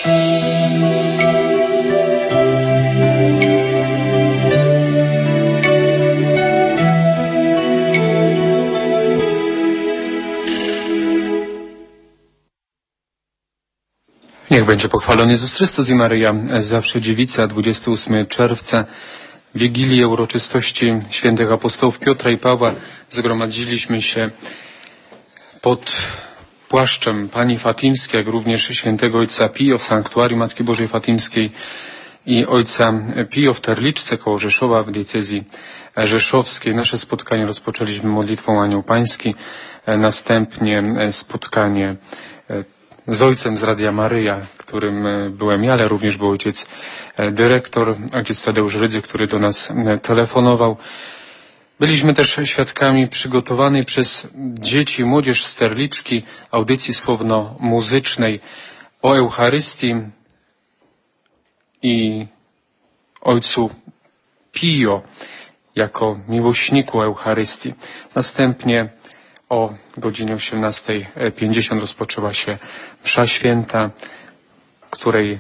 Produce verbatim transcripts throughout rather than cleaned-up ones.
Niech będzie pochwalony Jezus Chrystus i Maryja, zawsze dziewica, dwudziestego ósmego czerwca, Wigilii uroczystości świętych apostołów Piotra i Pawła. Zgromadziliśmy się pod płaszczem Pani Fatimskiej, jak również świętego ojca Pio w sanktuarium Matki Bożej Fatimskiej i ojca Pio w Terliczce koło Rzeszowa w diecezji rzeszowskiej. Nasze spotkanie rozpoczęliśmy modlitwą Anioł Pański, następnie spotkanie z ojcem z Radia Maryja, którym byłem ja, ale również był ojciec dyrektor, ojciec Tadeusz Rydzy, który do nas telefonował. Byliśmy też świadkami przygotowanej przez dzieci i młodzież z Terliczki audycji słowno-muzycznej o Eucharystii i ojcu Pio jako miłośniku Eucharystii. Następnie o godzinie osiemnasta pięćdziesiąt rozpoczęła się msza święta, której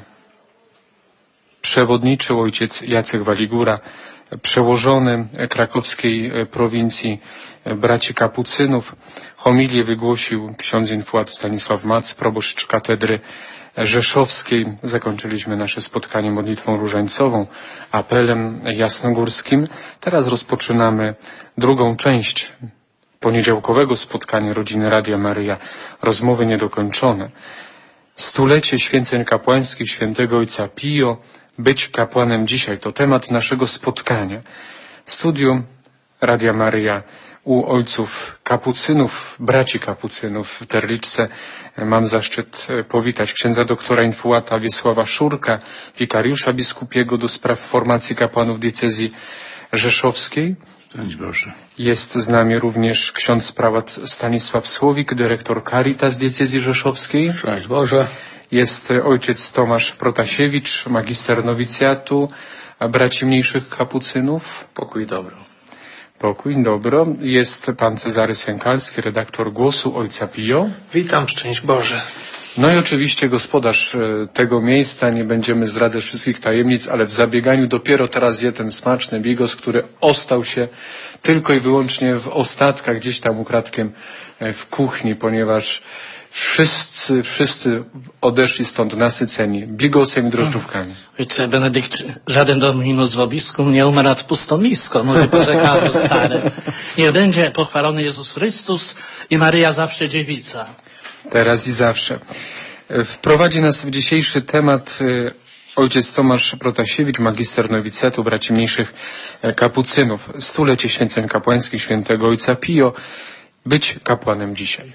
przewodniczył ojciec Jacek Waligura, przełożony krakowskiej prowincji braci kapucynów. Homilię wygłosił ksiądz infuat Stanisław Mac, proboszcz katedry rzeszowskiej. Zakończyliśmy nasze spotkanie modlitwą różańcową, apelem jasnogórskim. Teraz rozpoczynamy drugą część poniedziałkowego spotkania rodziny Radia Maryja, rozmowy niedokończone. Stulecie święceń kapłańskich świętego ojca Pio, być kapłanem dzisiaj, to temat naszego spotkania. W studiu Radia Maryja u ojców kapucynów, braci kapucynów w Terliczce mam zaszczyt powitać księdza doktora infuata Wiesława Szurka, wikariusza biskupiego do spraw formacji kapłanów diecezji rzeszowskiej. Szczęść Boże. Jest z nami również ksiądz prałat Stanisław Słowik, dyrektor Caritas diecezji rzeszowskiej. Szczęść Boże. Jest ojciec Tomasz Protasiewicz, magister nowicjatu braci mniejszych kapucynów. Pokój dobro. Pokój dobro. Jest pan Cezary Sękalski, redaktor Głosu Ojca Pio. Witam, szczęść Boże. No i oczywiście gospodarz tego miejsca, nie będziemy zdradzać wszystkich tajemnic, ale w zabieganiu dopiero teraz je ten smaczny bigos, który ostał się tylko i wyłącznie w ostatkach gdzieś tam ukradkiem w kuchni, ponieważ wszyscy, wszyscy odeszli stąd nasyceni bigosem i drożdżówkami. Ojcze Benedykt, żaden dominus vobiscum nie umarł nad pustą miską, mówi porzekadło stare. Niech będzie pochwalony Jezus Chrystus i Maryja zawsze dziewica. Teraz i zawsze. Wprowadzi nas w dzisiejszy temat ojciec Tomasz Protasiewicz, magister nowicjatu braci mniejszych kapucynów. Stulecie święceń kapłańskich świętego ojca Pio. Być kapłanem dzisiaj.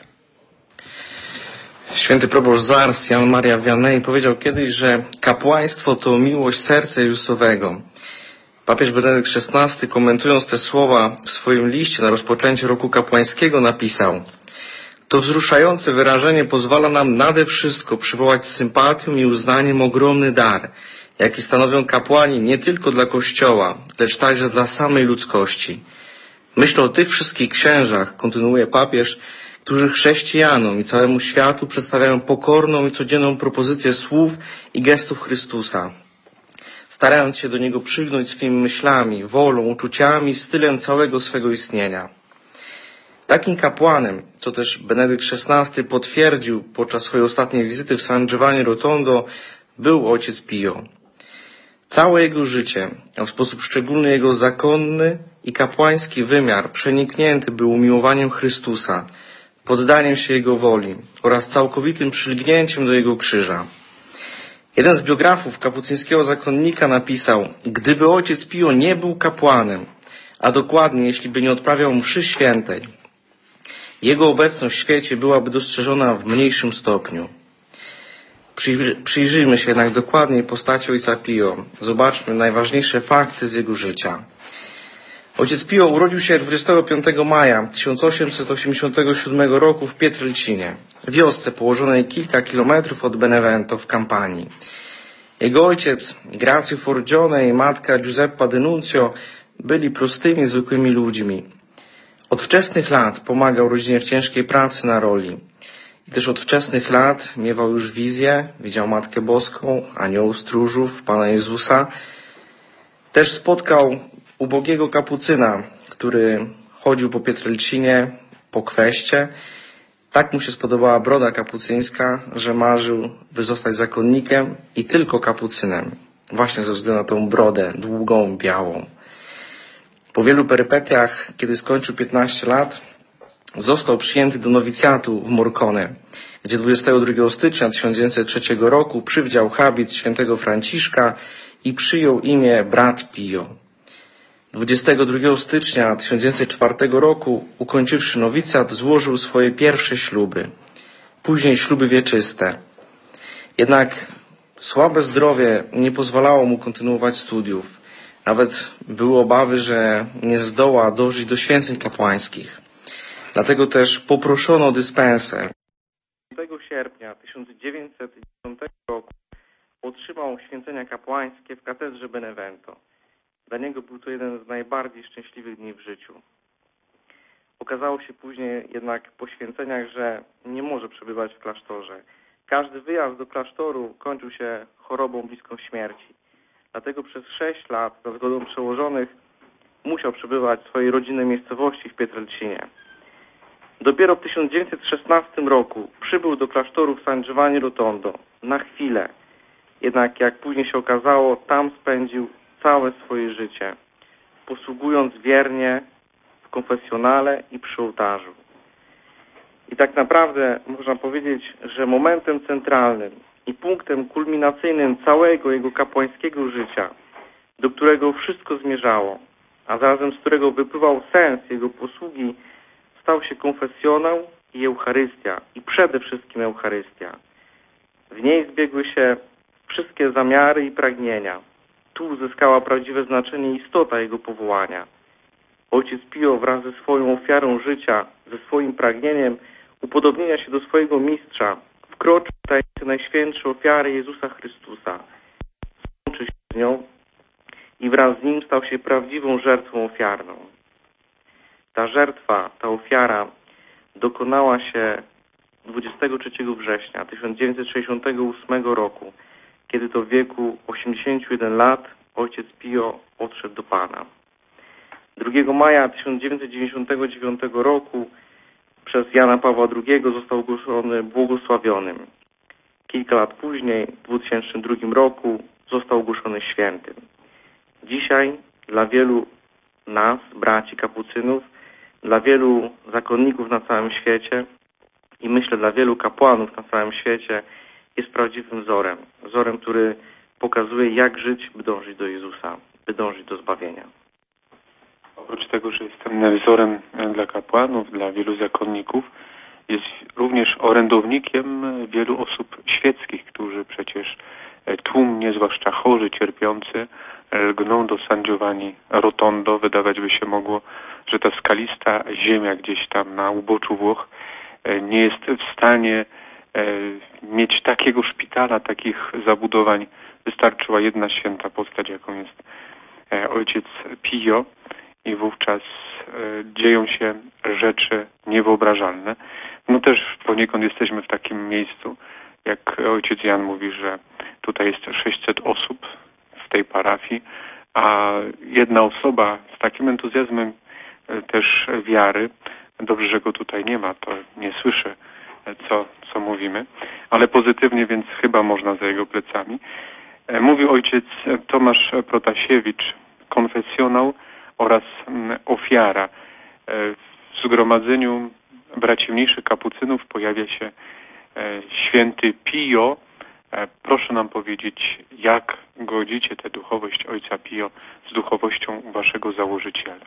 Święty proboszcz z Ars, Jan Maria Vianney, powiedział kiedyś, że kapłaństwo to miłość serca Jezusowego. Papież Benedykt szesnasty, komentując te słowa w swoim liście na rozpoczęcie roku kapłańskiego, napisał: to wzruszające wyrażenie pozwala nam nade wszystko przywołać z sympatią i uznaniem ogromny dar, jaki stanowią kapłani nie tylko dla Kościoła, lecz także dla samej ludzkości. Myślę o tych wszystkich księżach, kontynuuje papież, którzy chrześcijanom i całemu światu przedstawiają pokorną i codzienną propozycję słów i gestów Chrystusa, starając się do Niego przygnąć swoimi myślami, wolą, uczuciami, stylem całego swego istnienia. Takim kapłanem, co też Benedykt szesnasty potwierdził podczas swojej ostatniej wizyty w San Giovanni Rotondo, był ojciec Pio. Całe jego życie, a w sposób szczególny jego zakonny i kapłański wymiar przeniknięty był umiłowaniem Chrystusa, poddaniem się Jego woli oraz całkowitym przylgnięciem do Jego krzyża. Jeden z biografów kapucyńskiego zakonnika napisał: gdyby ojciec Pio nie był kapłanem, a dokładnie jeśli by nie odprawiał mszy świętej, jego obecność w świecie byłaby dostrzeżona w mniejszym stopniu. Przyjrzyjmy się jednak dokładniej postaci ojca Pio. Zobaczmy najważniejsze fakty z jego życia. Ojciec Pio urodził się dwudziestego piątego maja tysiąc osiemset osiemdziesiątego siódmego roku w Pietrelcinie, wiosce położonej kilka kilometrów od Benevento w Kampanii. Jego ojciec, Grazio Forgione, i matka Giuseppa Denunzio byli prostymi, zwykłymi ludźmi. Od wczesnych lat pomagał rodzinie w ciężkiej pracy na roli. I też od wczesnych lat miewał już wizję, widział Matkę Boską, aniołów stróżów, Pana Jezusa. Też spotkał ubogiego kapucyna, który chodził po Pietrelcinie, po kweście. Tak mu się spodobała broda kapucyńska, że marzył, by zostać zakonnikiem i tylko kapucynem. Właśnie ze względu na tą brodę, długą, białą. Po wielu perypetiach, kiedy skończył piętnaście lat, został przyjęty do nowicjatu w Morcone, gdzie dwudziestego drugiego stycznia tysiąc dziewięćset trzeciego roku przywdział habit świętego Franciszka i przyjął imię brat Pio. dwudziestego drugiego stycznia tysiąc dziewięćset czwartego roku, ukończywszy nowicjat, złożył swoje pierwsze śluby, później śluby wieczyste. Jednak słabe zdrowie nie pozwalało mu kontynuować studiów. Nawet były obawy, że nie zdoła dążyć do święceń kapłańskich. Dlatego też poproszono o dyspensę. piątego sierpnia tysiąc dziewięćset dziesiątego roku otrzymał święcenia kapłańskie w katedrze Benevento. Dla niego był to jeden z najbardziej szczęśliwych dni w życiu. Okazało się później jednak po święceniach, że nie może przebywać w klasztorze. Każdy wyjazd do klasztoru kończył się chorobą bliską śmierci. Dlatego przez sześć lat za zgodą przełożonych musiał przebywać w swojej rodzinnej miejscowości w Pietrelcinie. Dopiero w tysiąc dziewięćset szesnastym roku przybył do klasztoru w San Giovanni Rotondo na chwilę. Jednak jak później się okazało, tam spędził całe swoje życie, posługując wiernie w konfesjonale i przy ołtarzu. I tak naprawdę można powiedzieć, że momentem centralnym i punktem kulminacyjnym całego jego kapłańskiego życia, do którego wszystko zmierzało, a zarazem z którego wypływał sens jego posługi, stał się konfesjonał i Eucharystia, i przede wszystkim Eucharystia. W niej zbiegły się wszystkie zamiary i pragnienia. Tu uzyskała prawdziwe znaczenie i istota jego powołania. Ojciec Pio wraz ze swoją ofiarą życia, ze swoim pragnieniem upodobnienia się do swojego mistrza, wkroczył w tajemnicę najświętszej ofiary Jezusa Chrystusa. Złączył się z nią i wraz z nim stał się prawdziwą żertwą ofiarną. Ta żertwa, ta ofiara dokonała się dwudziestego trzeciego września tysiąc dziewięćset sześćdziesiątego ósmego roku, kiedy to w wieku osiemdziesięciu jeden lat ojciec Pio odszedł do Pana. drugiego maja tysiąc dziewięćset dziewięćdziesiątego dziewiątego roku przez Jana Pawła drugiego został ogłoszony błogosławionym. Kilka lat później, w dwa tysiące drugim roku, został ogłoszony świętym. Dzisiaj dla wielu nas, braci kapucynów, dla wielu zakonników na całym świecie i myślę dla wielu kapłanów na całym świecie jest prawdziwym wzorem. Wzorem, który pokazuje, jak żyć, by dążyć do Jezusa, by dążyć do zbawienia. Oprócz tego, że jestem wzorem dla kapłanów, dla wielu zakonników, jest również orędownikiem wielu osób świeckich, którzy przecież tłumnie, zwłaszcza chorzy, cierpiący, lgną do San Giovanni Rotondo. Wydawać by się mogło, że ta skalista ziemia gdzieś tam na uboczu Włoch nie jest w stanie mieć takiego szpitala, takich zabudowań. Wystarczyła jedna święta postać, jaką jest ojciec Pio, i wówczas dzieją się rzeczy niewyobrażalne. No też poniekąd jesteśmy w takim miejscu, jak ojciec Jan mówi, że tutaj jest sześćset osób w tej parafii, a jedna osoba z takim entuzjazmem też wiary, dobrze, że go tutaj nie ma, to nie słyszę, co, co mówimy, ale pozytywnie, więc chyba można za jego plecami. Mówił ojciec Tomasz Protasiewicz, konfesjonał oraz ofiara. W zgromadzeniu braci mniejszych kapucynów pojawia się święty Pio. Proszę nam powiedzieć, jak godzicie tę duchowość ojca Pio z duchowością waszego założyciela?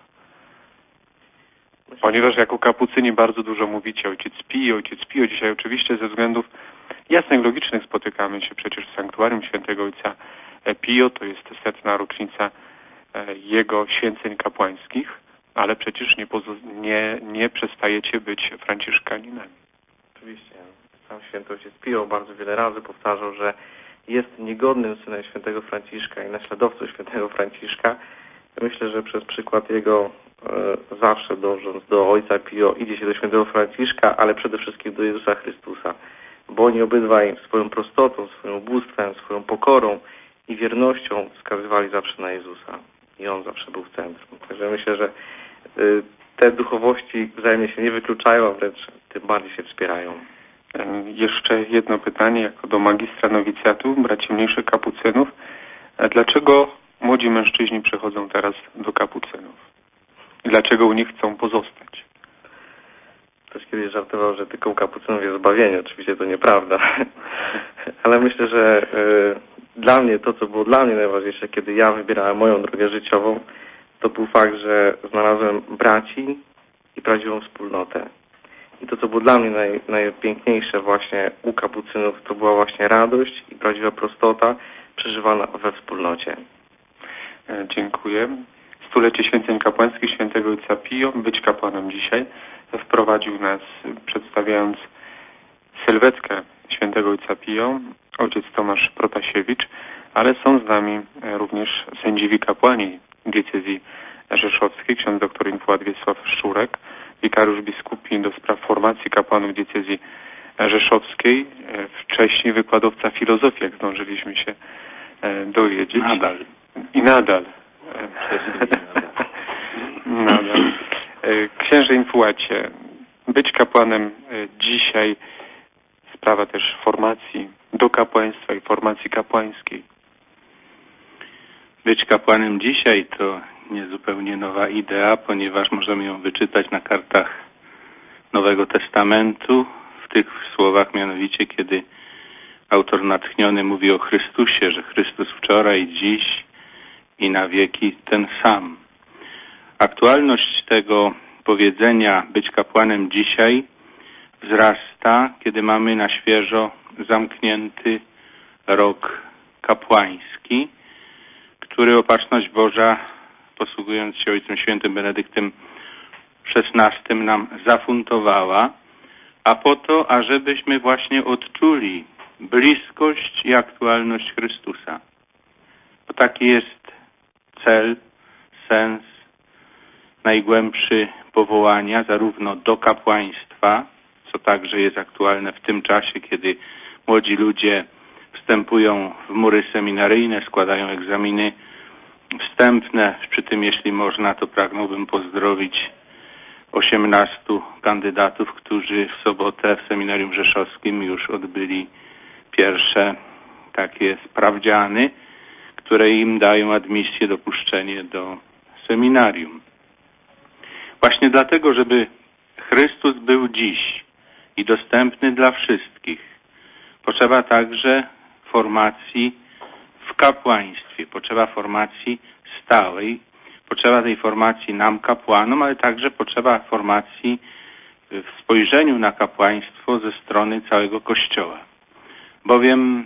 Ponieważ jako kapucyni bardzo dużo mówicie ojciec Pio, ojciec Pio. Dzisiaj oczywiście ze względów jasnych, logicznych spotykamy się przecież w sanktuarium świętego ojca Pio. To jest setna rocznica jego święceń kapłańskich, ale przecież nie, nie, nie przestajecie być franciszkaninami. Oczywiście. Sam święty ojciec Pio bardzo wiele razy powtarzał, że jest niegodnym synem świętego Franciszka i naśladowcą świętego Franciszka. Myślę, że przez przykład jego e, zawsze dążąc do Ojca Pio, idzie się do świętego Franciszka, ale przede wszystkim do Jezusa Chrystusa. Bo oni obydwaj swoją prostotą, swoim ubóstwem, swoją pokorą i wiernością wskazywali zawsze na Jezusa. I On zawsze był w centrum. Także myślę, że y, te duchowości wzajemnie się nie wykluczają, a wręcz tym bardziej się wspierają. Jeszcze jedno pytanie, jako do magistra nowicjatu, braci mniejszych kapucynów. Dlaczego młodzi mężczyźni przechodzą teraz do kapucynów? I dlaczego u nich chcą pozostać? Ktoś kiedyś żartował, że tylko u kapucynów jest zbawienie. Oczywiście to nieprawda. Ale myślę, że y, dla mnie, to co było dla mnie najważniejsze, kiedy ja wybierałem moją drogę życiową, to był fakt, że znalazłem braci i prawdziwą wspólnotę. I to, co było dla mnie naj, najpiękniejsze właśnie u kapucynów, to była właśnie radość i prawdziwa prostota przeżywana we wspólnocie. Dziękuję. Stulecie święceń kapłańskich świętego Ojca Pio, być kapłanem dzisiaj, wprowadził nas, przedstawiając sylwetkę świętego Ojca Pio, ojciec Tomasz Protasiewicz, ale są z nami również sędziwi kapłani diecezji rzeszowskiej, ksiądz dr Infłat Wiesław Szczurek, wikariusz biskupi do spraw formacji kapłanów diecezji rzeszowskiej, wcześniej wykładowca filozofii, jak zdążyliśmy się dowiedzieć. Nadal. I nadal. Nadal. Księże Infłacie, być kapłanem dzisiaj, sprawa też formacji do kapłaństwa i formacji kapłańskiej. Być kapłanem dzisiaj to nie zupełnie nowa idea, ponieważ możemy ją wyczytać na kartach Nowego Testamentu, w tych słowach mianowicie, kiedy autor natchniony mówi o Chrystusie, że Chrystus wczoraj, dziś i na wieki ten sam. Aktualność tego powiedzenia być kapłanem dzisiaj wzrasta, kiedy mamy na świeżo zamknięty rok kapłański, który Opatrzność Boża, posługując się Ojcem Świętym Benedyktem szesnastym, nam zafundowała, a po to, ażebyśmy właśnie odczuli bliskość i aktualność Chrystusa. Bo taki jest cel, sens najgłębszy powołania zarówno do kapłaństwa, co także jest aktualne w tym czasie, kiedy młodzi ludzie wstępują w mury seminaryjne, składają egzaminy wstępne. Przy tym, jeśli można, to pragnąłbym pozdrowić osiemnastu kandydatów, którzy w sobotę w Seminarium Rzeszowskim już odbyli pierwsze takie sprawdziany, które im dają admisję, dopuszczenie do seminarium. Właśnie dlatego, żeby Chrystus był dziś i dostępny dla wszystkich, potrzeba także formacji w kapłaństwie, potrzeba formacji stałej, potrzeba tej formacji nam, kapłanom, ale także potrzeba formacji w spojrzeniu na kapłaństwo ze strony całego Kościoła. Bowiem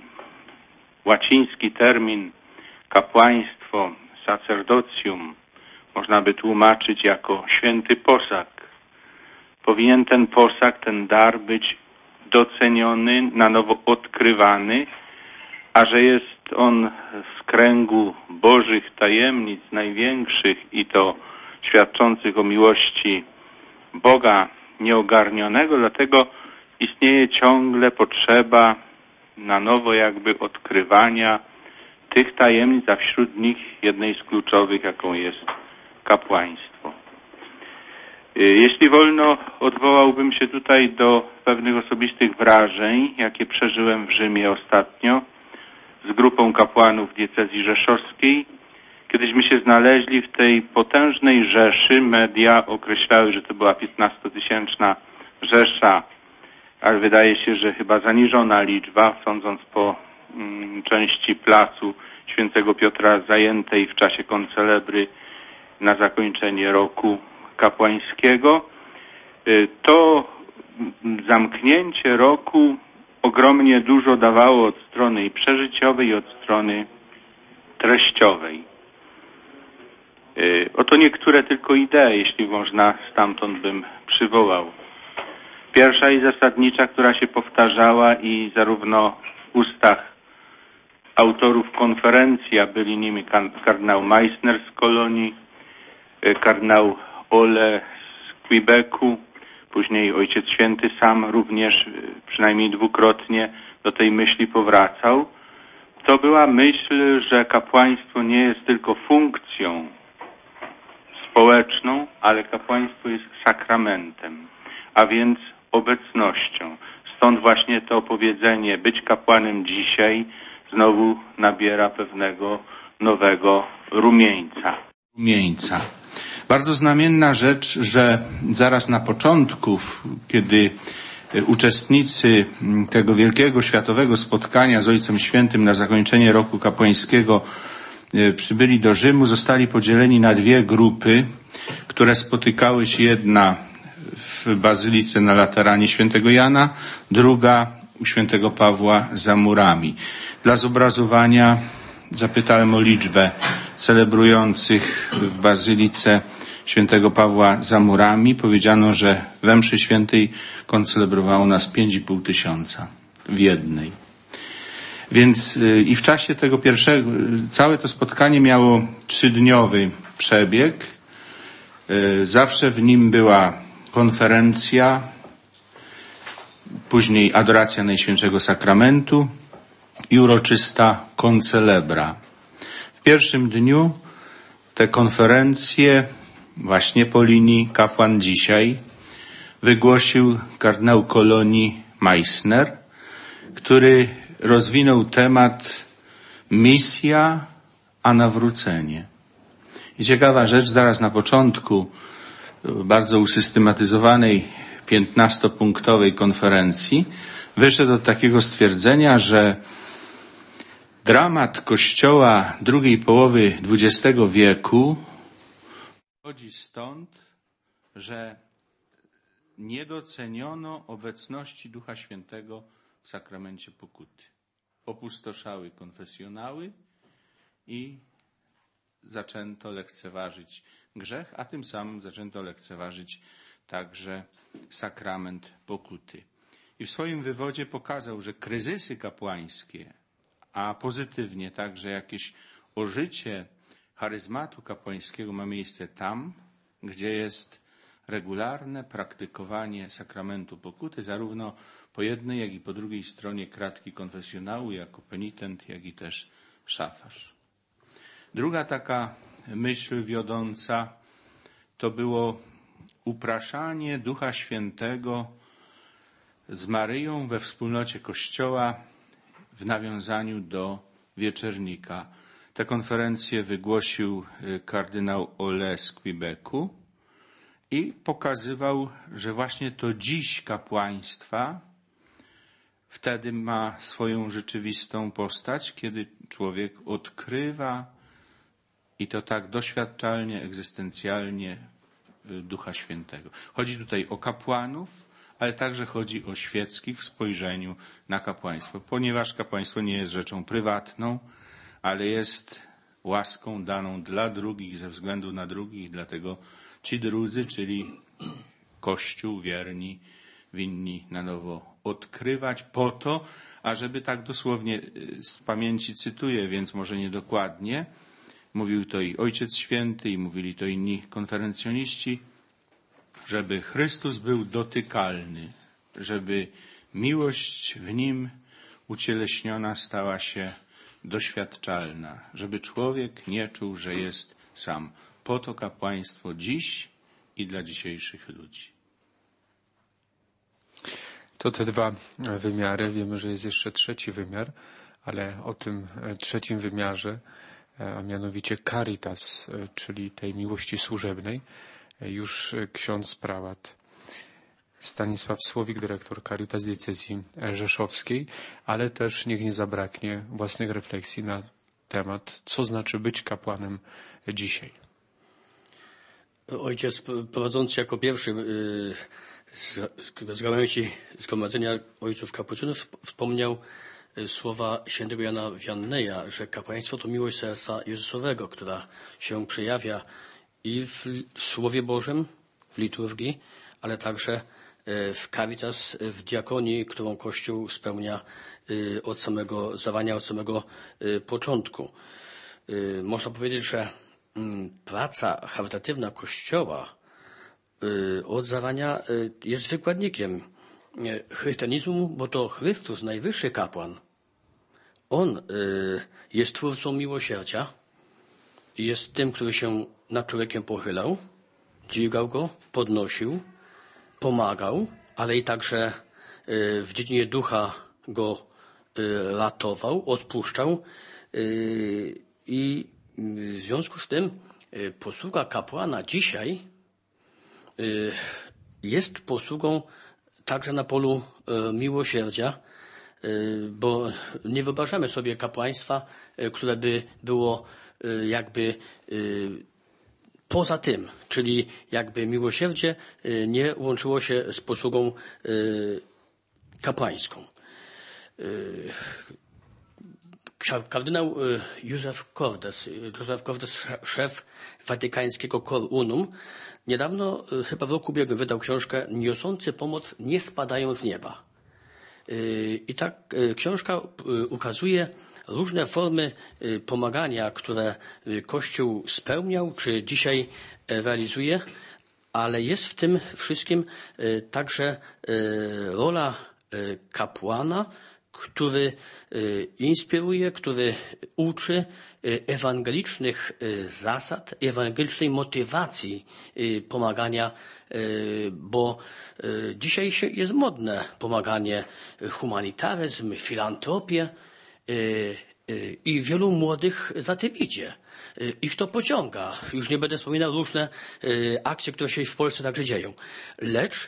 łaciński termin kapłaństwo, sacerdocium, można by tłumaczyć jako święty posag. Powinien ten posag, ten dar być doceniony, na nowo odkrywany, a że jest on z kręgu Bożych tajemnic największych i to świadczących o miłości Boga nieogarnionego, dlatego istnieje ciągle potrzeba na nowo jakby odkrywania tych tajemnic, a wśród nich jednej z kluczowych, jaką jest kapłaństwo. Jeśli wolno, odwołałbym się tutaj do pewnych osobistych wrażeń, jakie przeżyłem w Rzymie ostatnio z grupą kapłanów diecezji rzeszowskiej. Kiedyśmy się znaleźli w tej potężnej rzeszy, media określały, że to była piętnastotysięczna rzesza, ale wydaje się, że chyba zaniżona liczba, sądząc po mm, części placu Świętego Piotra zajętej w czasie koncelebry na zakończenie roku kapłańskiego. To zamknięcie roku ogromnie dużo dawało od strony i przeżyciowej, i od strony treściowej. Oto niektóre tylko idee, jeśli można, stamtąd bym przywołał. Pierwsza i zasadnicza, która się powtarzała i zarówno w ustach autorów konferencji, a byli nimi kardynał Meissner z Kolonii, kardynał Ole z Quebecu, później Ojciec Święty sam również przynajmniej dwukrotnie do tej myśli powracał. To była myśl, że kapłaństwo nie jest tylko funkcją społeczną, ale kapłaństwo jest sakramentem, a więc obecnością. Stąd właśnie to powiedzenie być kapłanem dzisiaj znowu nabiera pewnego nowego rumieńca. Rumieńca. Bardzo znamienna rzecz, że zaraz na początku, kiedy uczestnicy tego wielkiego światowego spotkania z Ojcem Świętym na zakończenie roku kapłańskiego przybyli do Rzymu, zostali podzieleni na dwie grupy, które spotykały się, jedna w Bazylice na Lateranie Świętego Jana, druga u Świętego Pawła za murami. Dla zobrazowania zapytałem o liczbę celebrujących w Bazylice Świętego Pawła za murami. Powiedziano, że we mszy świętej koncelebrowało nas pięć i pół tysiąca w jednej. Więc i w czasie tego pierwszego, całe to spotkanie miało trzydniowy przebieg. Zawsze w nim była konferencja, później adoracja Najświętszego Sakramentu i uroczysta koncelebra. W pierwszym dniu te konferencje właśnie po linii kapłan dzisiaj wygłosił kardynał Coloni Meissner, który rozwinął temat misja, a nawrócenie. I ciekawa rzecz, zaraz na początku bardzo usystematyzowanej piętnastopunktowej konferencji wyszedł do takiego stwierdzenia, że dramat Kościoła drugiej połowy dwudziestego wieku pochodzi stąd, że nie doceniono obecności Ducha Świętego w sakramencie pokuty. Opustoszały konfesjonały i zaczęto lekceważyć grzech, a tym samym zaczęto lekceważyć także sakrament pokuty. I w swoim wywodzie pokazał, że kryzysy kapłańskie, a pozytywnie także jakieś ożycie charyzmatu kapłańskiego ma miejsce tam, gdzie jest regularne praktykowanie sakramentu pokuty, zarówno po jednej, jak i po drugiej stronie kratki konfesjonału, jako penitent, jak i też szafarz. Druga taka myśl wiodąca to było upraszanie Ducha Świętego z Maryją we wspólnocie Kościoła w nawiązaniu do wieczernika. Tę konferencję wygłosił kardynał Ole z Quebecu i pokazywał, że właśnie to dziś kapłaństwa wtedy ma swoją rzeczywistą postać, kiedy człowiek odkrywa i to tak doświadczalnie, egzystencjalnie Ducha Świętego. Chodzi tutaj o kapłanów, ale także chodzi o świeckich w spojrzeniu na kapłaństwo, ponieważ kapłaństwo nie jest rzeczą prywatną, ale jest łaską daną dla drugich, ze względu na drugich, dlatego ci drudzy, czyli Kościół, wierni, winni na nowo odkrywać po to, ażeby tak dosłownie z pamięci cytuję, więc może niedokładnie, mówił to i Ojciec Święty i mówili to inni konferencjoniści, żeby Chrystus był dotykalny, żeby miłość w Nim ucieleśniona stała się doświadczalna, żeby człowiek nie czuł, że jest sam. Po to kapłaństwo dziś i dla dzisiejszych ludzi. To te dwa wymiary. Wiemy, że jest jeszcze trzeci wymiar, ale o tym trzecim wymiarze, a mianowicie caritas, czyli tej miłości służebnej, już ksiądz prałat Stanisław Słowik, dyrektor Caritas diecezji rzeszowskiej, ale też niech nie zabraknie własnych refleksji na temat, co znaczy być kapłanem dzisiaj. Ojciec prowadzący jako pierwszy z gałęzi Zgromadzenia Ojców Kapucynów wspomniał słowa świętego Jana Wianneya, że kapłaństwo to miłość serca Jezusowego, która się przejawia i w Słowie Bożym, w liturgii, ale także w caritas, w diakonii, którą Kościół spełnia od samego zdawania, od samego początku. Można powiedzieć, że praca charytatywna Kościoła od zarania jest wykładnikiem chrystianizmu, bo to Chrystus, najwyższy kapłan, On jest twórcą miłosierdzia, jest tym, który się nad człowiekiem pochylał, dźwigał go, podnosił, pomagał, ale i także w dziedzinie ducha go ratował, odpuszczał i w związku z tym posługa kapłana dzisiaj jest posługą także na polu miłosierdzia, bo nie wyobrażamy sobie kapłaństwa, które by było jakby poza tym, czyli jakby miłosierdzie nie łączyło się z posługą kapłańską. Kardynał Józef Cordes, Józef Cordes, szef watykańskiego Cor Unum, niedawno, chyba w roku ubiegłym, wydał książkę Niosący pomoc nie spadają z nieba. I ta książka ukazuje różne formy pomagania, które Kościół spełniał, czy dzisiaj realizuje, ale jest w tym wszystkim także rola kapłana, który inspiruje, który uczy ewangelicznych zasad, ewangelicznej motywacji pomagania, bo dzisiaj jest modne pomaganie, humanitaryzm, filantropię i wielu młodych za tym idzie. Ich to pociąga. Już nie będę wspominał różne akcje, które się w Polsce także dzieją. Lecz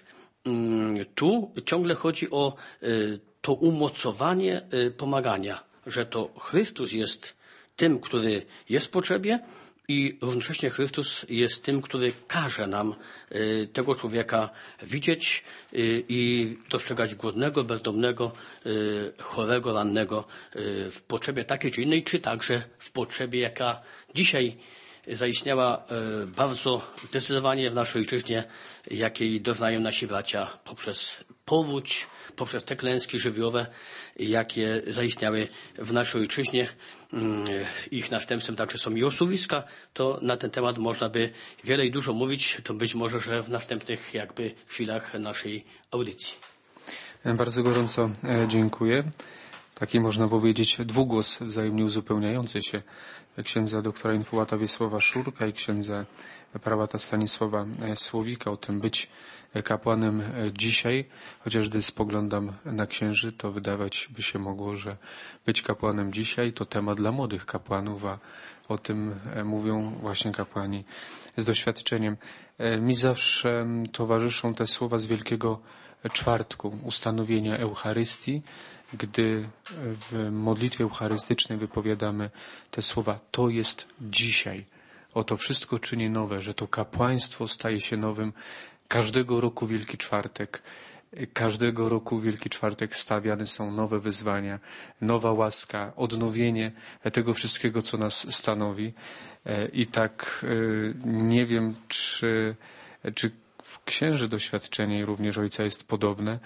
tu ciągle chodzi o to umocowanie pomagania, że to Chrystus jest tym, który jest w potrzebie i równocześnie Chrystus jest tym, który każe nam tego człowieka widzieć i dostrzegać głodnego, bezdomnego, chorego, rannego w potrzebie takiej czy innej, czy także w potrzebie, jaka dzisiaj zaistniała bardzo zdecydowanie w naszej ojczyźnie, jakiej doznają nasi bracia poprzez powódź, poprzez te klęski żywiołowe, jakie zaistniały w naszej ojczyźnie. Ich następcem także są i osuwiska. To na ten temat można by wiele i dużo mówić. To być może, że w następnych jakby chwilach naszej audycji. Bardzo gorąco dziękuję. Taki można powiedzieć dwugłos wzajemnie uzupełniający się księdza doktora infułata Wiesława Szurka i księdza prałata Stanisława Słowika o tym być kapłanem dzisiaj, chociaż gdy spoglądam na księży, to wydawać by się mogło, że być kapłanem dzisiaj to temat dla młodych kapłanów, a o tym mówią właśnie kapłani z doświadczeniem. Mi zawsze towarzyszą te słowa z Wielkiego Czwartku, ustanowienia Eucharystii, gdy w modlitwie eucharystycznej wypowiadamy te słowa, to jest dzisiaj. Oto wszystko czyni nowe, że to kapłaństwo staje się nowym. Każdego roku Wielki Czwartek, każdego roku Wielki Czwartek stawiane są nowe wyzwania, nowa łaska, odnowienie tego wszystkiego, co nas stanowi. I tak nie wiem, czy, czy w księży doświadczenie i również ojca jest podobne,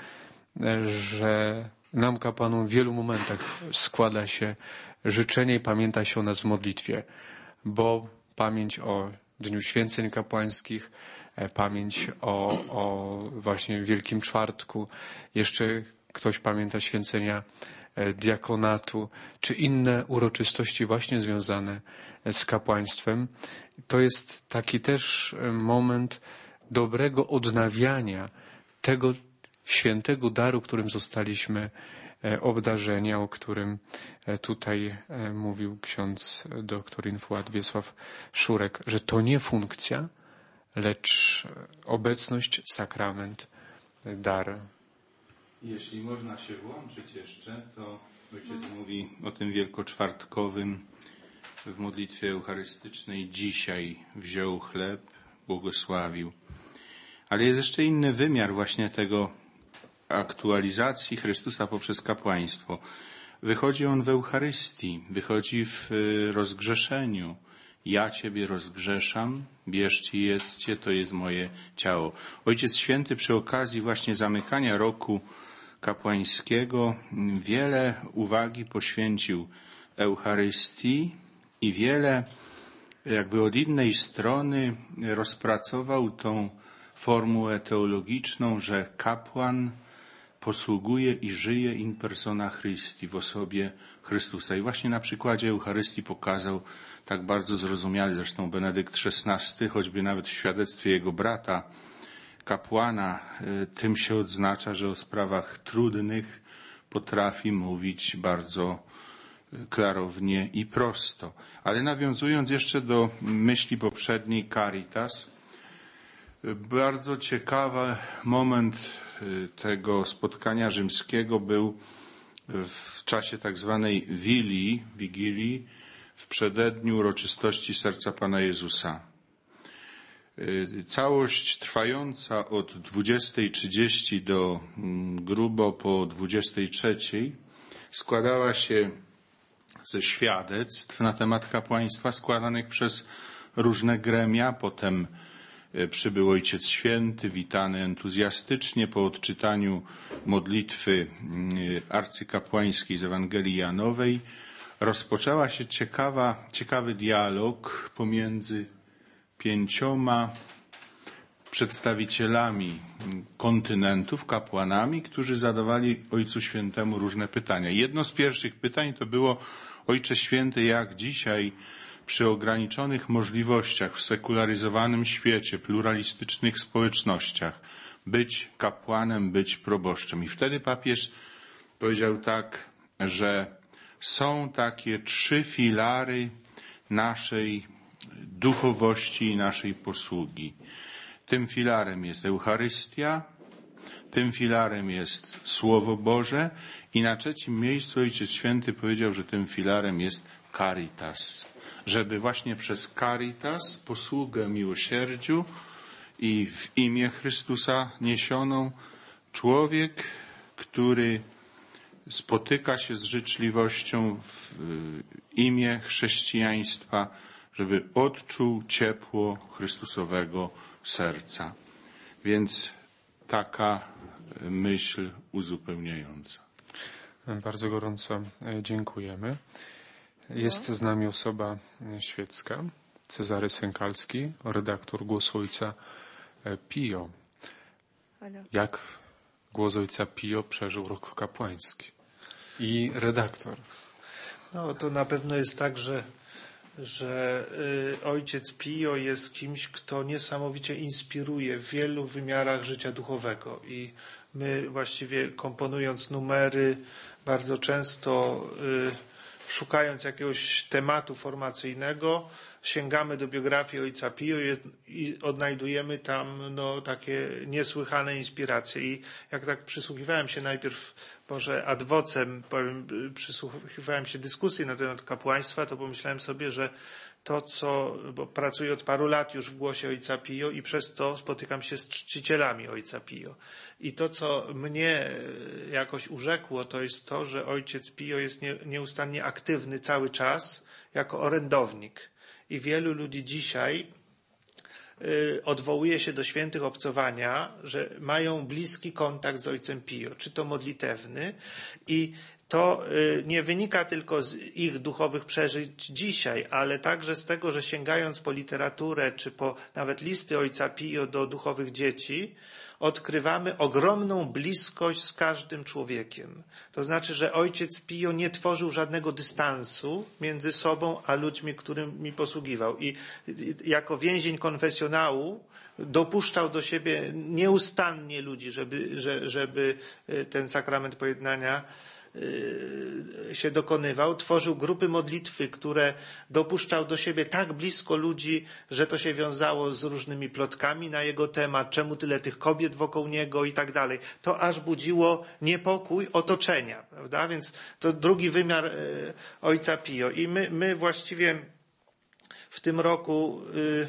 że nam, kapłanom, w wielu momentach składa się życzenie i pamięta się o nas w modlitwie, bo pamięć o Dniu Święceń Kapłańskich, pamięć o, o właśnie Wielkim Czwartku, jeszcze ktoś pamięta święcenia diakonatu, czy inne uroczystości właśnie związane z kapłaństwem. To jest taki też moment dobrego odnawiania tego świętego daru, którym zostaliśmy obdarzeni, o którym tutaj mówił ksiądz doktor infułat Wiesław Szurek, że to nie funkcja, lecz obecność, sakrament, dar. Jeśli można się włączyć jeszcze, to ojciec mówi o tym wielkoczwartkowym w modlitwie eucharystycznej. Dzisiaj wziął chleb, błogosławił. Ale jest jeszcze inny wymiar właśnie tego aktualizacji Chrystusa poprzez kapłaństwo. Wychodzi on w Eucharystii, wychodzi w rozgrzeszeniu. Ja Ciebie rozgrzeszam, bierzcie i jedzcie, to jest moje ciało. Ojciec Święty przy okazji właśnie zamykania roku kapłańskiego wiele uwagi poświęcił Eucharystii i wiele jakby od innej strony rozpracował tą formułę teologiczną, że kapłan posługuje i żyje in persona Christi, w osobie Chrystusa. I właśnie na przykładzie Eucharystii pokazał tak bardzo zrozumiale, zresztą Benedykt szesnasty, choćby nawet w świadectwie jego brata, kapłana, tym się odznacza, że o sprawach trudnych potrafi mówić bardzo klarownie i prosto. Ale nawiązując jeszcze do myśli poprzedniej, Caritas, bardzo ciekawy moment tego spotkania rzymskiego był w czasie tak zwanej Wilii, Wigilii, w przededniu uroczystości Serca Pana Jezusa. Całość trwająca od dwudziestej trzydzieści do grubo po dwudziestej trzeciej składała się ze świadectw na temat kapłaństwa składanych przez różne gremia. Potem przybył Ojciec Święty, witany entuzjastycznie po odczytaniu modlitwy arcykapłańskiej z Ewangelii Janowej. Rozpoczęła się ciekawa, ciekawy dialog pomiędzy pięcioma przedstawicielami kontynentów, kapłanami, którzy zadawali Ojcu Świętemu różne pytania. Jedno z pierwszych pytań to było: Ojcze Święty, jak dzisiaj przy ograniczonych możliwościach w sekularyzowanym świecie, pluralistycznych społecznościach być kapłanem, być proboszczem? I wtedy papież powiedział tak, że są takie trzy filary naszej duchowości i naszej posługi. Tym filarem jest Eucharystia, tym filarem jest Słowo Boże i na trzecim miejscu Ojciec Święty powiedział, że tym filarem jest Caritas. Żeby właśnie przez Caritas, posługę miłosierdziu i w imię Chrystusa niesioną, człowiek, który spotyka się z życzliwością w imię chrześcijaństwa, żeby odczuł ciepło Chrystusowego serca. Więc taka myśl uzupełniająca. Bardzo gorąco dziękujemy. Jest z nami osoba świecka, Cezary Sękalski, redaktor Głosu Ojca Pio. Jak Głos Ojca Pio przeżył rok kapłański? I redaktor. No to na pewno jest tak, że że y, ojciec Pio jest kimś, kto niesamowicie inspiruje w wielu wymiarach życia duchowego i my właściwie komponując numery bardzo często y, szukając jakiegoś tematu formacyjnego sięgamy do biografii ojca Pio i odnajdujemy tam no, takie niesłychane inspiracje. I jak tak przysłuchiwałem się najpierw, może ad vocem, powiem, przysłuchiwałem się dyskusji na temat kapłaństwa, to pomyślałem sobie, że to, co, bo pracuję od paru lat już w Głosie Ojca Pio i przez to spotykam się z czcicielami Ojca Pio. I to, co mnie jakoś urzekło, to jest to, że Ojciec Pio jest nie, nieustannie aktywny cały czas jako orędownik. I wielu ludzi dzisiaj y, odwołuje się do świętych obcowania, że mają bliski kontakt z Ojcem Pio, czy to modlitewny. I to y, nie wynika tylko z ich duchowych przeżyć dzisiaj, ale także z tego, że sięgając po literaturę, czy po nawet listy Ojca Pio do duchowych dzieci, odkrywamy ogromną bliskość z każdym człowiekiem. To znaczy, że Ojciec Pio nie tworzył żadnego dystansu między sobą a ludźmi, którymi posługiwał. I jako więzień konfesjonału dopuszczał do siebie nieustannie ludzi, żeby, żeby ten sakrament pojednania się dokonywał. Tworzył grupy modlitwy, które dopuszczał do siebie tak blisko ludzi, że to się wiązało z różnymi plotkami na jego temat, czemu tyle tych kobiet wokół niego i tak dalej. To aż budziło niepokój otoczenia, prawda? Więc to drugi wymiar Ojca Pio. I my, my właściwie w tym roku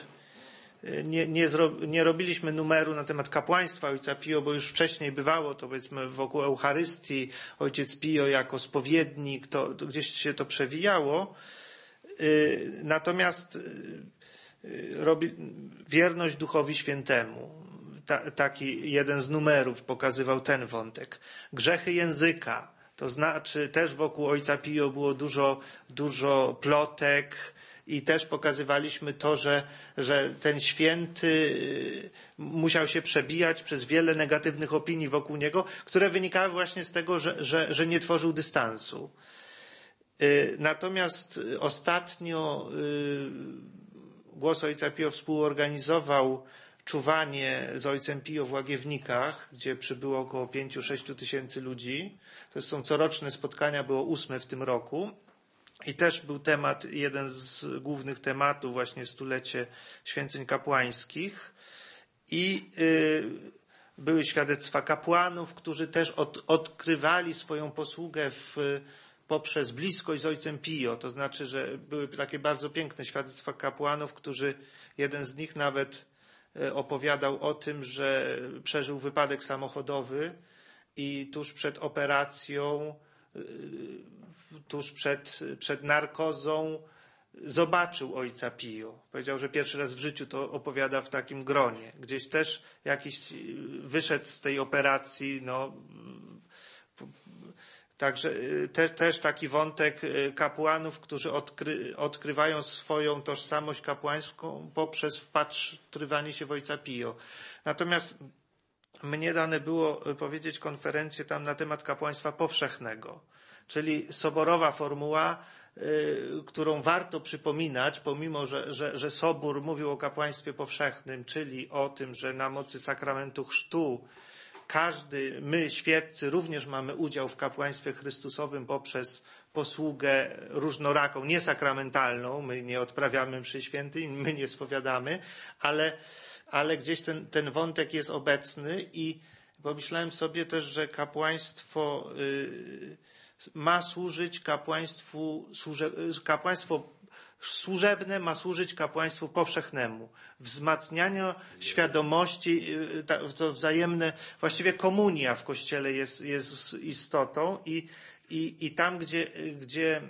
Nie, nie, zro, nie robiliśmy numeru na temat kapłaństwa Ojca Pio, bo już wcześniej bywało to, powiedzmy, wokół Eucharystii, Ojciec Pio jako spowiednik, to, to gdzieś się to przewijało. Yy, natomiast yy, robi, wierność Duchowi Świętemu, ta, taki jeden z numerów pokazywał ten wątek. Grzechy języka, to znaczy też wokół Ojca Pio było dużo, dużo plotek, i też pokazywaliśmy to, że, że ten święty musiał się przebijać przez wiele negatywnych opinii wokół niego, które wynikały właśnie z tego, że, że, że nie tworzył dystansu. Natomiast ostatnio Głos Ojca Pio współorganizował czuwanie z Ojcem Pio w Łagiewnikach, gdzie przybyło około pięć do sześciu tysięcy ludzi. To są coroczne spotkania, było ósme w tym roku. I też był temat, jeden z głównych tematów, właśnie stulecie święceń kapłańskich. I y, były świadectwa kapłanów, którzy też od, odkrywali swoją posługę w poprzez bliskość z Ojcem Pio. To znaczy, że były takie bardzo piękne świadectwa kapłanów, którzy, jeden z nich nawet opowiadał o tym, że przeżył wypadek samochodowy i tuż przed operacją, tuż przed, przed narkozą zobaczył Ojca Pio. Powiedział, że pierwszy raz w życiu to opowiada w takim gronie. Gdzieś też jakiś wyszedł z tej operacji, no, Także te, też taki wątek kapłanów, którzy odkry, odkrywają swoją tożsamość kapłańską poprzez wpatrywanie się w Ojca Pio. Natomiast mnie dane było powiedzieć konferencję tam na temat kapłaństwa powszechnego, czyli soborowa formuła, y, którą warto przypominać, pomimo że, że, że Sobór mówił o kapłaństwie powszechnym, czyli o tym, że na mocy sakramentu chrztu każdy, my świeccy również mamy udział w kapłaństwie Chrystusowym poprzez posługę różnoraką, niesakramentalną. My nie odprawiamy mszy świętej, my nie spowiadamy, ale, ale gdzieś ten, ten wątek jest obecny i pomyślałem sobie też, że kapłaństwo y, ma służyć kapłaństwu, służe, kapłaństwo służebne ma służyć kapłaństwu powszechnemu. Wzmacnianiu świadomości, to wzajemne, właściwie komunia w Kościele jest, jest istotą i, i, i tam, gdzie, gdzie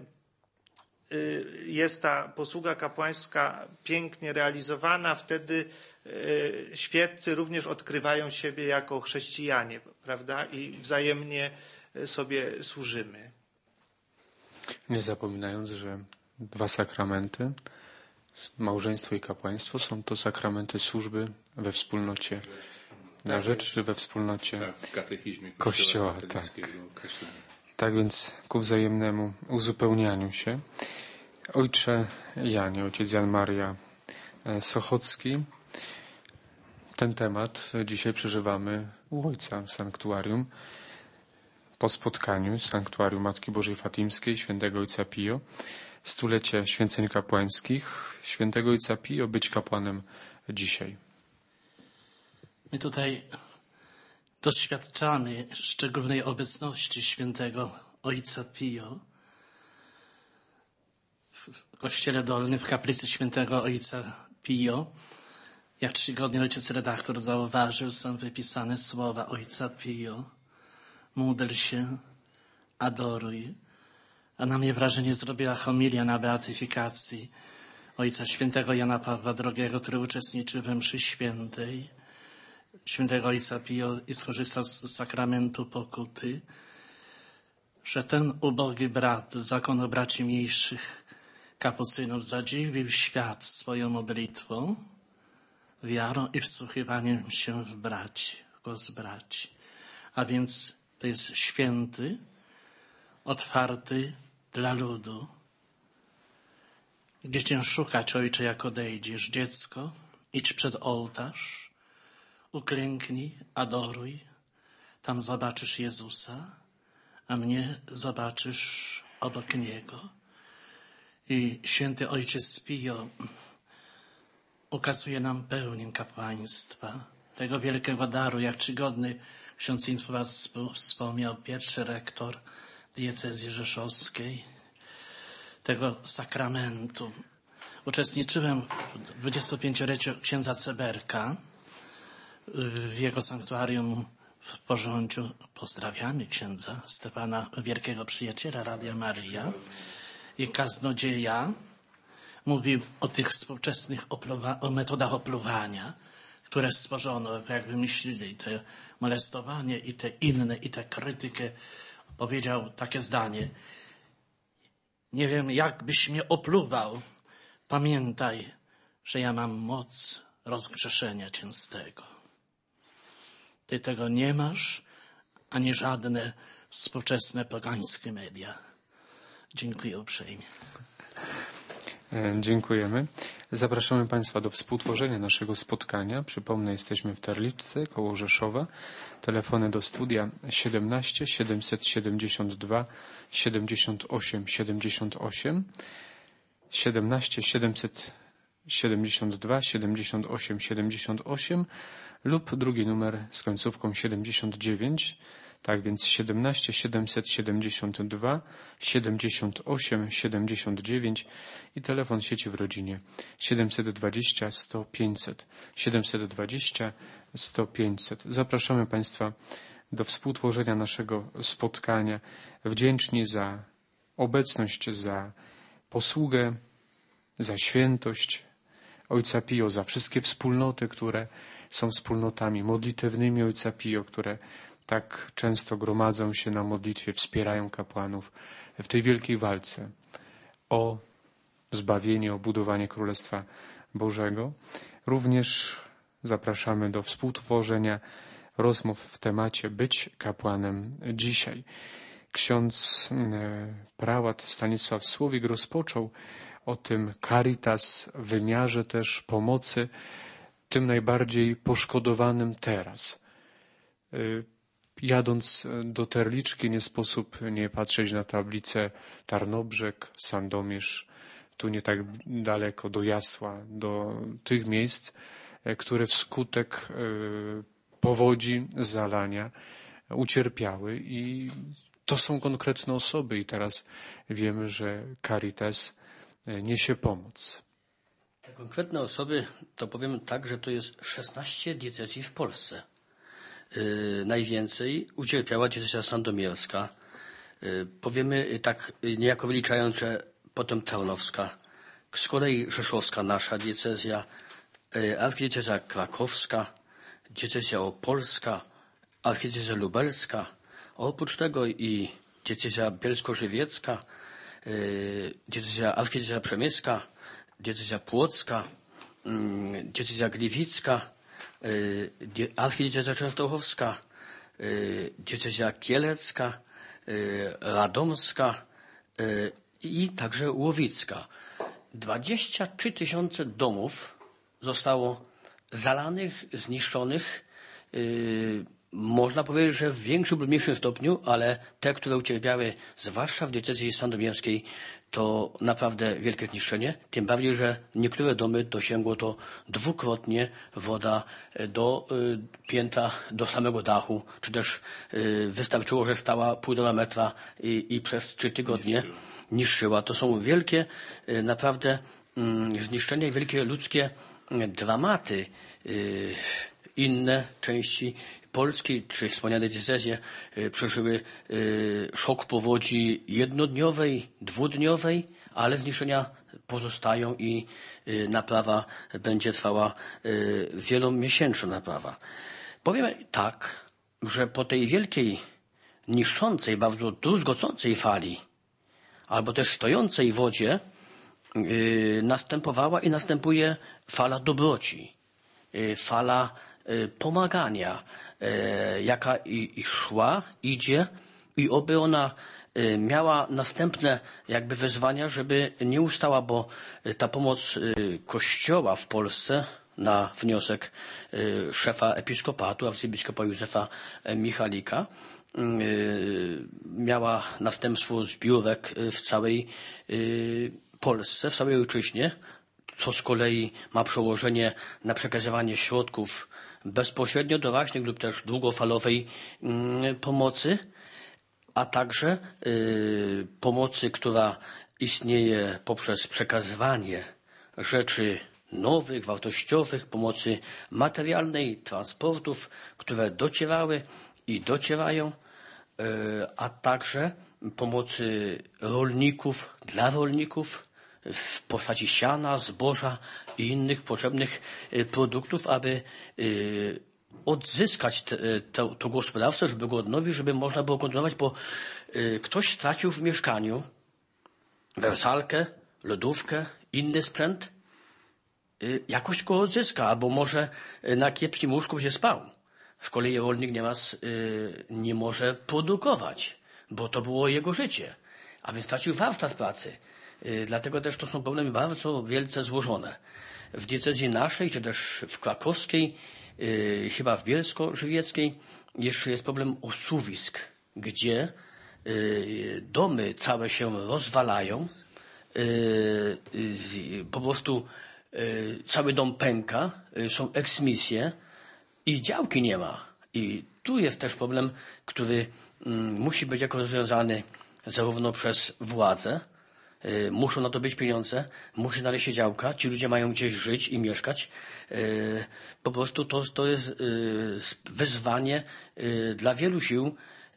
jest ta posługa kapłańska pięknie realizowana, wtedy świeccy również odkrywają siebie jako chrześcijanie, prawda? I wzajemnie sobie służymy. Nie zapominając, że dwa sakramenty, małżeństwo i kapłaństwo, są to sakramenty służby we wspólnocie na rzecz, czy we wspólnocie tak, w katechizmie Kościoła. Kościoła tak. tak więc ku wzajemnemu uzupełnianiu się. Ojcze Janie, ojciec Jan Maria Sochocki, ten temat dzisiaj przeżywamy u ojca w sanktuarium. Po spotkaniu z sanktuarium Matki Bożej Fatimskiej, świętego Ojca Pio, stulecie święceń kapłańskich, świętego Ojca Pio być kapłanem dzisiaj. My tutaj doświadczamy szczególnej obecności świętego Ojca Pio w Kościele Dolnym, w kaplicy świętego Ojca Pio. Jak trzygodnie ojciec redaktor zauważył, są wypisane słowa Ojca Pio. Módl się, adoruj. A na mnie wrażenie zrobiła homilia na beatyfikacji Ojca Świętego Jana Pawła drugiego, który uczestniczył we mszy świętej, świętego Ojca Pio i skorzystał z sakramentu pokuty, że ten ubogi brat z zakonu braci mniejszych kapucynów zadziwił świat swoją modlitwą, wiarą i wsłuchiwaniem się w braci, w głos braci. A więc to jest święty, otwarty dla ludu. Gdzie cię szukać, ojcze, jak odejdziesz? Dziecko, idź przed ołtarz, uklęknij, adoruj. Tam zobaczysz Jezusa, a mnie zobaczysz obok Niego. I święty Ojciec Pio ukazuje nam pełnię kapłaństwa, tego wielkiego daru, jak czcigodny ksiądz Infowat wspomniał, pierwszy rektor diecezji rzeszowskiej, tego sakramentu. Uczestniczyłem w dwudziestopięcioleciu księdza Ceberka w jego sanktuarium w Porządziu. Pozdrawiamy księdza Stefana, wielkiego przyjaciela Radia Maria i kaznodzieja. Mówił o tych współczesnych opluwa- o metodach opluwania, które stworzono, jakby myśleli, te molestowanie i te inne, i tę krytykę. Powiedział takie zdanie: nie wiem, jak byś mnie opluwał, pamiętaj, że ja mam moc rozgrzeszenia cię z tego. Ty tego nie masz, ani żadne współczesne pogańskie media. Dziękuję uprzejmie. Dziękujemy. Zapraszamy Państwa do współtworzenia naszego spotkania. Przypomnę, jesteśmy w Terliczce, koło Rzeszowa. Telefony do studia siedemnaście siedemset siedemdziesiąt dwa siedemdziesiąt osiem siedemdziesiąt osiem, siedemnaście siedemset siedemdziesiąt dwa siedemdziesiąt osiem siedemdziesiąt osiem lub drugi numer z końcówką siedemdziesiąt dziewięć. Tak więc siedemnaście siedemset siedemdziesiąt dwa siedemdziesiąt osiem siedemdziesiąt dziewięć i telefon sieci w rodzinie siedemset dwadzieścia sto pięćset, siedemset dwadzieścia sto pięćset. Zapraszamy Państwa do współtworzenia naszego spotkania. Wdzięczni za obecność, za posługę, za świętość Ojca Pio, za wszystkie wspólnoty, które są wspólnotami modlitewnymi Ojca Pio, które tak często gromadzą się na modlitwie, wspierają kapłanów w tej wielkiej walce o zbawienie, o budowanie Królestwa Bożego. Również zapraszamy do współtworzenia rozmów w temacie być kapłanem dzisiaj. Ksiądz prałat Stanisław Słowik rozpoczął o tym Caritas, wymiarze też pomocy tym najbardziej poszkodowanym teraz. Jadąc do Terliczki nie sposób nie patrzeć na tablicę Tarnobrzeg, Sandomierz, tu nie tak daleko do Jasła, do tych miejsc, które wskutek powodzi, zalania ucierpiały i to są konkretne osoby i teraz wiemy, że Caritas niesie pomoc. Te konkretne osoby, to powiem tak, że to jest szesnaście diecezji w Polsce. Yy, najwięcej ucierpiała diecezja sandomierska. Yy, powiemy tak niejako wyliczając, że potem Tarnowska, z kolei rzeszowska nasza diecezja, yy, archidiecezja krakowska, diecezja opolska, archidiecezja lubelska, oprócz tego i diecezja bielsko-żywiecka, yy, diecezja archidiecezja przemyska, diecezja płocka, yy, diecezja gliwicka, archidiecezja częstochowska, diecezja kielecka, radomska i także łowicka. dwadzieścia trzy tysiące domów zostało zalanych, zniszczonych. Można powiedzieć, że w większym lub mniejszym stopniu, ale te, które ucierpiały, zwłaszcza w diecezji sandomierskiej, to naprawdę wielkie zniszczenie. Tym bardziej, że niektóre domy dosięgło to dwukrotnie woda do y, piętra, do samego dachu, czy też y, wystarczyło, że stała półtora metra i, i przez trzy tygodnie niszczyła. niszczyła. To są wielkie, y, naprawdę y, zniszczenia i wielkie ludzkie y, dramaty. Y, Inne części Polski, czy wspomniane diecezje, y, przeżyły y, szok powodzi jednodniowej, dwudniowej, ale zniszczenia pozostają i y, naprawa będzie trwała y, wielomiesięczna naprawa. Powiem tak, że po tej wielkiej, niszczącej, bardzo druzgocącej fali, albo też stojącej wodzie, y, następowała i następuje fala dobroci, y, fala pomagania, jaka i, i szła, idzie i oby ona miała następne jakby wezwania, żeby nie ustała, bo ta pomoc Kościoła w Polsce na wniosek szefa episkopatu, arcybiskupa Józefa Michalika, miała następstwo zbiórek w całej Polsce, w całej ojczyźnie, co z kolei ma przełożenie na przekazywanie środków bezpośrednio doraźnych lub też długofalowej mm, pomocy, a także y, pomocy, która istnieje poprzez przekazywanie rzeczy nowych, wartościowych, pomocy materialnej, transportów, które docierały i docierają, y, a także pomocy rolników dla rolników, w postaci siana, zboża i innych potrzebnych produktów, aby odzyskać te, to, to gospodarstwo, żeby go odnowić, żeby można było kontynuować, bo ktoś stracił w mieszkaniu wersalkę, lodówkę inny sprzęt, jakoś go odzyska, albo może na kiepskim łóżku się spał. Z kolei rolnik nie ma, nie może produkować, bo to było jego życie, a więc stracił warsztat pracy. Dlatego też to są problemy bardzo wielce złożone. W diecezji naszej, czy też w krakowskiej, chyba w bielsko-żywieckiej, jeszcze jest problem osuwisk, gdzie domy całe się rozwalają, po prostu cały dom pęka, są eksmisje i działki nie ma. I tu jest też problem, który musi być jako rozwiązany zarówno przez władze, muszą na to być pieniądze, musi znaleźć się działka, ci ludzie mają gdzieś żyć i mieszkać. Po prostu to, to jest wyzwanie dla wielu sił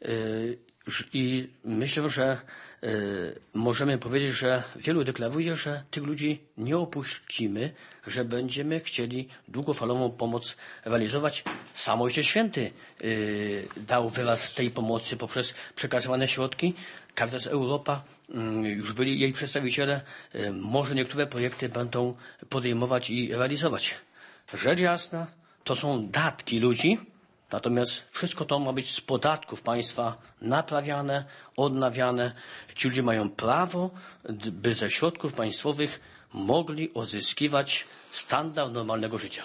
i myślę, że możemy powiedzieć, że wielu deklaruje, że tych ludzi nie opuścimy, że będziemy chcieli długofalową pomoc realizować. Sam Ojciec Święty dał wyraz tej pomocy poprzez przekazywane środki. Caritas Europa, już byli jej przedstawiciele, może niektóre projekty będą podejmować i realizować. Rzecz jasna, to są datki ludzi, natomiast wszystko to ma być z podatków państwa naprawiane, odnawiane. Ci ludzie mają prawo, by ze środków państwowych mogli odzyskiwać standard normalnego życia.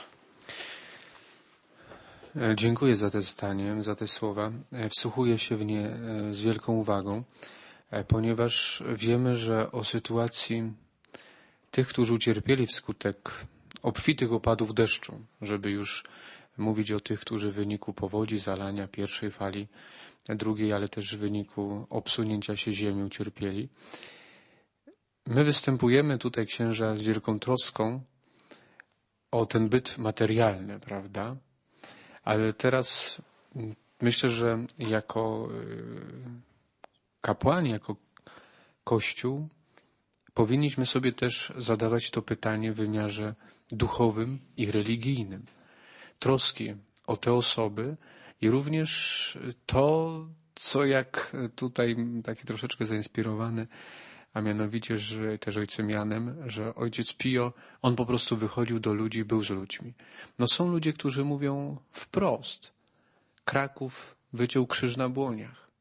Dziękuję za te zdanie, za te słowa. Wsłuchuję się w nie z wielką uwagą, ponieważ wiemy, że o sytuacji tych, którzy ucierpieli wskutek obfitych opadów deszczu, żeby już mówić o tych, którzy w wyniku powodzi, zalania pierwszej fali, drugiej, ale też w wyniku obsunięcia się ziemi ucierpieli. My występujemy tutaj, księża, z wielką troską o ten byt materialny, prawda? Ale teraz myślę, że jako kapłani, jako Kościół powinniśmy sobie też zadawać to pytanie w wymiarze duchowym i religijnym. Troski o te osoby i również to, co jak tutaj taki troszeczkę zainspirowany, a mianowicie, że też ojcem Janem, że ojciec Pio, on po prostu wychodził do ludzi, był z ludźmi. No są ludzie, którzy mówią wprost. Kraków wyciął krzyż na błoniach.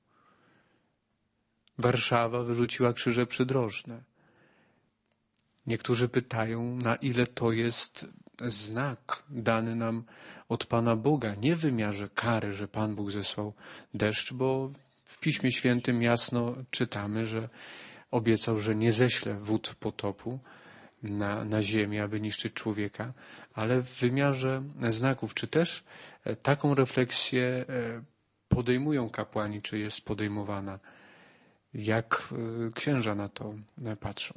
Warszawa wyrzuciła krzyże przydrożne. Niektórzy pytają, na ile to jest znak dany nam od Pana Boga, nie w wymiarze kary, że Pan Bóg zesłał deszcz, bo w Piśmie Świętym jasno czytamy, że obiecał, że nie ześle wód potopu na, na ziemię, aby niszczyć człowieka, ale w wymiarze znaków, czy też taką refleksję podejmują kapłani, czy jest podejmowana, jak księża na to patrzą?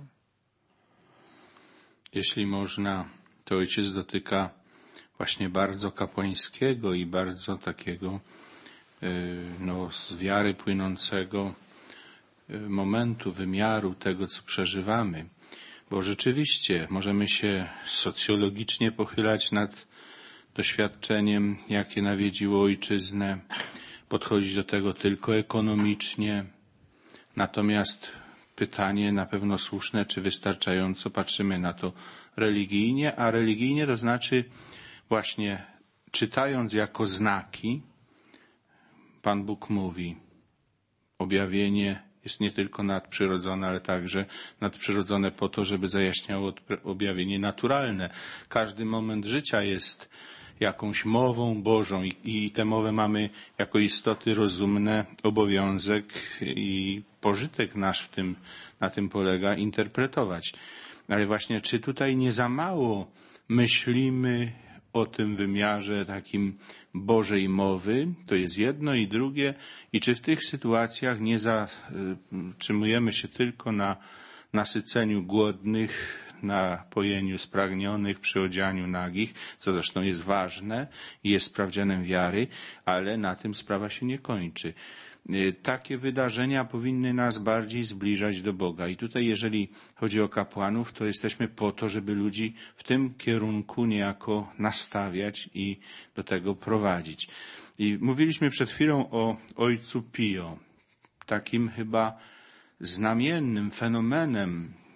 Jeśli można, to ojciec dotyka właśnie bardzo kapłańskiego i bardzo takiego no, z wiary płynącego momentu, wymiaru tego, co przeżywamy. Bo rzeczywiście możemy się socjologicznie pochylać nad doświadczeniem, jakie nawiedziło ojczyznę, podchodzić do tego tylko ekonomicznie. Natomiast pytanie na pewno słuszne, czy wystarczająco patrzymy na to religijnie, a religijnie to znaczy właśnie czytając jako znaki, Pan Bóg mówi, objawienie jest nie tylko nadprzyrodzone, ale także nadprzyrodzone po to, żeby zajaśniało objawienie naturalne. Każdy moment życia jest jakąś mową Bożą i, i tę mowę mamy jako istoty rozumne obowiązek i pożytek nasz w tym, na tym polega, interpretować. Ale właśnie czy tutaj nie za mało myślimy o tym wymiarze takim Bożej mowy, to jest jedno i drugie, i czy w tych sytuacjach nie zatrzymujemy się tylko na nasyceniu głodnych, na pojeniu spragnionych, przyodzianiu nagich, co zresztą jest ważne i jest sprawdzianem wiary, ale na tym sprawa się nie kończy. Takie wydarzenia powinny nas bardziej zbliżać do Boga. I tutaj, jeżeli chodzi o kapłanów, to jesteśmy po to, żeby ludzi w tym kierunku niejako nastawiać i do tego prowadzić. I mówiliśmy przed chwilą o ojcu Pio, takim chyba znamiennym fenomenem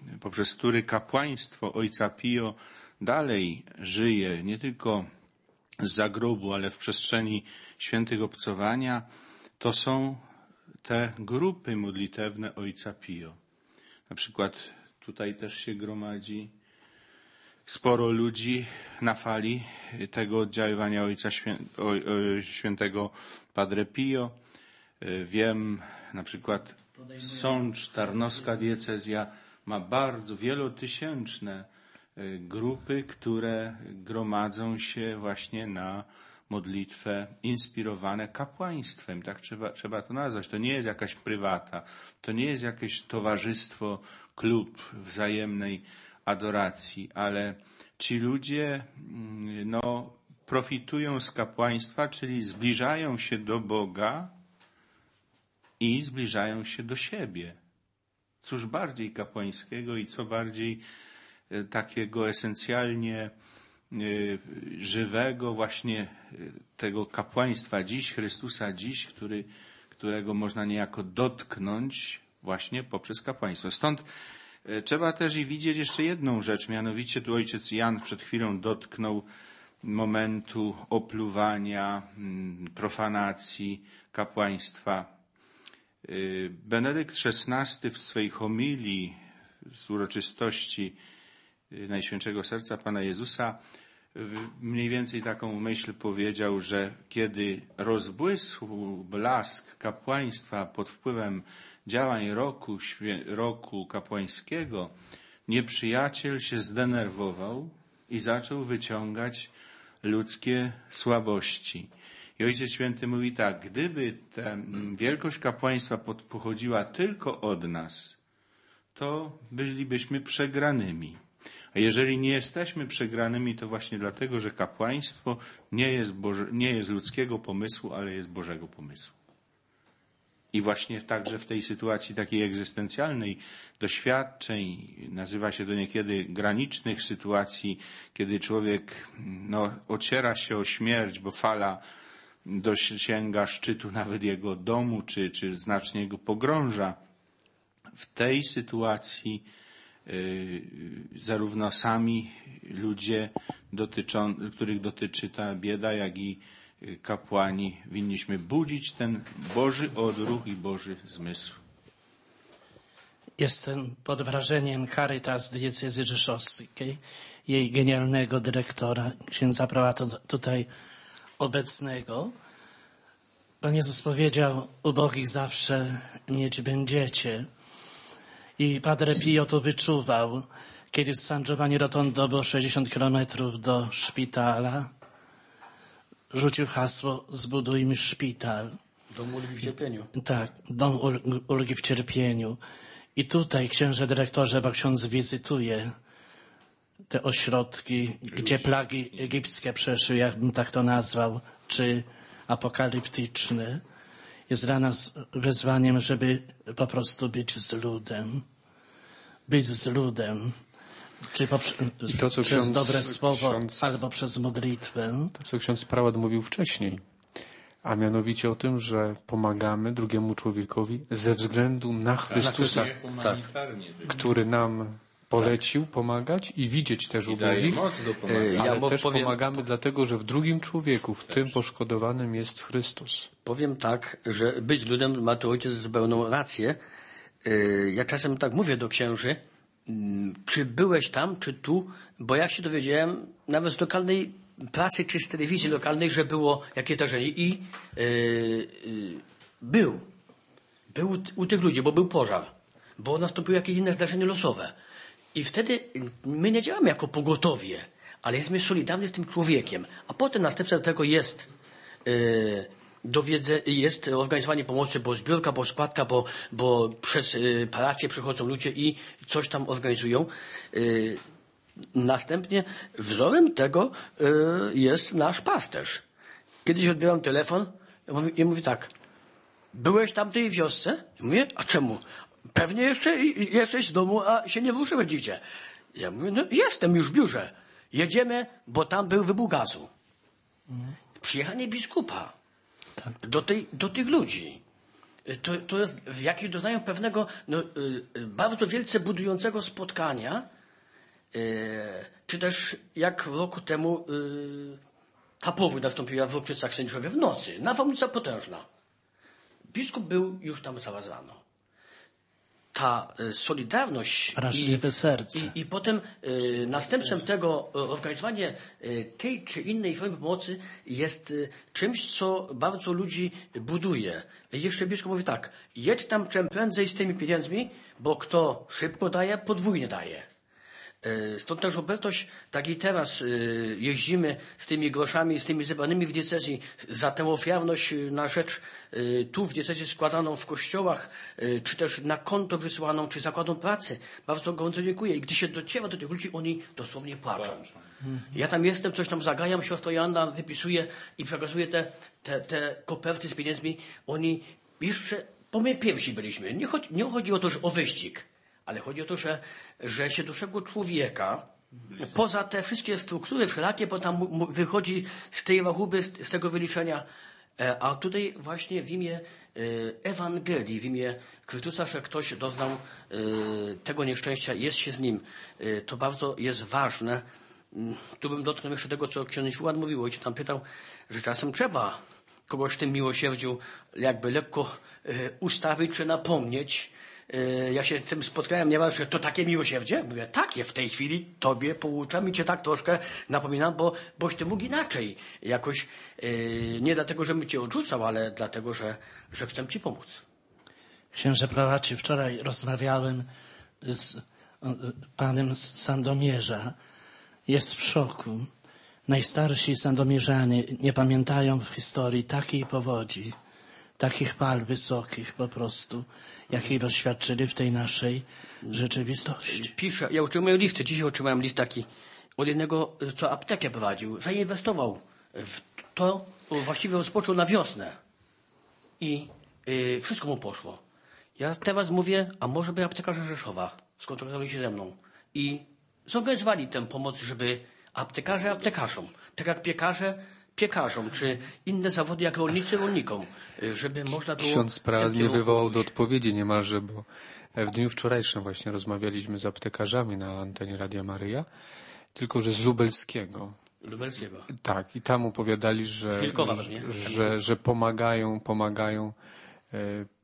poprzez który kapłaństwo Ojca Pio dalej żyje, nie tylko z zagrobu, ale w przestrzeni świętych obcowania, to są te grupy modlitewne Ojca Pio. Na przykład tutaj też się gromadzi sporo ludzi na fali tego oddziaływania Ojca Świę... o, o, Świętego Padre Pio. Wiem, na przykład Sącz, Tarnowska diecezja ma bardzo wielotysięczne grupy, które gromadzą się właśnie na modlitwę inspirowane kapłaństwem. Tak trzeba, trzeba to nazwać. To nie jest jakaś prywata, to nie jest jakieś towarzystwo, klub wzajemnej adoracji, ale ci ludzie no, profitują z kapłaństwa, czyli zbliżają się do Boga i zbliżają się do siebie. Cóż bardziej kapłańskiego i co bardziej takiego esencjalnie żywego właśnie tego kapłaństwa dziś, Chrystusa dziś, który, którego można niejako dotknąć właśnie poprzez kapłaństwo. Stąd trzeba też i widzieć jeszcze jedną rzecz, mianowicie tu ojciec Jan przed chwilą dotknął momentu opluwania, profanacji kapłaństwa. Benedykt szesnasty w swej homilii z uroczystości Najświętszego Serca Pana Jezusa mniej więcej taką myśl powiedział, że kiedy rozbłysł blask kapłaństwa pod wpływem działań roku, roku kapłańskiego, nieprzyjaciel się zdenerwował i zaczął wyciągać ludzkie słabości. I Ojciec Święty mówi tak, gdyby ta wielkość kapłaństwa pochodziła tylko od nas, to bylibyśmy przegranymi. A jeżeli nie jesteśmy przegranymi, to właśnie dlatego, że kapłaństwo nie jest, Boże, nie jest ludzkiego pomysłu, ale jest Bożego pomysłu. I właśnie także w tej sytuacji takiej egzystencjalnej doświadczeń, nazywa się to niekiedy granicznych sytuacji, kiedy człowiek no, ociera się o śmierć, bo fala dosięga szczytu nawet jego domu, czy, czy znacznie go pogrąża. W tej sytuacji zarówno sami ludzie, dotyczą, których dotyczy ta bieda, jak i kapłani winniśmy budzić ten Boży odruch i Boży zmysł. Jestem pod wrażeniem Caritas diecezji rzeszowskiej, jej genialnego dyrektora, księdza prałata tutaj obecnego. Pan Jezus powiedział, ubogich zawsze mieć będziecie. I Padre Pio to wyczuwał, kiedy z San Giovanni Rotondo było sześćdziesiąt kilometrów do szpitala. Rzucił hasło, zbudujmy szpital. Dom ulgi w cierpieniu. Tak, dom ulgi w cierpieniu. I tutaj, księże dyrektorze, bo ksiądz wizytuje te ośrodki, gdzie plagi egipskie przeszły, jakbym tak to nazwał, czy apokaliptyczne. Jest dla nas wyzwaniem, żeby po prostu być z ludem. Być z ludem. Czy poprzez, to, co przez ksiądz, dobre słowo, ksiądz, albo przez modlitwę. To, co ksiądz prałat mówił wcześniej. A mianowicie o tym, że pomagamy drugiemu człowiekowi ze względu na Chrystusa, na tak. który nam polecił pomagać i widzieć też ubogich, ale ja też powiem, pomagamy dlatego, że w drugim człowieku, w też. tym poszkodowanym jest Chrystus. Powiem tak, że być ludem ma to ojciec zupełną rację. Ja czasem tak mówię do księży, czy byłeś tam, czy tu, bo ja się dowiedziałem nawet z lokalnej prasy, czy z telewizji lokalnej, że było jakieś zdarzenie i yy, yy, był. Był u, u tych ludzi, bo był pożar, bo nastąpiło jakieś inne zdarzenie losowe. I wtedy my nie działamy jako pogotowie, ale jesteśmy solidarni z tym człowiekiem. A potem następstwem tego jest yy, dowiedze, jest organizowanie pomocy, bo zbiórka, bo składka, bo, bo przez yy, parafię przychodzą ludzie i coś tam organizują. Yy, następnie wzorem tego yy, jest nasz pasterz. Kiedyś odbieram telefon i mówię, i mówię tak, byłeś tam w tej wiosce? I mówię, a czemu? Pewnie jeszcze jesteś z domu, a się nie ruszyłeś nigdzie. Ja mówię, no jestem już w biurze. Jedziemy, bo tam był wybuch gazu. Mhm. Przyjechanie biskupa tak. do, tej, do tych ludzi. To, to jest w jakiej doznają pewnego no, bardzo wielce budującego spotkania, czy też jak roku temu ta powódź nastąpiła w Łoczycach Sędziowie w nocy. Nawałnica potężna. Biskup był już tam zawadzano. Ta solidarność wrażliwe serce. I, i potem y, następstwem tego organizowanie y, tej czy innej formy pomocy jest y, czymś, co bardzo ludzi buduje. I jeszcze biskup mówi tak, jedź tam czym prędzej z tymi pieniędzmi, bo kto szybko daje, podwójnie daje. Stąd też obecność, tak i teraz jeździmy z tymi groszami, z tymi zebranymi w diecezji za tę ofiarność na rzecz tu w diecezji składaną w kościołach, czy też na konto wysyłaną, czy zakładom pracy. Bardzo gorąco dziękuję. I gdy się dociera do tych ludzi, oni dosłownie płaczą. Mhm. Ja tam jestem, coś tam zagajam, siostra Joanna wypisuje i przekazuje te, te, te koperty z pieniędzmi. Oni jeszcze, po my pierwsi byliśmy. Nie chodzi, nie chodzi o to, że o wyścig. Ale chodzi o to, że, że się doszłego człowieka, poza te wszystkie struktury wszelakie, bo tam wychodzi z tej rachuby, z, z tego wyliczenia, a tutaj właśnie w imię Ewangelii, w imię Chrystusa, że ktoś doznał tego nieszczęścia, jest się z nim. To bardzo jest ważne. Tu bym dotknął jeszcze tego, co ksiądz Fułan mówił, ojciec tam pytał, że czasem trzeba kogoś w tym miłosierdziu jakby lekko ustawić czy napomnieć. Ja się z tym spotkałem nieraz, że to takie miłosierdzie? Mówię, takie w tej chwili tobie pouczam i cię tak troszkę napominam, bo boś ty mógł inaczej. Jakoś yy, nie dlatego, żebym cię odrzucał, ale dlatego, że, że chcę ci pomóc. Księże prałacie, wczoraj rozmawiałem z panem z Sandomierza. Jest w szoku. Najstarsi sandomierzanie nie pamiętają w historii takiej powodzi, takich fal wysokich po prostu, jakich doświadczyli w tej naszej rzeczywistości. Piszę, ja utrzymałem listy, dzisiaj otrzymałem list taki od jednego, co aptekę prowadził, zainwestował w to, właściwie rozpoczął na wiosnę i yy, wszystko mu poszło. Ja teraz mówię, a może by aptekarze Rzeszowa skontaktowali się ze mną i zorganizowali tę pomoc, żeby aptekarze aptekarzom, tak jak piekarze piekarzom, czy inne zawody jak rolnicy rolnikom, żeby można było... Ksiądz Prałat mnie wywołał do odpowiedzi niemalże, bo w dniu wczorajszym właśnie rozmawialiśmy z aptekarzami na antenie Radia Maryja, tylko że z Lubelskiego. Lubelskiego. Tak, i tam opowiadali, że, Wilkowa, że, że, że pomagają, pomagają e,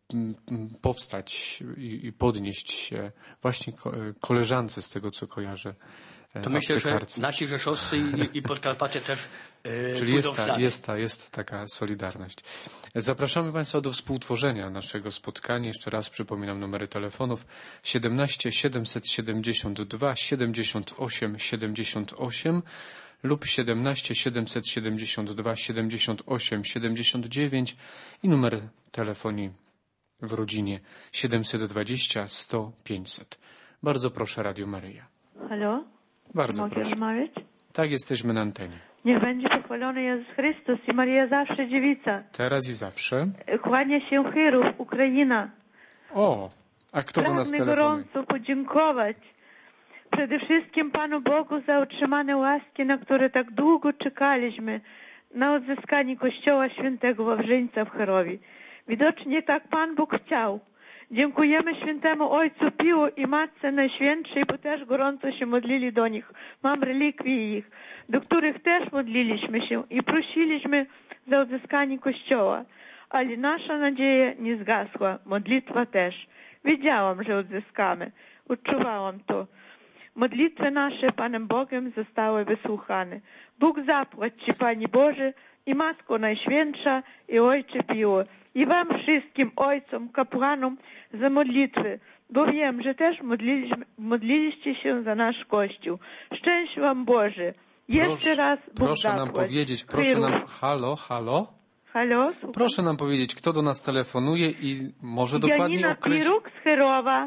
powstać i, i podnieść się właśnie ko, koleżance z tego, co kojarzę. To myślę, że nasi rzeszowscy i, i Podkarpacie też yy, Czyli jest ta, jest, ta, jest taka solidarność. Zapraszamy Państwa do współtworzenia naszego spotkania. Jeszcze raz przypominam numery telefonów siedemnaście siedemset siedemdziesiąt dwa siedemdziesiąt osiem siedemdziesiąt osiem lub siedemnaście siedemset siedemdziesiąt dwa siedemdziesiąt osiem siedemdziesiąt dziewięć i numer telefonii w rodzinie siedemset dwadzieścia sto pięćset. Bardzo proszę, Radio Maryja. Halo? Bardzo Mogę proszę. rozmawiać? Tak, jesteśmy na antenie. Niech będzie pochwalony Jezus Chrystus i Maria zawsze dziewica. Teraz i zawsze. Kłania się Chyrów, Ukraina. O, a kto do nas Pragnę telefonuje? gorąco podziękować przede wszystkim Panu Bogu za otrzymane łaski, na które tak długo czekaliśmy, na odzyskanie Kościoła Świętego Wawrzyńca w Cherowie. Widocznie tak Pan Bóg chciał. Dziękujemy Świętemu Ojcu Piu i Matce Najświętszej, bo też gorąco się modlili do nich. Mam relikwii ich, do których też modliliśmy się i prosiliśmy za odzyskanie Kościoła. Ale nasza nadzieja nie zgasła, modlitwa też. Wiedziałam, że odzyskamy. Odczuwałam to. Modlitwy nasze Panem Bogiem zostały wysłuchane. Bóg zapłać Ci, Panie Boże, i Matko Najświętsza, i Ojcze Piu, i Wam wszystkim, ojcom, kapłanom, za modlitwy, bo wiem, że też modliliśmy, modliliście się za nasz Kościół. Szczęść Wam Boże. Jeszcze proszę, raz Bóg Proszę zapłać. nam powiedzieć, proszę nam... Halo, halo? Halo? Słucham. Proszę nam powiedzieć, kto do nas telefonuje i może dokładnie Janina określić... Piruk z Cherowa,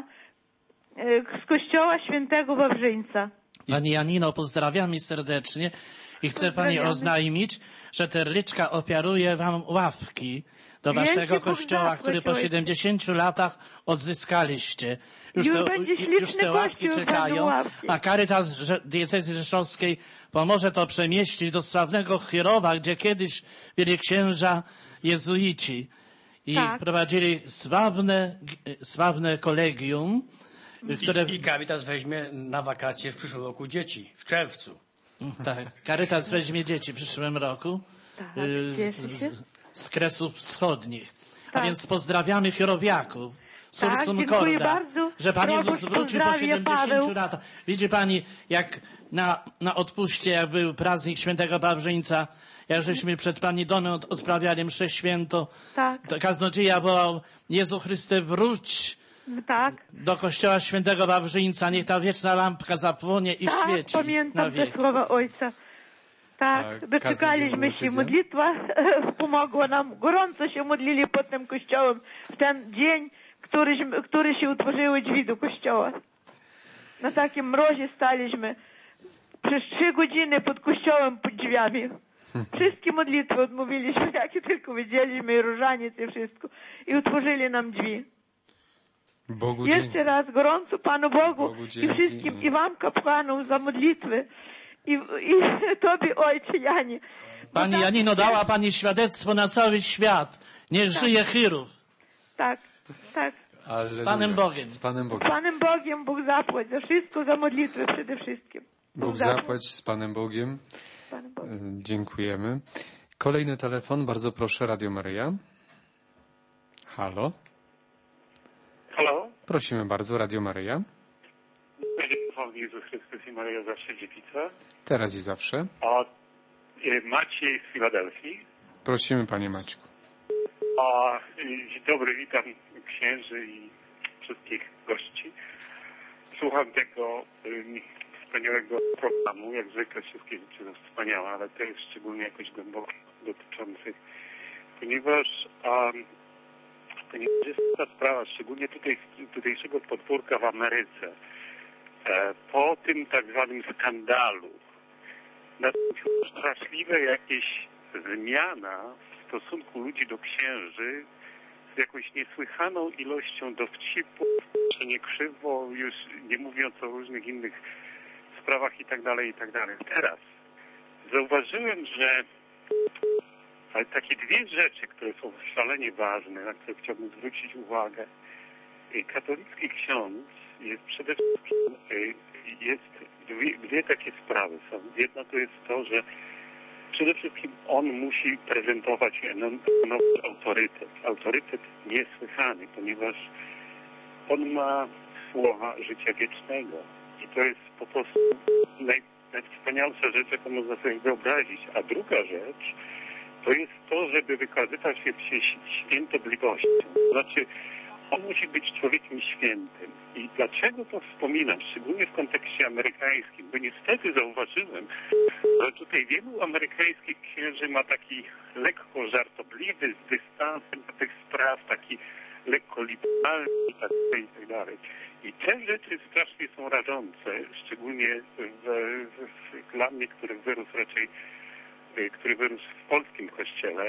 z Kościoła Świętego Wawrzyńca. Pani Janino, pozdrawiamy serdecznie i chcę Pani oznajmić, że Terlyczka ofiaruje Wam ławki do Waszego kościoła, który po siedemdziesięciu latach odzyskaliście. Już, Już te, będzie już te ławki czekają, a Caritas Diecezji Rzeszowskiej pomoże to przemieścić do sławnego Cherowa, gdzie kiedyś byli księża jezuici. i Tak. prowadzili sławne, sławne kolegium, które... I, I Caritas weźmie na wakacje w przyszłym roku dzieci, w czerwcu. Tak, Caritas weźmie dzieci w przyszłym roku Tak, y, cieszę z, się. z, z Kresów Wschodnich. A Tak. więc pozdrawiamy chorowiaków. Tak, Sursun dziękuję Korda, bardzo. że Pan Jezus Proboszcz wrócił po pozdrawia, siedemdziesięciu Paweł. latach. Widzi Pani, jak na, na odpuście, jak był praznik świętego Wawrzyńca, jak żeśmy przed Pani domem od, odprawiali mszę święto, Tak, to kaznodzieja wołał: Jezu Chryste, wróć tak. do kościoła świętego Wawrzyńca, niech ta wieczna lampka zapłonie i Tak, świeci na pamiętam te wieki. słowa ojca. Tak, Tak, doczekaliśmy kaznodzieja się, ojciec modlitwa pomogła nam. Gorąco się modlili pod tym kościołem w ten dzień, który, który się utworzyły drzwi do kościoła. Na takim mrozie staliśmy przez trzy godziny pod kościołem, pod drzwiami. Wszystkie modlitwy odmówiliśmy, jakie tylko widzieliśmy, i różaniec, i wszystko. I utworzyli nam drzwi. Bogu dzięki. Jeszcze raz gorąco Panu Bogu, Bogu i dzięki. wszystkim, i Wam, kapłanom, za modlitwy. I, i Tobie, Ojcze Janie. Bo Pani tak- Janino, dała Pani świadectwo na cały świat. Niech żyje Chirów. Tak, tak. Alleluja. Z Panem Bogiem. Z Panem Z Bogiem. Panem Bogiem Bóg zapłać za wszystko, za modlitwę przede wszystkim. Bóg zapłać z Panem Bogiem. Z Panem Bogiem. E, Dziękujemy. Kolejny telefon, bardzo proszę, Radio Maryja. Halo? Halo? Prosimy bardzo, Radio Maryja. Będzie pochwalony Jezus Chrystus i Maryja zawsze dziewica. Teraz i zawsze. A e, Maciej z Filadelfii. Prosimy, Panie Maćku. A, e, dzień dobry, witam księży i wszystkich gości. Słucham tego um, wspaniałego programu. Jak zwykle wszystkie rzeczy są wspaniałe, ale to jest szczególnie jakoś głęboko dotyczących, ponieważ um, ponieważ jest ta sprawa, szczególnie tutaj z tutejszego podwórka w Ameryce, e, po tym tak zwanym skandalu nastąpiła straszliwe jakieś zmiana w stosunku ludzi do księży z jakąś niesłychaną ilością dowcipów, czy nie krzywo, już nie mówiąc o różnych innych sprawach i tak dalej, i tak dalej. Teraz zauważyłem, że ale takie dwie rzeczy, które są szalenie ważne, na które chciałbym zwrócić uwagę. Katolicki ksiądz jest przede wszystkim, jest dwie, dwie takie sprawy są. Jedna to jest to, że przede wszystkim on musi prezentować nowy autorytet. Autorytet niesłychany, ponieważ on ma słowa życia wiecznego. I to jest po prostu naj, najwspanialsza rzecz, jaką można sobie wyobrazić. A druga rzecz to jest to, żeby wykazywać się świętobliwością. Znaczy, on musi być człowiekiem świętym. I dlaczego to wspominam? Szczególnie w kontekście amerykańskim, bo niestety zauważyłem, że tutaj wielu amerykańskich księży ma taki lekko żartobliwy, z dystansem do tych spraw, taki lekko liberalny i tak dalej, i tak dalej. I te rzeczy strasznie są rażące, szczególnie w, w, w, dla mnie, który wyrósł raczej który wyrósł w polskim kościele.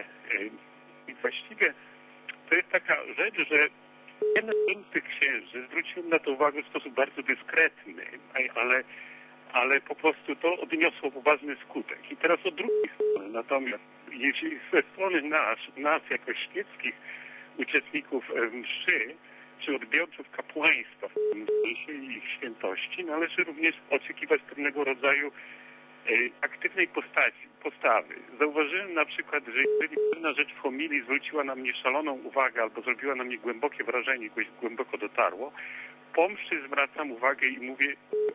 I właściwie to jest taka rzecz, że jeden z tych księży zwróciłem na to uwagę w sposób bardzo dyskretny, ale, ale po prostu to odniosło poważny skutek. I teraz od drugiej strony, natomiast jeśli ze strony nas, nas jako świeckich uczestników mszy, czy odbiorców kapłaństwa w tym sensie i ich świętości, należy również oczekiwać pewnego rodzaju aktywnej postaci, postawy. Zauważyłem na przykład, że jeżeli pewna rzecz w homilii zwróciła na mnie szaloną uwagę albo zrobiła na mnie głębokie wrażenie, jakoś głęboko dotarło, po mszy zwracam uwagę i mówię,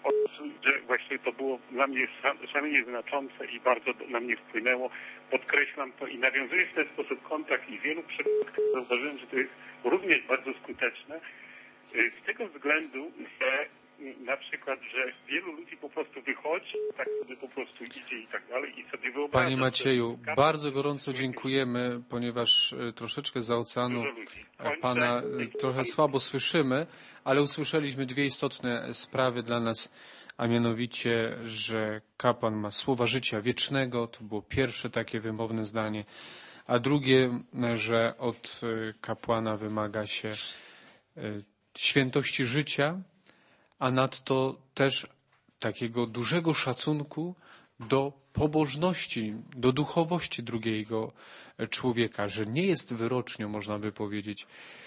że właśnie to było dla mnie szalenie znaczące i bardzo na mnie wpłynęło. Podkreślam to i nawiązuję w ten sposób kontakt i w wielu przypadkach zauważyłem, że to jest również bardzo skuteczne. Z tego względu, że na przykład, że wielu ludzi po prostu wychodzi, tak sobie po prostu idzie i tak dalej i sobie wyobraża. Panie Macieju, bardzo gorąco dziękujemy, ponieważ troszeczkę za oceanu Pana trochę słabo słyszymy, ale usłyszeliśmy dwie istotne sprawy dla nas, a mianowicie, że kapłan ma słowa życia wiecznego, to było pierwsze takie wymowne zdanie, a drugie, że od kapłana wymaga się świętości życia, a nadto też takiego dużego szacunku do pobożności, do duchowości drugiego człowieka, że nie jest wyrocznią, można by powiedzieć,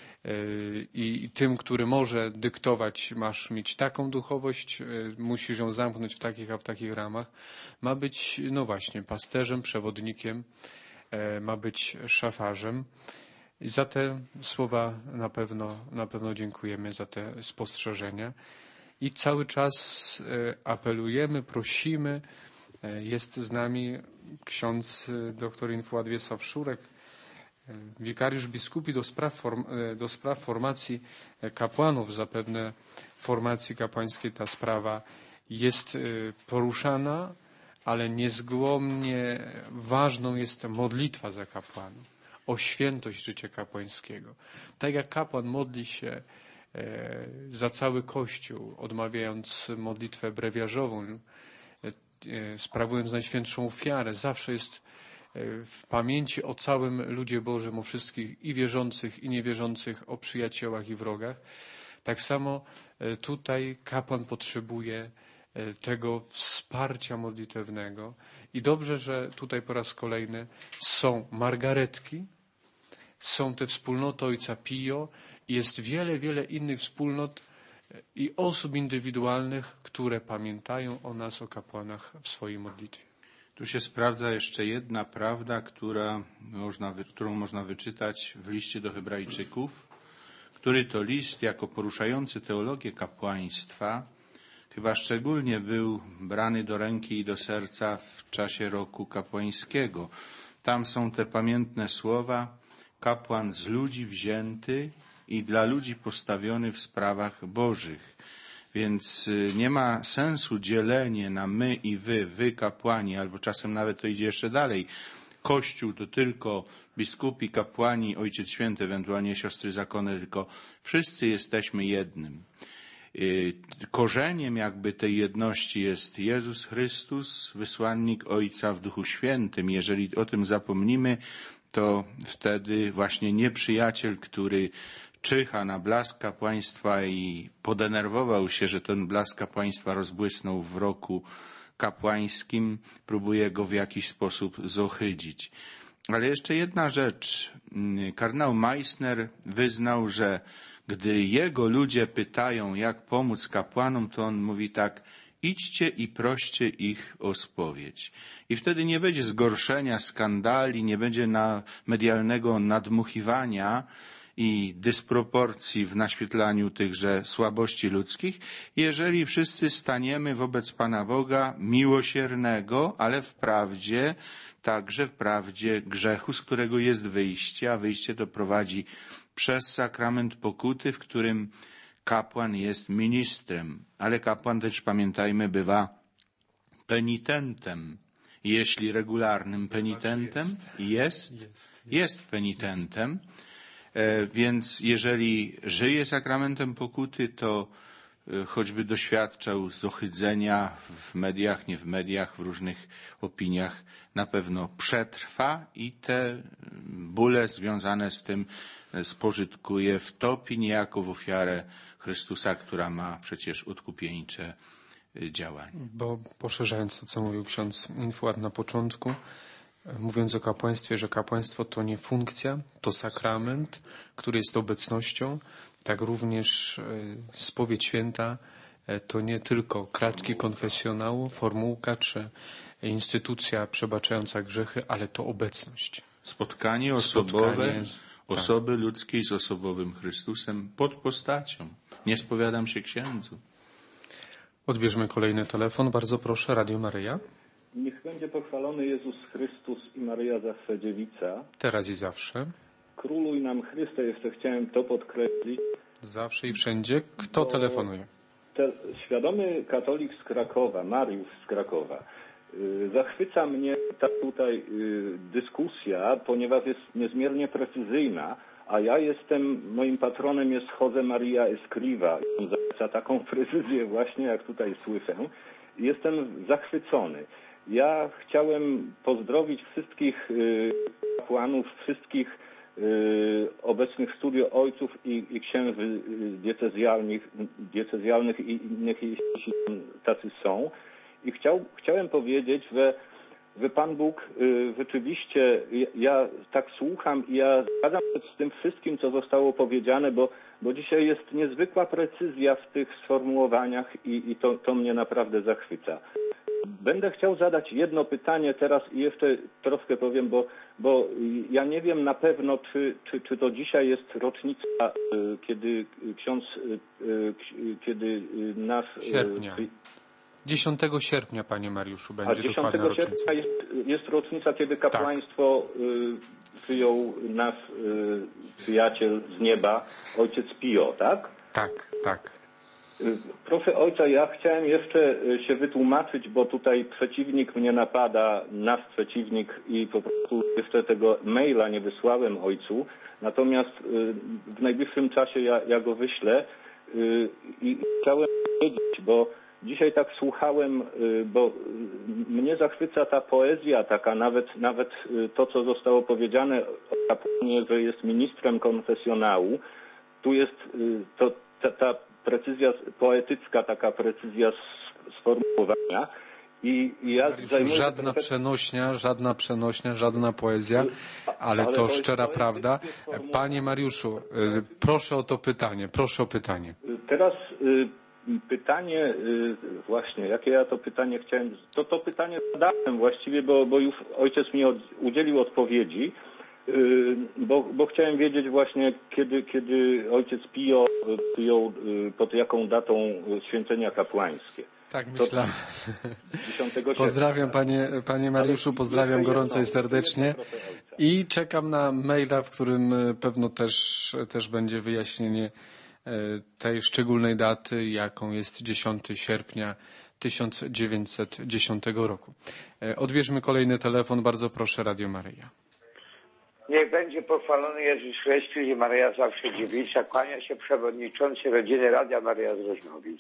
i tym, który może dyktować, masz mieć taką duchowość, musisz ją zamknąć w takich, a w takich ramach. Ma być, no właśnie, pasterzem, przewodnikiem, ma być szafarzem. I za te słowa na pewno, na pewno dziękujemy, za te spostrzeżenia. I cały czas apelujemy, prosimy. Jest z nami ksiądz dr Infłat Wiesław Szurek, wikariusz biskupi do spraw, form, do spraw formacji kapłanów. Zapewne w formacji kapłańskiej ta sprawa jest poruszana, ale niezłomnie ważną jest modlitwa za kapłanów, o świętość życia kapłańskiego. Tak jak kapłan modli się za cały Kościół, odmawiając modlitwę brewiarzową, sprawując najświętszą ofiarę, zawsze jest w pamięci o całym ludzie Bożym, o wszystkich i wierzących, i niewierzących, o przyjaciołach i wrogach. Tak samo tutaj kapłan potrzebuje tego wsparcia modlitewnego. I dobrze, że tutaj po raz kolejny są margaretki, są te wspólnoty Ojca Pio i jest wiele, wiele innych wspólnot i osób indywidualnych, które pamiętają o nas, o kapłanach w swojej modlitwie. Tu się sprawdza jeszcze jedna prawda, która można, którą można wyczytać w liście do Hebrajczyków, który to list jako poruszający teologię kapłaństwa chyba szczególnie był brany do ręki i do serca w czasie roku kapłańskiego. Tam są te pamiętne słowa: kapłan z ludzi wzięty i dla ludzi postawiony w sprawach bożych. Więc nie ma sensu dzielenie na my i wy, wy kapłani, albo czasem nawet to idzie jeszcze dalej. Kościół to tylko biskupi, kapłani, Ojciec Święty, ewentualnie siostry zakonne, tylko wszyscy jesteśmy jednym. Korzeniem jakby tej jedności jest Jezus Chrystus, wysłannik Ojca w Duchu Świętym. Jeżeli o tym zapomnimy, to wtedy właśnie nieprzyjaciel, który czyha na blask kapłaństwa i podenerwował się, że ten blask kapłaństwa rozbłysnął w roku kapłańskim, próbuje go w jakiś sposób zohydzić. Ale jeszcze jedna rzecz. Kardynał Meissner wyznał, że gdy jego ludzie pytają, jak pomóc kapłanom, to on mówi tak: idźcie i proście ich o spowiedź. I wtedy nie będzie zgorszenia, skandali, nie będzie na medialnego nadmuchiwania i dysproporcji w naświetlaniu tychże słabości ludzkich, jeżeli wszyscy staniemy wobec Pana Boga miłosiernego, ale w prawdzie, także w prawdzie grzechu, z którego jest wyjście, a wyjście to prowadzi przez sakrament pokuty, w którym kapłan jest ministrem. Ale kapłan też, pamiętajmy, bywa penitentem. Jeśli regularnym penitentem jest, jest, jest penitentem. Więc jeżeli żyje sakramentem pokuty, to choćby doświadczał zohydzenia w mediach, nie w mediach, w różnych opiniach, na pewno przetrwa i te bóle związane z tym spożytkuje, wtopi niejako w ofiarę Chrystusa, która ma przecież odkupieńcze działanie. Bo poszerzając to, co mówił ksiądz Infłat na początku, mówiąc o kapłaństwie, że kapłaństwo to nie funkcja, to sakrament, który jest obecnością, tak również spowiedź święta to nie tylko kratki konfesjonału, formułka czy instytucja przebaczająca grzechy, ale to obecność. Spotkanie osobowe, Spotkanie, osoby tak. ludzkiej z osobowym Chrystusem pod postacią. Nie spowiadam się księdzu. Odbierzmy kolejny telefon. Bardzo proszę, Radio Maryja. Niech będzie pochwalony Jezus Chrystus i Maryja zawsze dziewica. Teraz i zawsze. Króluj nam Chryste, jeszcze chciałem to podkreślić. Zawsze i wszędzie. Kto telefonuje? Te, świadomy katolik z Krakowa, Mariusz z Krakowa. Yy, zachwyca mnie ta tutaj yy, dyskusja, ponieważ jest niezmiernie precyzyjna, a ja jestem, moim patronem jest Jose Maria Escriva. On zachwyca taką precyzję właśnie, jak tutaj słyszę. Jestem zachwycony. Ja chciałem pozdrowić wszystkich yy, kapłanów, wszystkich yy, obecnych w studio ojców i, i księży yy, diecezjalnych, diecezjalnych i innych, jeśli tacy są. i chciał, chciałem powiedzieć, że, że Pan Bóg y, rzeczywiście, ja, ja tak słucham i ja zgadzam się z tym wszystkim, co zostało powiedziane, bo, bo dzisiaj jest niezwykła precyzja w tych sformułowaniach i, i to, to mnie naprawdę zachwyca. Będę chciał zadać jedno pytanie teraz i jeszcze troszkę powiem, bo, bo ja nie wiem na pewno, czy, czy, czy to dzisiaj jest rocznica, kiedy ksiądz, kiedy nasz... Sierpnia. dziesiątego sierpnia, panie Mariuszu, będzie A dokładna rocznica. sierpnia jest, jest rocznica, kiedy kapłaństwo tak. przyjął nasz przyjaciel z nieba, ojciec Pio, tak? Tak, tak. Proszę ojca, ja chciałem jeszcze się wytłumaczyć, bo tutaj przeciwnik mnie napada, nasz przeciwnik i po prostu jeszcze tego maila nie wysłałem ojcu, natomiast w najbliższym czasie ja, ja go wyślę i chciałem powiedzieć, bo dzisiaj tak słuchałem, bo mnie zachwyca ta poezja taka, nawet, nawet to, co zostało powiedziane o kapłanie, że jest ministrem konfesjonału, tu jest to, ta, ta precyzja poetycka, taka precyzja sformułowania. I, i ja żadna trochę... przenośnia, żadna przenośnia, żadna poezja, ale, ale to, to szczera prawda. Panie Mariuszu, proszę o to pytanie, proszę o pytanie. Teraz pytanie, właśnie, jakie ja to pytanie chciałem, to to pytanie zadałem właściwie, bo, bo już ojciec mi od, udzielił odpowiedzi. Bo, bo chciałem wiedzieć właśnie, kiedy, kiedy ojciec Pio przyjął, pod jaką datą święcenia kapłańskie. Tak myślałem. Pozdrawiam panie, panie Mariuszu, pozdrawiam gorąco i serdecznie i czekam na maila, w którym pewno też, też będzie wyjaśnienie tej szczególnej daty, jaką jest dziesiątego sierpnia tysiąc dziewięćset dziesiątego roku. Odbierzmy kolejny telefon, bardzo proszę, Radio Maryja. Niech będzie pochwalony Jezus Chrystus i Maryja zawsze dziewica. Kłania się przewodniczący rodziny Radia Maryja z Rożnowic.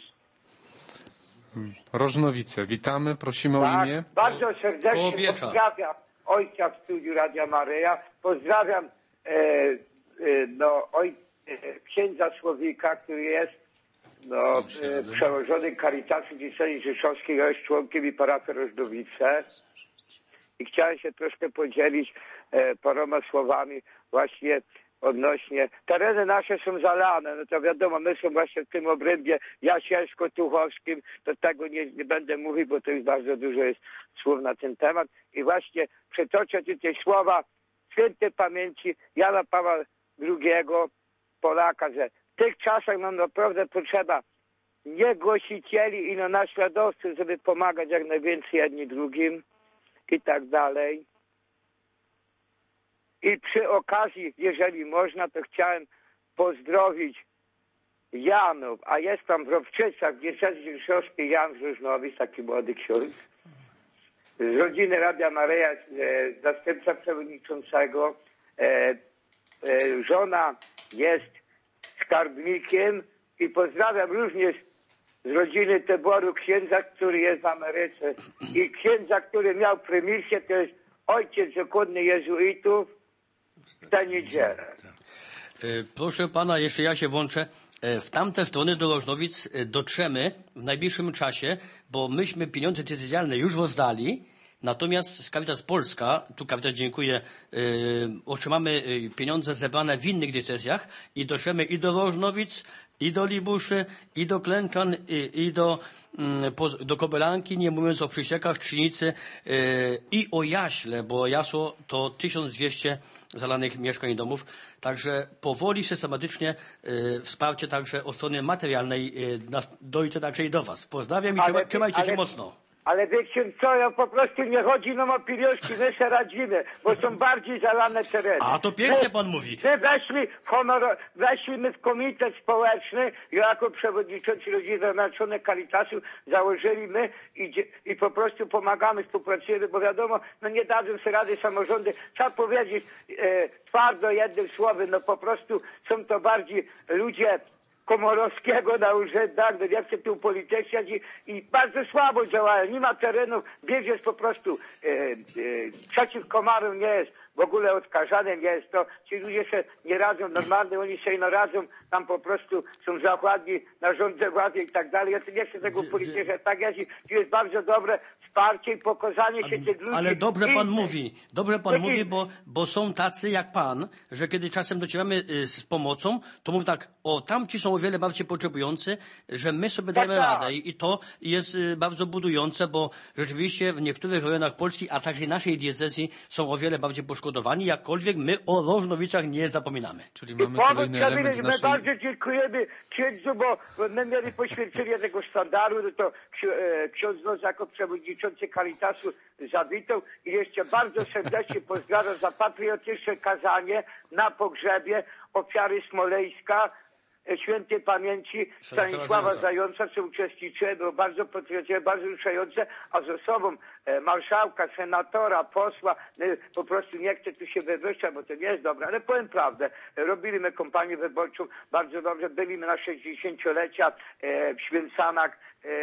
Rożnowice, witamy, prosimy tak, o imię. Bardzo serdecznie pozdrawiam ojca w studiu Radia Maryja. Pozdrawiam e, e, no, oj, e, księdza Słowika, który jest no, e, przełożony Caritasu Diecezji Rzeszowskiej, jest członkiem i parafii Rożnowice. I chciałem się troszkę podzielić e, paroma słowami właśnie odnośnie. Tereny nasze są zalane, no to wiadomo, my są właśnie w tym obrębie jasielsko-tuchowskim, to tego nie, nie będę mówił, bo to już bardzo dużo jest słów na ten temat. I właśnie przytoczę tutaj słowa świętej pamięci Jana Pawła drugiego, Polaka, że w tych czasach nam naprawdę potrzeba nie głosicieli i no naśladowców, żeby pomagać jak najwięcej jedni drugim i tak dalej. I przy okazji, jeżeli można, to chciałem pozdrowić Janów, a jest tam w Rowczycach, w diecezji rzeszowskiej Jan z Różnowic, taki młody ksiądz, z rodziny Radia Maryja, e, zastępca przewodniczącego. E, e, żona jest skarbnikiem i pozdrawiam również z rodziny Teboru księdza, który jest w Ameryce i księdza, który miał prymisję, to jest ojciec zakonny jezuitów w tę niedzielę. Proszę pana, jeszcze ja się włączę. W tamte strony do Rożnowic dotrzemy w najbliższym czasie, bo myśmy pieniądze decyzjalne już rozdali, natomiast Caritas Polska, tu Caritas dziękuję, yy, otrzymamy pieniądze zebrane w innych decyzjach i dotrzemy i do Rożnowic, i do Libuszy, i do Klęczan, i, i do, mm, po, do Kobylanki, nie mówiąc o Przysiekach, Trzynicy yy, i o Jaśle, bo Jasło to tysiąc dwieście zalanych mieszkań i domów. Także powoli, systematycznie yy, wsparcie także od strony materialnej yy, nas dojdzie także i do was. Pozdrawiam i ale, trzymajcie ale... się mocno. Ale wiecie co, ja po prostu nie chodzi nam o pieniążki, my się radzimy, bo są bardziej zalane tereny. A to pięknie pan mówi. My weszli w honor, weszliśmy w komitet społeczny, ja jako przewodniczący rodziny Zjednoczonych Caritasu założyliśmy i, i po prostu pomagamy, współpracujemy, bo wiadomo, no nie dadzą sobie rady samorządy, trzeba powiedzieć e, twardo jednym słowem, no po prostu są to bardziej ludzie Komorowskiego na urzędach, no nie chcę tu upolityczniać i, i bardzo słabo działają, nie ma terenów, bieg jest po prostu e, e, przeciw komarom nie jest, w ogóle odkażany nie jest, to ci ludzie się nie radzą normalnie, oni się nie radzą, tam po prostu są zakładni na rządze władzy i tak dalej, ja tu nie chcę tego upolityczniać, tak jest i tu jest bardzo dobre wsparcie i pokazanie się tych ludzi. Ale dobrze pan I, mówi, dobrze pan i, mówi, bo, bo są tacy jak pan, że kiedy czasem docieramy y, z pomocą, to mówi tak, o tamci są o wiele bardziej potrzebujący, że my sobie tak, dajemy tak. radę i, i to jest y, bardzo budujące, bo rzeczywiście w niektórych rejonach Polski, a także naszej diecezji są o wiele bardziej poszkodowani, jakkolwiek my o Rożnowicach nie zapominamy. Czyli mamy kolejny element My naszej... bardzo dziękujemy księdzu, bo my mieli poświęcenie tego sztandaru, no to ksiądz Nos jako przewodniczący Caritasu zawitał i jeszcze bardzo serdecznie pozdrawiam za patriotyczne kazanie na pogrzebie ofiary Smoleńska, świętej pamięci Stanisława Zająca, co uczestniczyłem, było bardzo patriotyczne, bardzo ruszające, a z osobą e, marszałka, senatora, posła, e, po prostu nie chcę tu się wywyższać, bo to nie jest dobre, ale powiem prawdę, e, robiliśmy kampanię wyborczą bardzo dobrze, byliśmy na sześćdziesięciolecia e, w Święcanach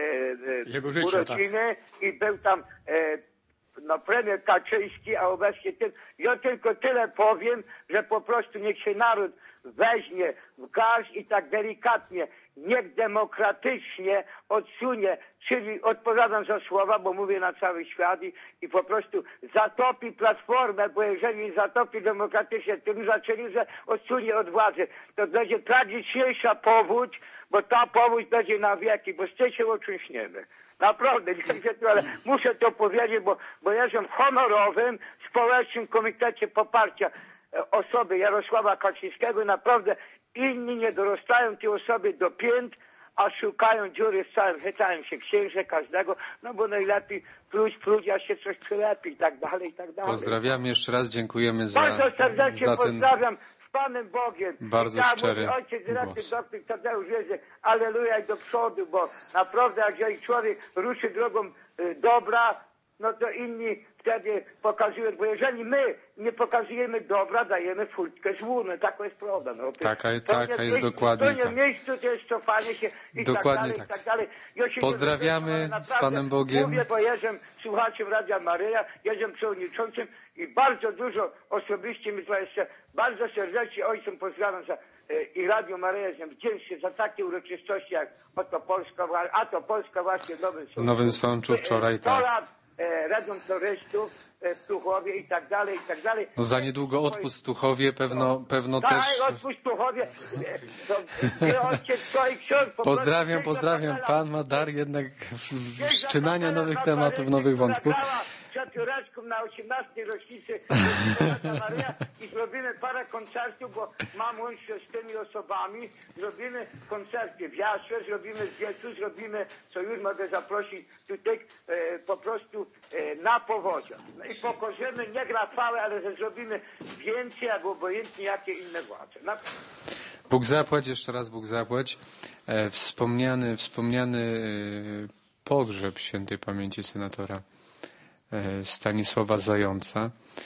e, urodziny tak. I był tam e, no premier Kaczyński, a obecnie tym, ja tylko tyle powiem, że po prostu niech się naród weźmie w garść i tak delikatnie, niech demokratycznie odsunie, czyli odpowiadam za słowa, bo mówię na cały świat i, i po prostu zatopi Platformę, bo jeżeli zatopi demokratycznie, tym zaczęli, że odsunie od władzy, to będzie tragiczniejsza powódź, bo ta powódź będzie na wieki, bo z tej się otrząśniemy. Naprawdę, nie wiem, ale muszę to powiedzieć, bo, bo ja jestem w honorowym, społecznym komitecie poparcia osoby Jarosława Kaczyńskiego i naprawdę inni nie dorastają tej osoby do pięt, a szukają dziury w całym, chytają się księże każdego, no bo najlepiej pluć, pluć, a się coś przylepi i tak dalej, i tak dalej. Pozdrawiamy jeszcze raz, dziękujemy za, bardzo serdecznie za ten... pozdrawiam z Panem Bogiem. Bardzo ja, szczery mój ojciec redaktor głos. doktor Tadeusz wierzy, aleluja i do przodu, bo naprawdę jak człowiek ruszy drogą y, dobra, no to inni wtedy pokazują, bo jeżeli my nie pokazujemy dobra, dajemy furtkę złu, no taka jest prawda. No, taka to taka nie jest miejscu, dokładnie to nie tak. w miejscu, to jest cofanie się i dokładnie tak dalej, tak. i tak dalej. Ja się Pozdrawiamy nie z Panem Bogiem. Mówię, bo jestem słuchaczem Radia Maryja, jestem przewodniczącym i bardzo dużo osobiście mi to jeszcze bardzo serdecznie ojcem pozdrawiam za e, i Radio Maryja, jestem wdzięczny za takie uroczystości jak oto Polska, a to Polska właśnie w Nowym Sączu. W Nowym Sączu wczoraj, tak. E, Radzą turystów e, w Tuchowie i tak dalej, i tak dalej. No za niedługo odpust w Tuchowie, pewno, pewno tak, też... Tak, odpust w Tuchowie. E, to, e, ojciec, to i ksiądz, po pozdrawiam, prostu, pozdrawiam. Pan ma dar jednak wszczynania nowych tematów, nowych wątków. Przed Jureczką na osiemnastej rocznicy Maryja i zrobimy parę koncertów, bo mam łączność z tymi osobami. Zrobimy koncerty w Jaśle, zrobimy w Wielcu, zrobimy, co już mogę zaprosić tutaj e, po prostu e, na powodziach. No i pokorzymy, nie Rafałę, ale że zrobimy więcej, albo obojętnie jakie inne władze. Na... Bóg zapłać, jeszcze raz Bóg zapłać. E, wspomniany, wspomniany e, pogrzeb świętej pamięci senatora Stanisława Zająca.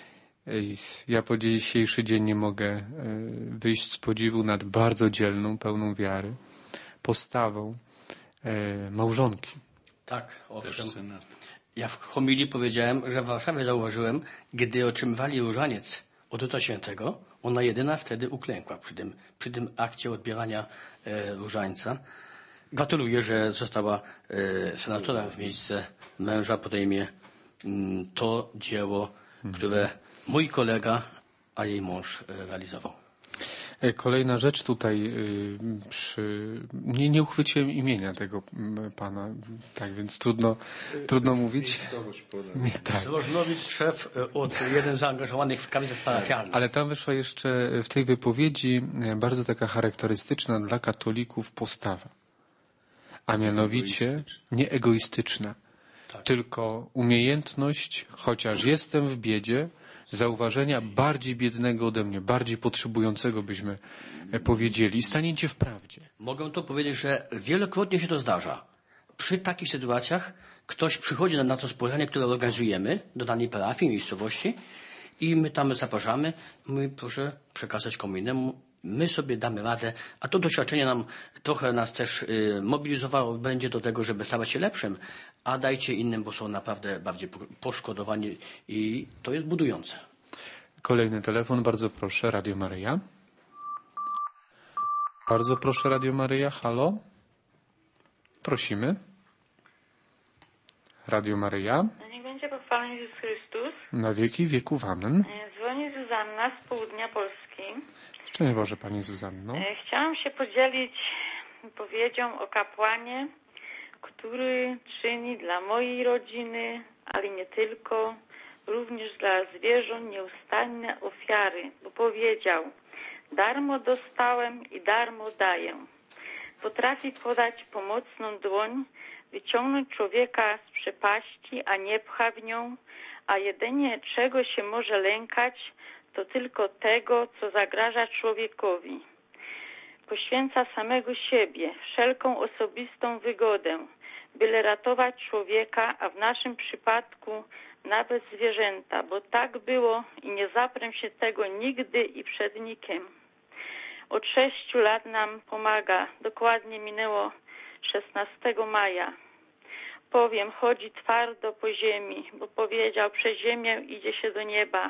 Ja po dzisiejszy dzień nie mogę wyjść z podziwu nad bardzo dzielną, pełną wiary postawą małżonki. Tak, owszem. Ja w homilii powiedziałem, że w Warszawie zauważyłem, gdy otrzymywali różaniec od Ojca Świętego, ona jedyna wtedy uklękła przy tym, przy tym akcie odbierania e, różańca. Gratuluję, że została e, senatorem w miejsce męża, podejmie to dzieło, które mój kolega, a jej mąż realizował. Kolejna rzecz tutaj, przy... nie, nie uchwyciłem imienia tego pana, tak więc trudno, trudno mówić. Tak. Rożnowicz, szef, od jeden z zaangażowanych w Caritas parafialny. Ale tam wyszła jeszcze w tej wypowiedzi bardzo taka charakterystyczna dla katolików postawa, a mianowicie nie egoistyczna. Tak. Tylko umiejętność, chociaż jestem w biedzie, zauważenia bardziej biednego ode mnie, bardziej potrzebującego, byśmy powiedzieli, staniecie w prawdzie. Mogę to powiedzieć, że wielokrotnie się to zdarza. Przy takich sytuacjach ktoś przychodzi na to spotkanie, które organizujemy do danej parafii, miejscowości i my tam zapraszamy, my proszę przekazać komu innemu, my sobie damy radę, a to doświadczenie nam trochę nas też y, mobilizowało będzie do tego, żeby stawać się lepszym, a dajcie innym, bo są naprawdę bardziej poszkodowani i to jest budujące. Kolejny telefon, bardzo proszę, Radio Maryja. Bardzo proszę, Radio Maryja, halo? Prosimy. Radio Maryja. Niech będzie pochwalony Jezus Chrystus. Na wieki wieków amen. Dzwoni Zuzanna z południa Polski. Szczęść Boże, Pani Zuzanno. Chciałam się podzielić wypowiedzią o kapłanie, który czyni dla mojej rodziny, ale nie tylko, również dla zwierząt nieustanne ofiary, bo powiedział: darmo dostałem i darmo daję. Potrafi podać pomocną dłoń, wyciągnąć człowieka z przepaści, a nie pcha w nią, a jedynie czego się może lękać, to tylko tego, co zagraża człowiekowi. Poświęca samego siebie, wszelką osobistą wygodę, byle ratować człowieka, a w naszym przypadku nawet zwierzęta, bo tak było i nie zaprę się tego nigdy i przed nikim. Od sześciu lat nam pomaga, dokładnie minęło szesnastego maja. Powiem, chodzi twardo po ziemi, bo powiedział, przez ziemię idzie się do nieba.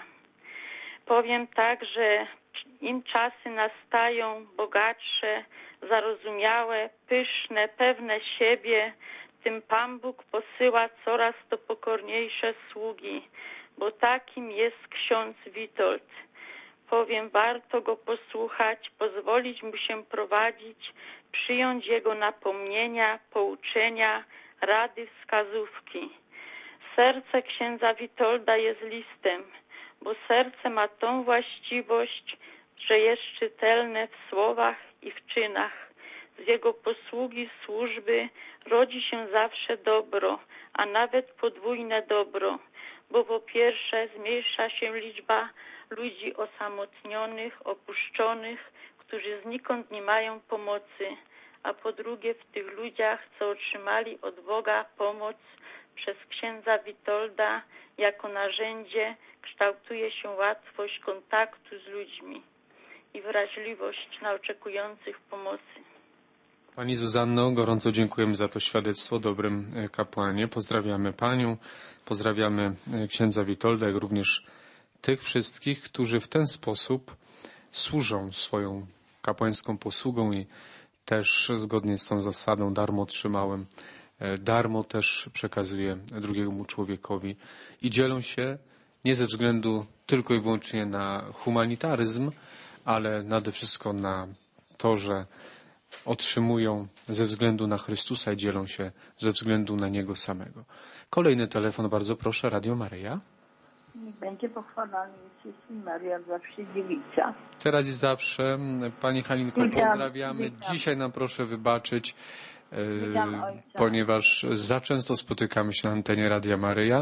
Powiem tak, że im czasy nastają bogatsze, zarozumiałe, pyszne, pewne siebie, tym Pan Bóg posyła coraz to pokorniejsze sługi, bo takim jest ksiądz Witold. Powiem, warto go posłuchać, pozwolić mu się prowadzić, przyjąć jego napomnienia, pouczenia, rady, wskazówki. Serce księdza Witolda jest listem, bo serce ma tą właściwość, że jest czytelne w słowach i w czynach. Z jego posługi, służby rodzi się zawsze dobro, a nawet podwójne dobro, bo po pierwsze zmniejsza się liczba ludzi osamotnionych, opuszczonych, którzy znikąd nie mają pomocy, a po drugie w tych ludziach, co otrzymali od Boga pomoc przez księdza Witolda jako narzędzie, kształtuje się łatwość kontaktu z ludźmi i wrażliwość na oczekujących pomocy. Pani Zuzanno, gorąco dziękujemy za to świadectwo, dobrym kapłanie. Pozdrawiamy Panią, pozdrawiamy księdza Witolda, jak również tych wszystkich, którzy w ten sposób służą swoją kapłańską posługą i też zgodnie z tą zasadą darmo otrzymałem, darmo też przekazuję drugiemu człowiekowi i dzielą się nie ze względu tylko i wyłącznie na humanitaryzm, ale nade wszystko na to, że otrzymują ze względu na Chrystusa i dzielą się ze względu na Niego samego. Kolejny telefon, bardzo proszę, Radio Maryja. Niech będzie pochwalony Jezus i Maria, zawsze dziewica. Teraz i zawsze. Pani Halinko, Witam, pozdrawiamy. witam. Dzisiaj nam proszę wybaczyć, Witam e, ojca. ponieważ za często spotykamy się na antenie Radia Maryja,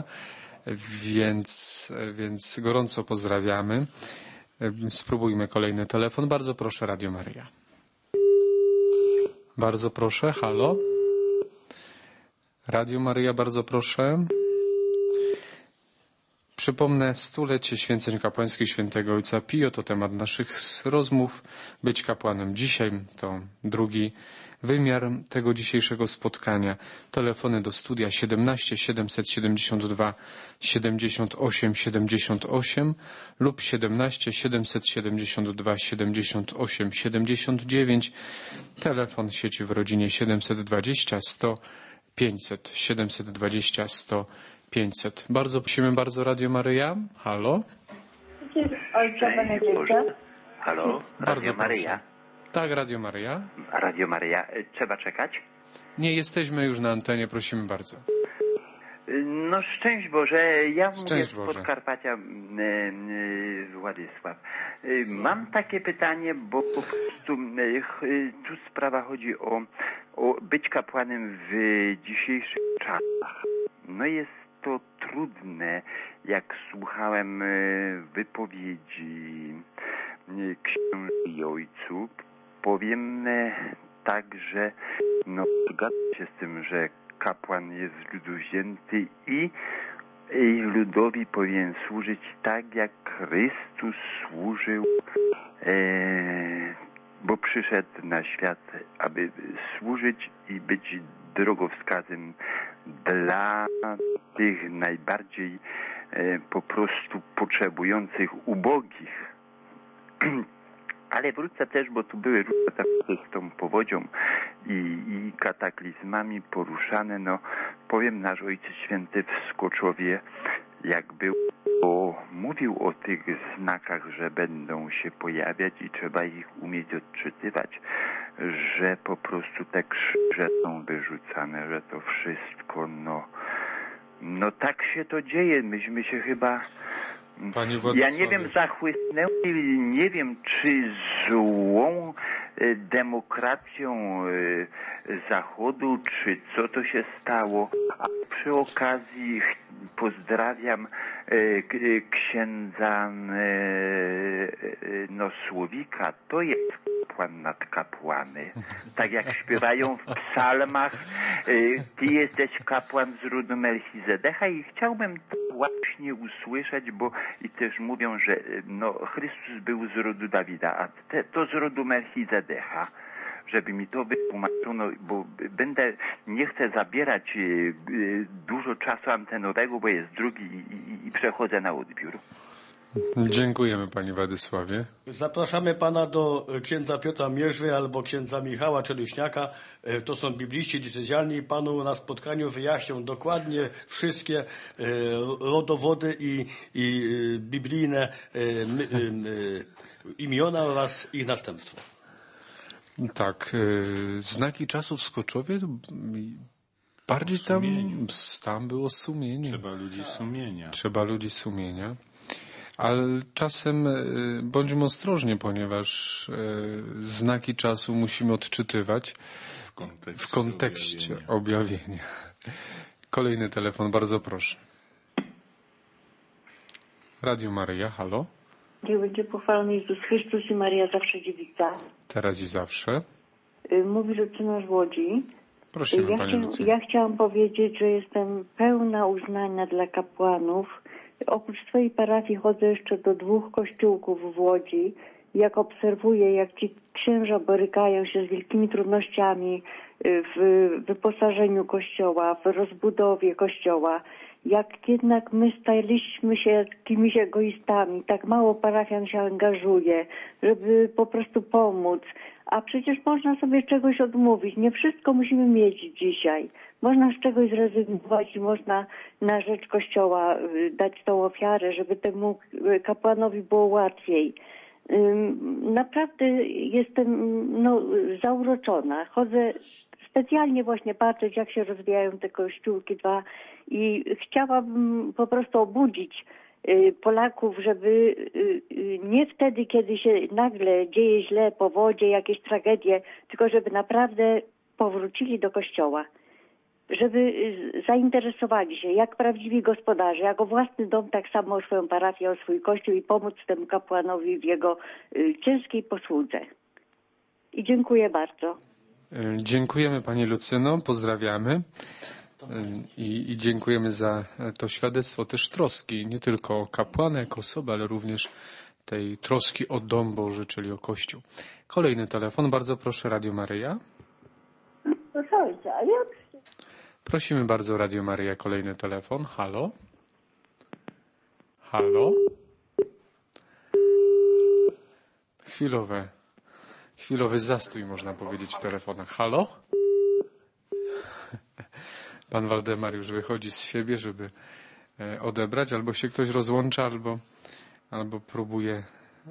więc, więc gorąco pozdrawiamy. E, Spróbujmy kolejny telefon. Bardzo proszę, Radio Maryja. Bardzo proszę, halo. Radio Maryja, bardzo proszę. Przypomnę, stulecie święceń kapłańskich świętego Ojca Pio to temat naszych rozmów. Być kapłanem dzisiaj to drugi wymiar tego dzisiejszego spotkania. Telefony do studia siedemnaście siedemset siedemdziesiąt dwa siedemdziesiąt osiem siedemdziesiąt osiem lub siedemnaście siedemset siedemdziesiąt dwa siedemdziesiąt osiem siedemdziesiąt dziewięć. Telefon sieci w rodzinie siedemset dwadzieścia sto pięćset siedemset dwadzieścia sto pięćset. Bardzo prosimy, bardzo Radio Maryja. Halo? Ojca Benedykta. Halo? Bardzo Radio Maryja. Tak, Radio Maryja. Radio Maryja. Trzeba czekać? Nie, jesteśmy już na antenie, prosimy bardzo. No szczęść Boże, ja mówię Szczęść z Boże. Podkarpacia, e, e, Władysław. E, mam takie pytanie, bo po prostu e, ch- tu sprawa chodzi o, o być kapłanem w dzisiejszych czasach. No jest to trudne, jak słuchałem e, wypowiedzi e, księży i ojców. Powiem e, tak, że no zgadzam się z tym, że kapłan jest z ludu wzięty i ludowi powinien służyć tak, jak Chrystus służył, e, bo przyszedł na świat, aby służyć i być drogowskazem dla tych najbardziej e, po prostu potrzebujących, ubogich. Ale wrócę też, bo tu były różne tematy z tą powodzią i, i kataklizmami poruszane. No, powiem, nasz Ojciec Święty w Skoczowie, jak był, bo mówił o tych znakach, że będą się pojawiać i trzeba ich umieć odczytywać, że po prostu te krzyże są wyrzucane, że to wszystko, no, no tak się to dzieje. Myśmy się chyba... Panie ja nie wiem, zachłysnęli, nie wiem, czy złą e, demokracją e, Zachodu, czy co to się stało. A przy okazji pozdrawiam e, k, księdza e, e, no, Słowika. To jest kapłan nad kapłany. Tak jak śpiewają w psalmach, e, ty jesteś kapłan z rodu Melchizedecha i chciałbym to właśnie usłyszeć, bo i też mówią, że no, Chrystus był z rodu Dawida, a te, to z rodu Melchizedecha, żeby mi to wytłumaczono, bo będę, nie chcę zabierać e, e, dużo czasu antenowego, bo jest drugi i, i, i przechodzę na odbiór. Dziękujemy Panie Władysławie. Zapraszamy Pana do księdza Piotra Mierzwy albo księdza Michała Czeluśniaka. To są bibliści diecezjalni. Panu na spotkaniu wyjaśnią dokładnie wszystkie rodowody i, i biblijne imiona oraz ich następstwo. Tak, znaki czasu w Skoczowie, bardziej tam, tam było sumienie. Trzeba ludzi sumienia. Trzeba ludzi sumienia. Ale czasem bądźmy ostrożni, ponieważ znaki czasu musimy odczytywać w kontekście, w kontekście objawienia. objawienia. Kolejny telefon, bardzo proszę. Radio Maryja, halo? Niech będzie pochwalony Jezus Chrystus i Maria zawsze dziewica. Teraz i zawsze. Mówi Lucyna z Łodzi. Prosimy, ja, Pani chcia, Lucyna. ja chciałam powiedzieć, że jestem pełna uznania dla kapłanów. Oprócz swojej parafii chodzę jeszcze do dwóch kościółków w Łodzi. Jak obserwuję, jak ci księża borykają się z wielkimi trudnościami w wyposażeniu kościoła, w rozbudowie kościoła, jak jednak my staliśmy się jakimiś egoistami, tak mało parafian się angażuje, żeby po prostu pomóc. A przecież można sobie czegoś odmówić. Nie wszystko musimy mieć dzisiaj. Można z czegoś zrezygnować i można na rzecz Kościoła dać tą ofiarę, żeby temu kapłanowi było łatwiej. Naprawdę jestem no, zauroczona. Chodzę specjalnie właśnie patrzeć, jak się rozwijają te kościółki dwa i chciałabym po prostu obudzić Polaków, żeby nie wtedy, kiedy się nagle dzieje źle, powodzie, jakieś tragedie, tylko żeby naprawdę powrócili do kościoła. Żeby zainteresowali się, jak prawdziwi gospodarze, jak o własny dom, tak samo o swoją parafię, o swój kościół i pomóc temu kapłanowi w jego ciężkiej posłudze. I dziękuję bardzo. Dziękujemy Pani Lucyno, pozdrawiamy. I, I dziękujemy za to świadectwo też troski, nie tylko o kapłana jako osobę, ale również tej troski o dom Boży, czyli o Kościół. Kolejny telefon, bardzo proszę, Radio Maryja. Prosimy bardzo, Radio Maryja, kolejny telefon. Halo? Halo? Chwilowe, chwilowy zastój, można powiedzieć, w telefonach. Halo? Pan Waldemar już wychodzi z siebie, żeby odebrać. Albo się ktoś rozłącza, albo, albo próbuje. E,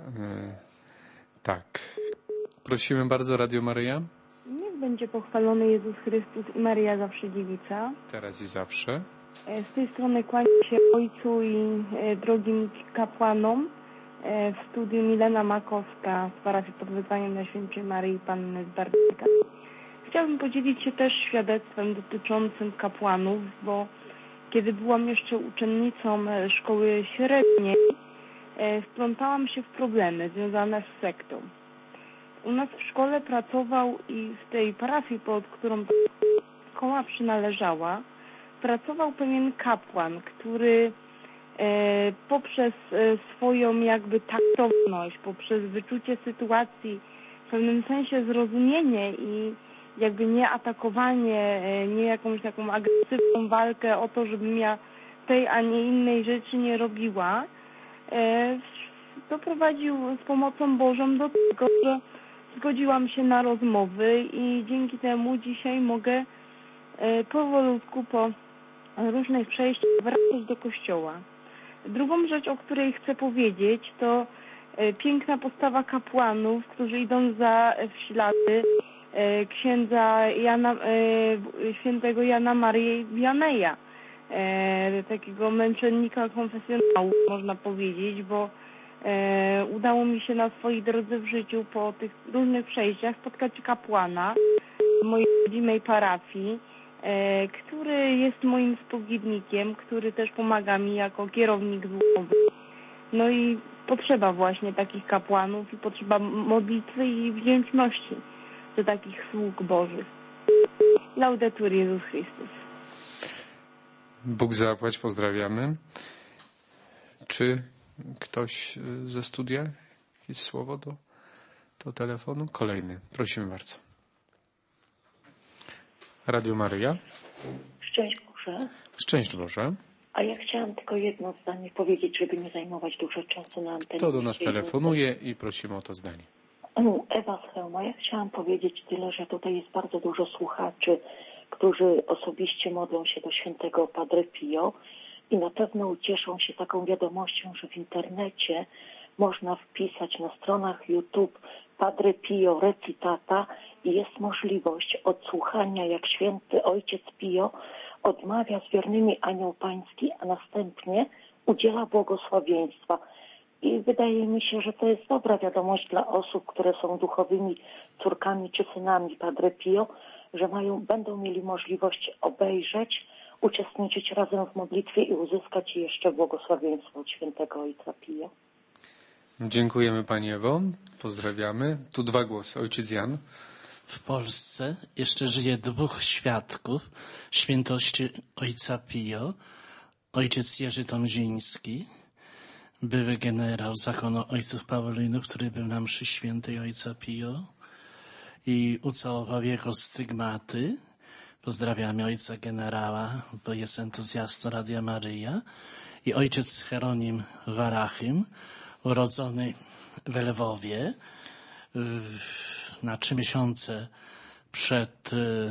tak. Prosimy bardzo, Radio Maryja. Niech będzie pochwalony Jezus Chrystus i Maria zawsze dziewica. Teraz i zawsze. Z tej strony kłaniam się Ojcu i e, drogim kapłanom. E, w studiu Milena Makowska z parafii pod wezwaniem Najświętszej Maryi Panny z Bardyka. Chciałabym podzielić się też świadectwem dotyczącym kapłanów, bo kiedy byłam jeszcze uczennicą szkoły średniej, wplątałam się w problemy związane z sektą. U nas w szkole pracował i z tej parafii, pod którą szkoła przynależała, pracował pewien kapłan, który e, poprzez e, swoją jakby taktowność, poprzez wyczucie sytuacji, w pewnym sensie zrozumienie i jakby nie atakowanie, e, nie jakąś taką agresywną walkę o to, żebym ja tej, a nie innej rzeczy nie robiła, e, doprowadził z pomocą Bożą do tego, że zgodziłam się na rozmowy i dzięki temu dzisiaj mogę e, powolutku po różnych przejściach wracać do kościoła. Drugą rzecz, o której chcę powiedzieć, to e, piękna postawa kapłanów, którzy idą za w ślady e, księdza Jana, e, świętego Jana Marii Wianeja, e, takiego męczennika konfesjonału, można powiedzieć, bo e, udało mi się na swojej drodze w życiu po tych różnych przejściach spotkać kapłana mojej rodzimej parafii, e, który jest moim spowiednikiem, który też pomaga mi jako kierownik duchowy. No i potrzeba właśnie takich kapłanów i potrzeba modlitwy i wdzięczności do takich sług Bożych. Laudetur Jezus Chrystus. Bóg zapłać, pozdrawiamy. Czy ktoś ze studia? Jakieś słowo do, do telefonu? Kolejny. Prosimy bardzo. Radio Maryja. Szczęść Boże. Szczęść Boże. A ja chciałam tylko jedno zdanie powiedzieć, żeby nie zajmować dużo czasu na antenie. To do nas telefonuje i prosimy o to zdanie. Ewa z Chełma. Ja chciałam powiedzieć tyle, że tutaj jest bardzo dużo słuchaczy, którzy osobiście modlą się do świętego Padre Pio i na pewno ucieszą się taką wiadomością, że w internecie można wpisać na stronach YouTube Padre Pio Recitata i jest możliwość odsłuchania, jak święty ojciec Pio odmawia z wiernymi anioł pański, a następnie udziela błogosławieństwa. I wydaje mi się, że to jest dobra wiadomość dla osób, które są duchowymi córkami czy synami Padre Pio, że mają, będą mieli możliwość obejrzeć, uczestniczyć razem w modlitwie i uzyskać jeszcze błogosławieństwo od świętego ojca Pio. Dziękujemy Pani Ewo, pozdrawiamy. Tu dwa głosy, ojciec Jan. W Polsce jeszcze żyje dwóch świadków świętości ojca Pio. Ojciec Jerzy Tomziński, były generał zakonu ojców Paulinów, który był na mszy świętej ojca Pio i ucałował jego stygmaty. Pozdrawiamy ojca generała, bo jest entuzjastą Radia Maryja. I ojciec Hieronim Warachim, urodzony w Lwowie na trzy miesiące przed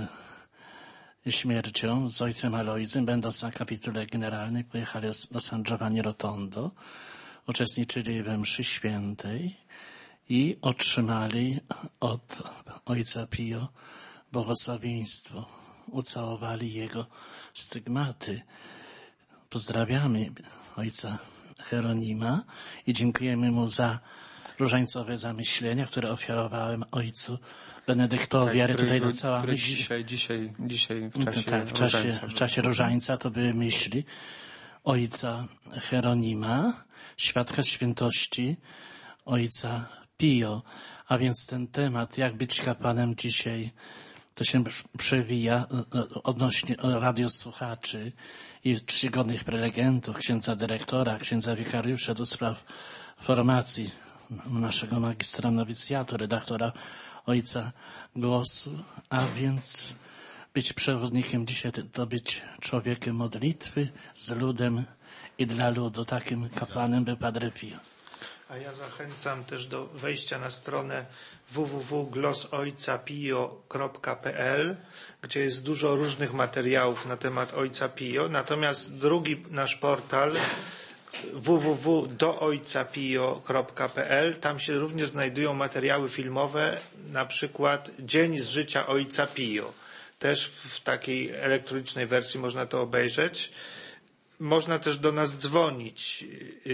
śmiercią z ojcem Alojzym, będąc na kapitule generalnej, pojechali do San Giovanni Rotondo, uczestniczyli we mszy świętej i otrzymali od ojca Pio błogosławieństwo. Ucałowali jego stygmaty. Pozdrawiamy ojca Hieronima i dziękujemy mu za różańcowe zamyślenia, które ofiarowałem ojcu Benedyktowi, tak, ale który, tutaj cała który myśl... Dzisiaj, dzisiaj, dzisiaj w czasie tak, w czasie, różańca. w czasie różańca to były myśli ojca Hieronima, świadka świętości ojca Pio. A więc ten temat, jak być kapłanem dzisiaj, to się przewija odnośnie radiosłuchaczy i czcigodnych prelegentów, księdza dyrektora, księdza wikariusza do spraw formacji naszego magistra nowicjatu, redaktora ojca Głosu, a więc być przewodnikiem dzisiaj to być człowiekiem modlitwy z ludem i dla ludu. Takim kapłanem był Padre Pio. A ja zachęcam też do wejścia na stronę w w w kropka głos ojca pio kropka p l, gdzie jest dużo różnych materiałów na temat ojca Pio. Natomiast drugi nasz portal w w w kropka do ojca pio kropka p l, tam się również znajdują materiały filmowe, na przykład Dzień z życia ojca Pio. Też w takiej elektronicznej wersji można to obejrzeć. Można też do nas dzwonić.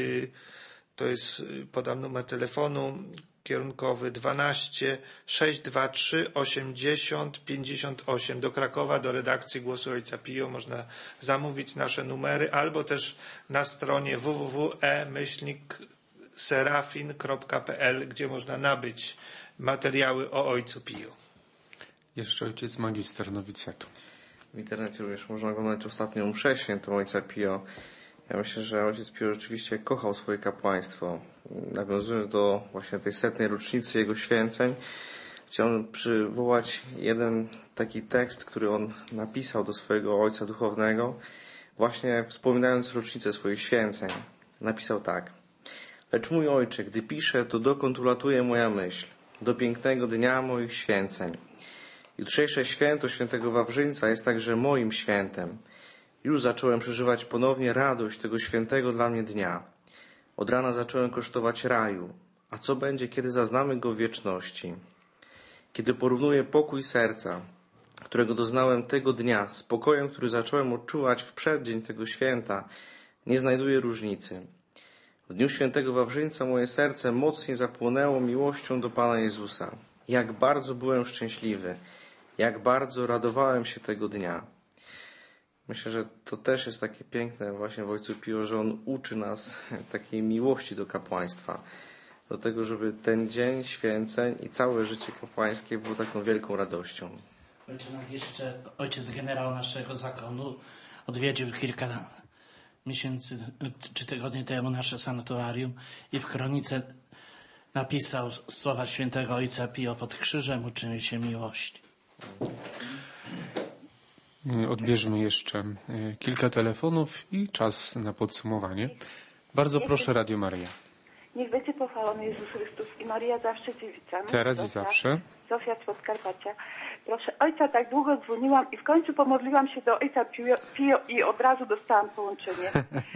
To jest, podam numer telefonu kierunkowy dwanaście sześćset dwadzieścia trzy osiemdziesiąt pięćdziesiąt osiem. Do Krakowa, do redakcji Głosu Ojca Pio można zamówić nasze numery, albo też na stronie w w w kropka e myślnik serafin kropka p l, gdzie można nabyć materiały o Ojcu Pio. Jeszcze ojciec magister nowicjatu. w internecie również można oglądać ostatnią mszę świętą Ojca Pio. Ja myślę, że Ojciec Pio rzeczywiście kochał swoje kapłaństwo. Nawiązując do właśnie tej setnej rocznicy jego święceń, chciałbym przywołać jeden taki tekst, który on napisał do swojego ojca duchownego, właśnie wspominając rocznicę swoich święceń. Napisał tak: lecz mój ojcze, gdy piszę, to dokąd ulatuje moja myśl? Do pięknego dnia moich święceń. Jutrzejsze święto świętego Wawrzyńca jest także moim świętem. Już zacząłem przeżywać ponownie radość tego świętego dla mnie dnia. Od rana zacząłem kosztować raju. A co będzie, kiedy zaznamy go w wieczności? Kiedy porównuję pokój serca, którego doznałem tego dnia, z pokojem, który zacząłem odczuwać w przeddzień tego święta, nie znajduję różnicy. W dniu świętego Wawrzyńca moje serce mocniej zapłonęło miłością do Pana Jezusa. Jak bardzo byłem szczęśliwy, jak bardzo radowałem się tego dnia. Myślę, że to też jest takie piękne właśnie w Ojcu Pio, że on uczy nas takiej miłości do kapłaństwa. Do tego, żeby ten dzień święceń i całe życie kapłańskie było taką wielką radością. Ojcze, jeszcze ojciec generał naszego zakonu odwiedził kilka miesięcy czy tygodni temu nasze sanatorium i w kronice napisał słowa świętego Ojca Pio: pod krzyżem uczymy się miłości. Odbierzmy jeszcze kilka telefonów i czas na podsumowanie. Bardzo proszę, Radio Maryja. Niech będzie pochwalony Jezus Chrystus i Maria zawsze dziewica. Teraz i zawsze. Zofia z Podkarpacia. Proszę ojca, tak długo dzwoniłam i w końcu pomodliłam się do Ojca Pio, Pio i od razu dostałam połączenie.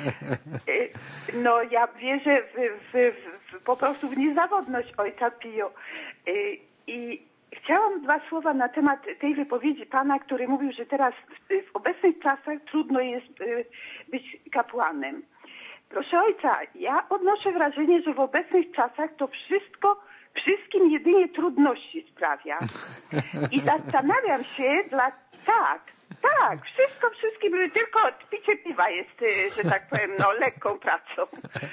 No ja wierzę w, w, w, po prostu w niezawodność Ojca Pio. I chciałam dwa słowa na temat tej wypowiedzi Pana, który mówił, że teraz w obecnych czasach trudno jest być kapłanem. Proszę ojca, ja odnoszę wrażenie, że w obecnych czasach to wszystko, wszystkim jedynie trudności sprawia. I zastanawiam się, dla... tak, tak, wszystko wszystkim, tylko picie piwa jest, że tak powiem, no lekką pracą.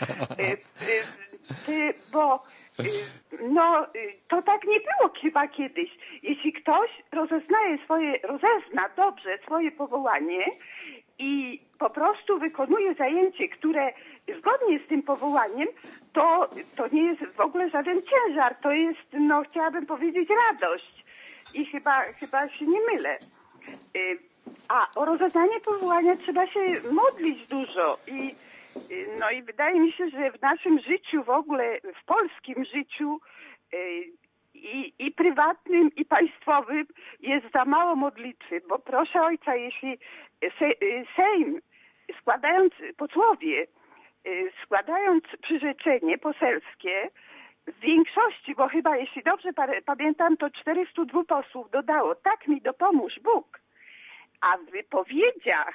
Bo no, to tak nie było chyba kiedyś. Jeśli ktoś rozeznaje swoje, rozezna dobrze swoje powołanie i po prostu wykonuje zajęcie, które zgodnie z tym powołaniem, to, to nie jest w ogóle żaden ciężar, to jest, no chciałabym powiedzieć, radość. I chyba, chyba się nie mylę. A o rozeznanie powołania trzeba się modlić dużo i no i wydaje mi się, że w naszym życiu w ogóle, w polskim życiu i, i prywatnym, i państwowym jest za mało modlitwy, bo proszę ojca, jeśli Sejm, składając, posłowie, składając przyrzeczenie poselskie, w większości, bo chyba jeśli dobrze pamiętam, to czterystu dwóch posłów dodało: tak mi dopomóż Bóg, a w wypowiedziach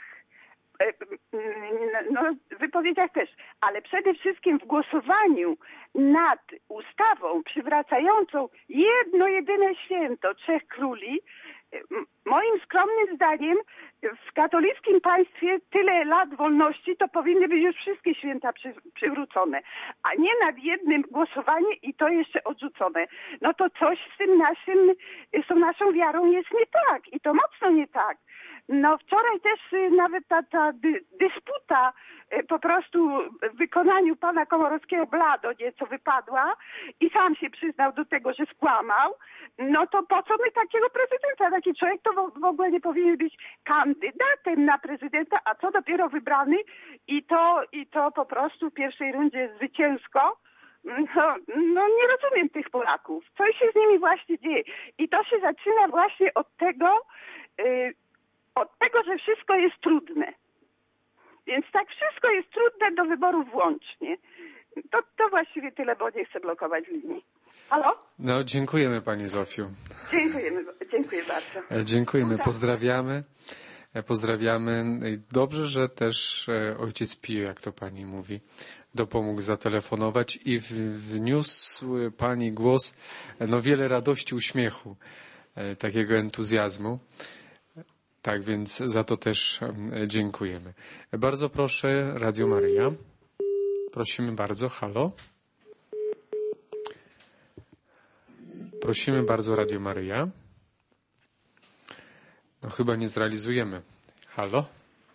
no w wypowiedziach też, ale przede wszystkim w głosowaniu nad ustawą przywracającą jedno jedyne święto Trzech Króli, moim skromnym zdaniem w katolickim państwie tyle lat wolności to powinny być już wszystkie święta przy, przywrócone, a nie nad jednym głosowanie i to jeszcze odrzucone. No to coś z tym naszym, z tą naszą wiarą jest nie tak i to mocno nie tak. No wczoraj też nawet ta, ta dy, dysputa po prostu w wykonaniu pana Komorowskiego blado nieco wypadła i sam się przyznał do tego, że skłamał. No to po co my takiego prezydenta? Taki człowiek to w, w ogóle nie powinien być kandydatem na prezydenta, a co dopiero wybrany i to, i to po prostu w pierwszej rundzie zwycięsko. No, no nie rozumiem tych Polaków. Co się z nimi właśnie dzieje? I to się zaczyna właśnie od tego, yy, od tego, że wszystko jest trudne. Więc tak, wszystko jest trudne do wyborów włącznie. To, to właściwie tyle, bo nie chcę blokować linii. Halo? No, dziękujemy pani Zofiu. Dziękujemy, dziękuję bardzo. Dziękujemy, pozdrawiamy. Pozdrawiamy. Dobrze, że też ojciec Pio, jak to pani mówi, dopomógł zatelefonować i wniósł pani głos, no wiele radości, uśmiechu, takiego entuzjazmu. Tak więc za to też dziękujemy. Bardzo proszę, Radio Maryja. Prosimy bardzo, halo. Prosimy bardzo, Radio Maryja. No chyba nie zrealizujemy. Halo?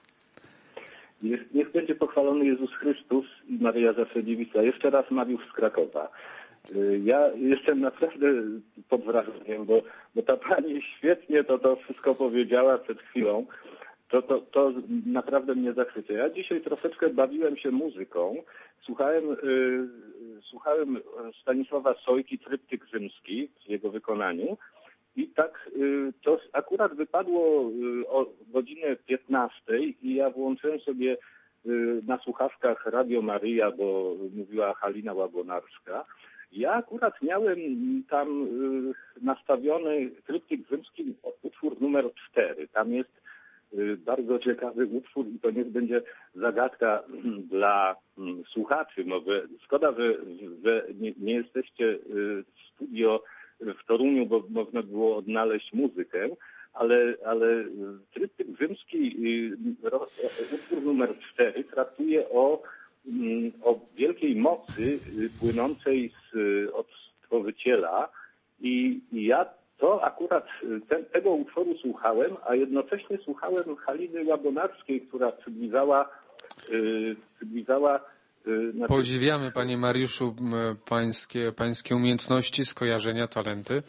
Niech, niech będzie pochwalony Jezus Chrystus i Maryja Zawsze Dziewica. Jeszcze raz Mariusz z Krakowa. Ja jestem naprawdę pod wrażeniem, bo, bo ta pani świetnie to, to wszystko powiedziała przed chwilą. To, to, to naprawdę mnie zachwyca. Ja dzisiaj troszeczkę bawiłem się muzyką. Słuchałem, yy, słuchałem Stanisława Sojki, Tryptyk Rzymski w jego wykonaniu. I tak yy, to akurat wypadło yy, o godzinie piętnastej i ja włączyłem sobie yy, na słuchawkach Radio Maryja, bo mówiła Halina Łabonarska. Ja akurat miałem tam yy, nastawiony Tryptyk Rzymski, utwór numer cztery. Tam jest yy, bardzo ciekawy utwór i to niech będzie zagadka yy, dla yy, słuchaczy. Może szkoda, że, że nie, nie jesteście yy, w studio w Toruniu, bo można było odnaleźć muzykę, ale, ale Tryptyk Rzymski, utwór numer cztery, traktuje o, o wielkiej mocy płynącej z, od Stworzyciela i, i ja to akurat ten, tego utworu słuchałem, a jednocześnie słuchałem Haliny Łabonarskiej, która przybliżała, przybliżała Podziwiamy, panie Mariuszu, pańskie, pańskie umiejętności, skojarzenia, talenty.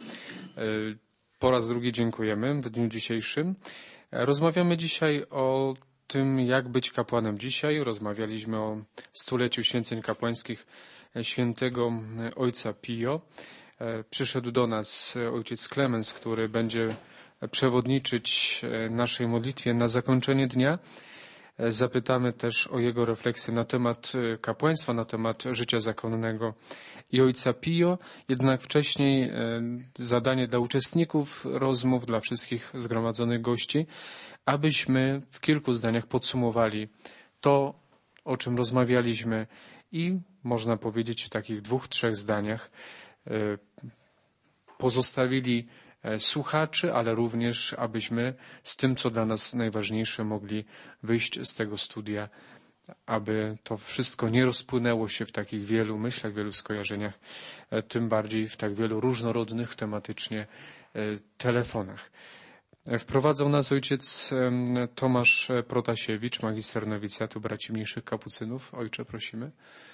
Po raz drugi dziękujemy w dniu dzisiejszym. Rozmawiamy dzisiaj o tym, jak być kapłanem dzisiaj. Rozmawialiśmy o stuleciu święceń kapłańskich świętego ojca Pio. Przyszedł do nas ojciec Klemens, który będzie przewodniczyć naszej modlitwie na zakończenie dnia. Zapytamy też o jego refleksję na temat kapłaństwa, na temat życia zakonnego i ojca Pio. Jednak wcześniej zadanie dla uczestników rozmów, dla wszystkich zgromadzonych gości, abyśmy w kilku zdaniach podsumowali to, o czym rozmawialiśmy i można powiedzieć w takich dwóch, trzech zdaniach pozostawili słuchaczy, ale również abyśmy z tym, co dla nas najważniejsze, mogli wyjść z tego studia, aby to wszystko nie rozpłynęło się w takich wielu myślach, wielu skojarzeniach, tym bardziej w tak wielu różnorodnych tematycznie telefonach. Wprowadzał nas ojciec Tomasz Protasiewicz, magister nowicjatu braci mniejszych kapucynów. Ojcze, prosimy.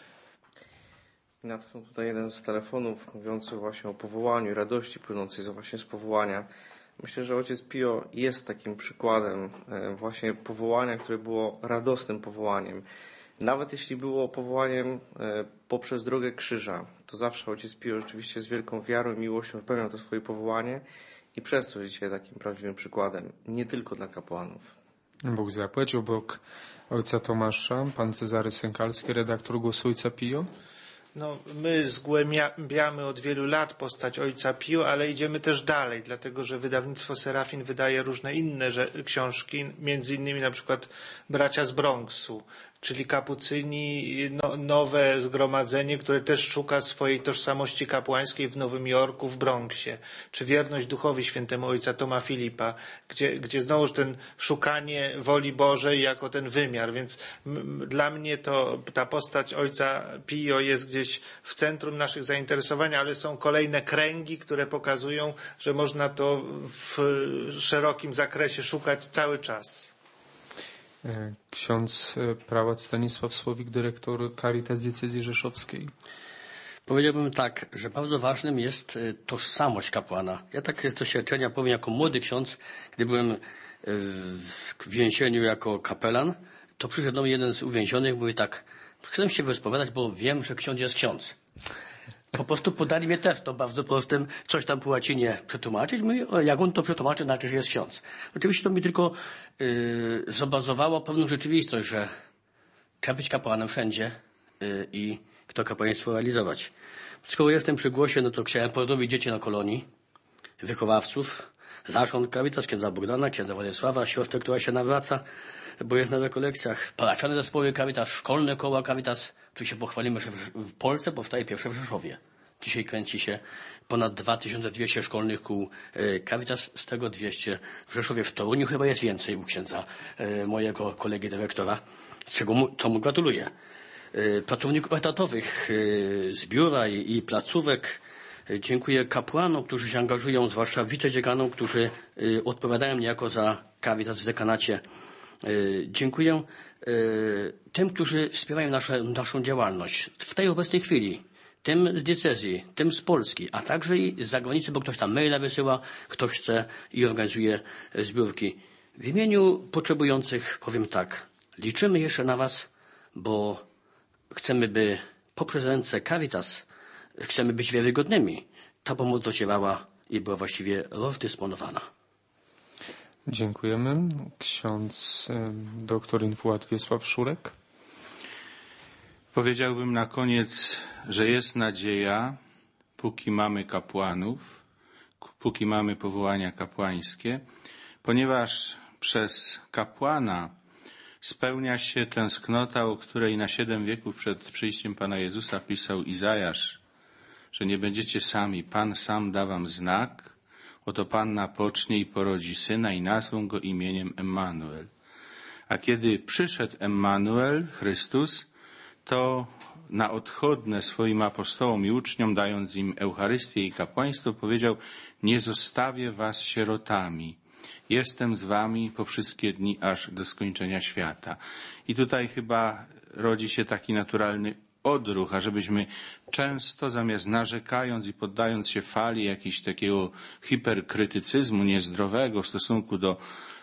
Natknął tutaj jeden z telefonów mówiący właśnie o powołaniu i radości płynącej z właśnie z powołania. Myślę, że ojciec Pio jest takim przykładem właśnie powołania, które było radosnym powołaniem. Nawet jeśli było powołaniem poprzez drogę krzyża, to zawsze ojciec Pio rzeczywiście z wielką wiarą i miłością wypełniał to swoje powołanie i przez to jest dzisiaj takim prawdziwym przykładem, nie tylko dla kapłanów. Bóg zapłać. Obok ojca Tomasza, pan Cezary Sękalski, redaktor Głosu Ojca Pio. No, my zgłębiamy od wielu lat postać ojca Pio, ale idziemy też dalej, dlatego że wydawnictwo Serafin wydaje różne inne książki, między innymi na przykład Bracia z Bronxu, czyli kapucyni, no, nowe zgromadzenie, które też szuka swojej tożsamości kapłańskiej w Nowym Jorku, w Bronxie, czy Wierność Duchowi Świętemu ojca Toma Filipa, gdzie, gdzie znowuż ten szukanie woli Bożej jako ten wymiar, więc m, dla mnie to ta postać ojca Pio jest gdzieś w centrum naszych zainteresowań, ale są kolejne kręgi, które pokazują, że można to w szerokim zakresie szukać cały czas. Ksiądz prałat Stanisław Słowik, dyrektor Caritas Diecezji Rzeszowskiej. Powiedziałbym tak, że bardzo ważnym jest tożsamość kapłana. Ja tak z doświadczenia powiem, jako młody ksiądz, gdy byłem w więzieniu jako kapelan, to przyszedł do mnie jeden z uwięzionych i mówi tak, chcę się wyspowiadać, bo wiem, że ksiądz jest ksiądz. Po prostu podali mnie test, to bardzo prostym, coś tam po łacinie przetłumaczyć. Mówię, jak on to przetłumaczy, znaczy, że jest ksiądz. Oczywiście to mi tylko yy, zobrazowało pewną rzeczywistość, że trzeba być kapłanem wszędzie yy, i to kapłaństwo realizować. Skoro jestem przy głosie, no to chciałem pozdrowić dzieci na kolonii, wychowawców, zarząd Caritas, księdza Bogdana, księdza Władysława, siostrę, która się nawraca, bo jest na rekolekcjach, parafialne zespoły Caritas, szkolne koła Caritas. Tu się pochwalimy, że w Polsce powstaje pierwsze w Rzeszowie. Dzisiaj kręci się ponad dwa tysiące dwieście szkolnych kół Caritas, z tego dwieście w Rzeszowie. W Toruniu chyba jest więcej u księdza mojego kolegi dyrektora, z czego mu, co mu gratuluję. Pracowników etatowych z biura i, i placówek Dziękuję kapłanom, którzy się angażują, zwłaszcza wicedzieganom, którzy odpowiadają niejako za Caritas w dekanacie. Dziękuję tym, którzy wspierają nasze, naszą działalność w tej obecnej chwili. Tym z diecezji, tym z Polski, a także i z zagranicy, bo ktoś tam maila wysyła, ktoś chce i organizuje zbiórki. W imieniu potrzebujących powiem tak, liczymy jeszcze na Was, bo chcemy, by poprzez ręce Caritas chcemy być wiarygodnymi. Ta pomoc docierała i była właściwie rozdysponowana. Dziękujemy. Ksiądz doktor Infuat Wiesław Szurek. Powiedziałbym na koniec, że jest nadzieja, póki mamy kapłanów, póki mamy powołania kapłańskie, ponieważ przez kapłana spełnia się tęsknota, o której na siedem wieków przed przyjściem Pana Jezusa pisał Izajasz, że nie będziecie sami, Pan sam da wam znak, oto Panna pocznie i porodzi syna i nazwą go imieniem Emmanuel. A kiedy przyszedł Emmanuel, Chrystus, to na odchodne swoim apostołom i uczniom, dając im Eucharystię i kapłaństwo, powiedział: nie zostawię was sierotami. Jestem z wami po wszystkie dni, aż do skończenia świata. I tutaj chyba rodzi się taki naturalny odruch, ażebyśmy często zamiast narzekając i poddając się fali jakiegoś takiego hiperkrytycyzmu niezdrowego w stosunku do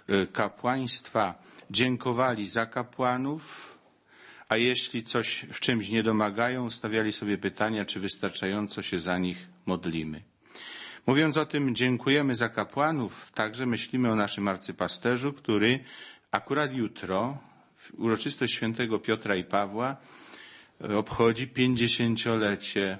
kapłaństwa, dziękowali za kapłanów, a jeśli coś w czymś nie domagają, stawiali sobie pytania, czy wystarczająco się za nich modlimy. Mówiąc o tym, dziękujemy za kapłanów, także myślimy o naszym arcypasterzu, który akurat jutro, w uroczystość świętego Piotra i Pawła, obchodzi pięćdziesięciolecie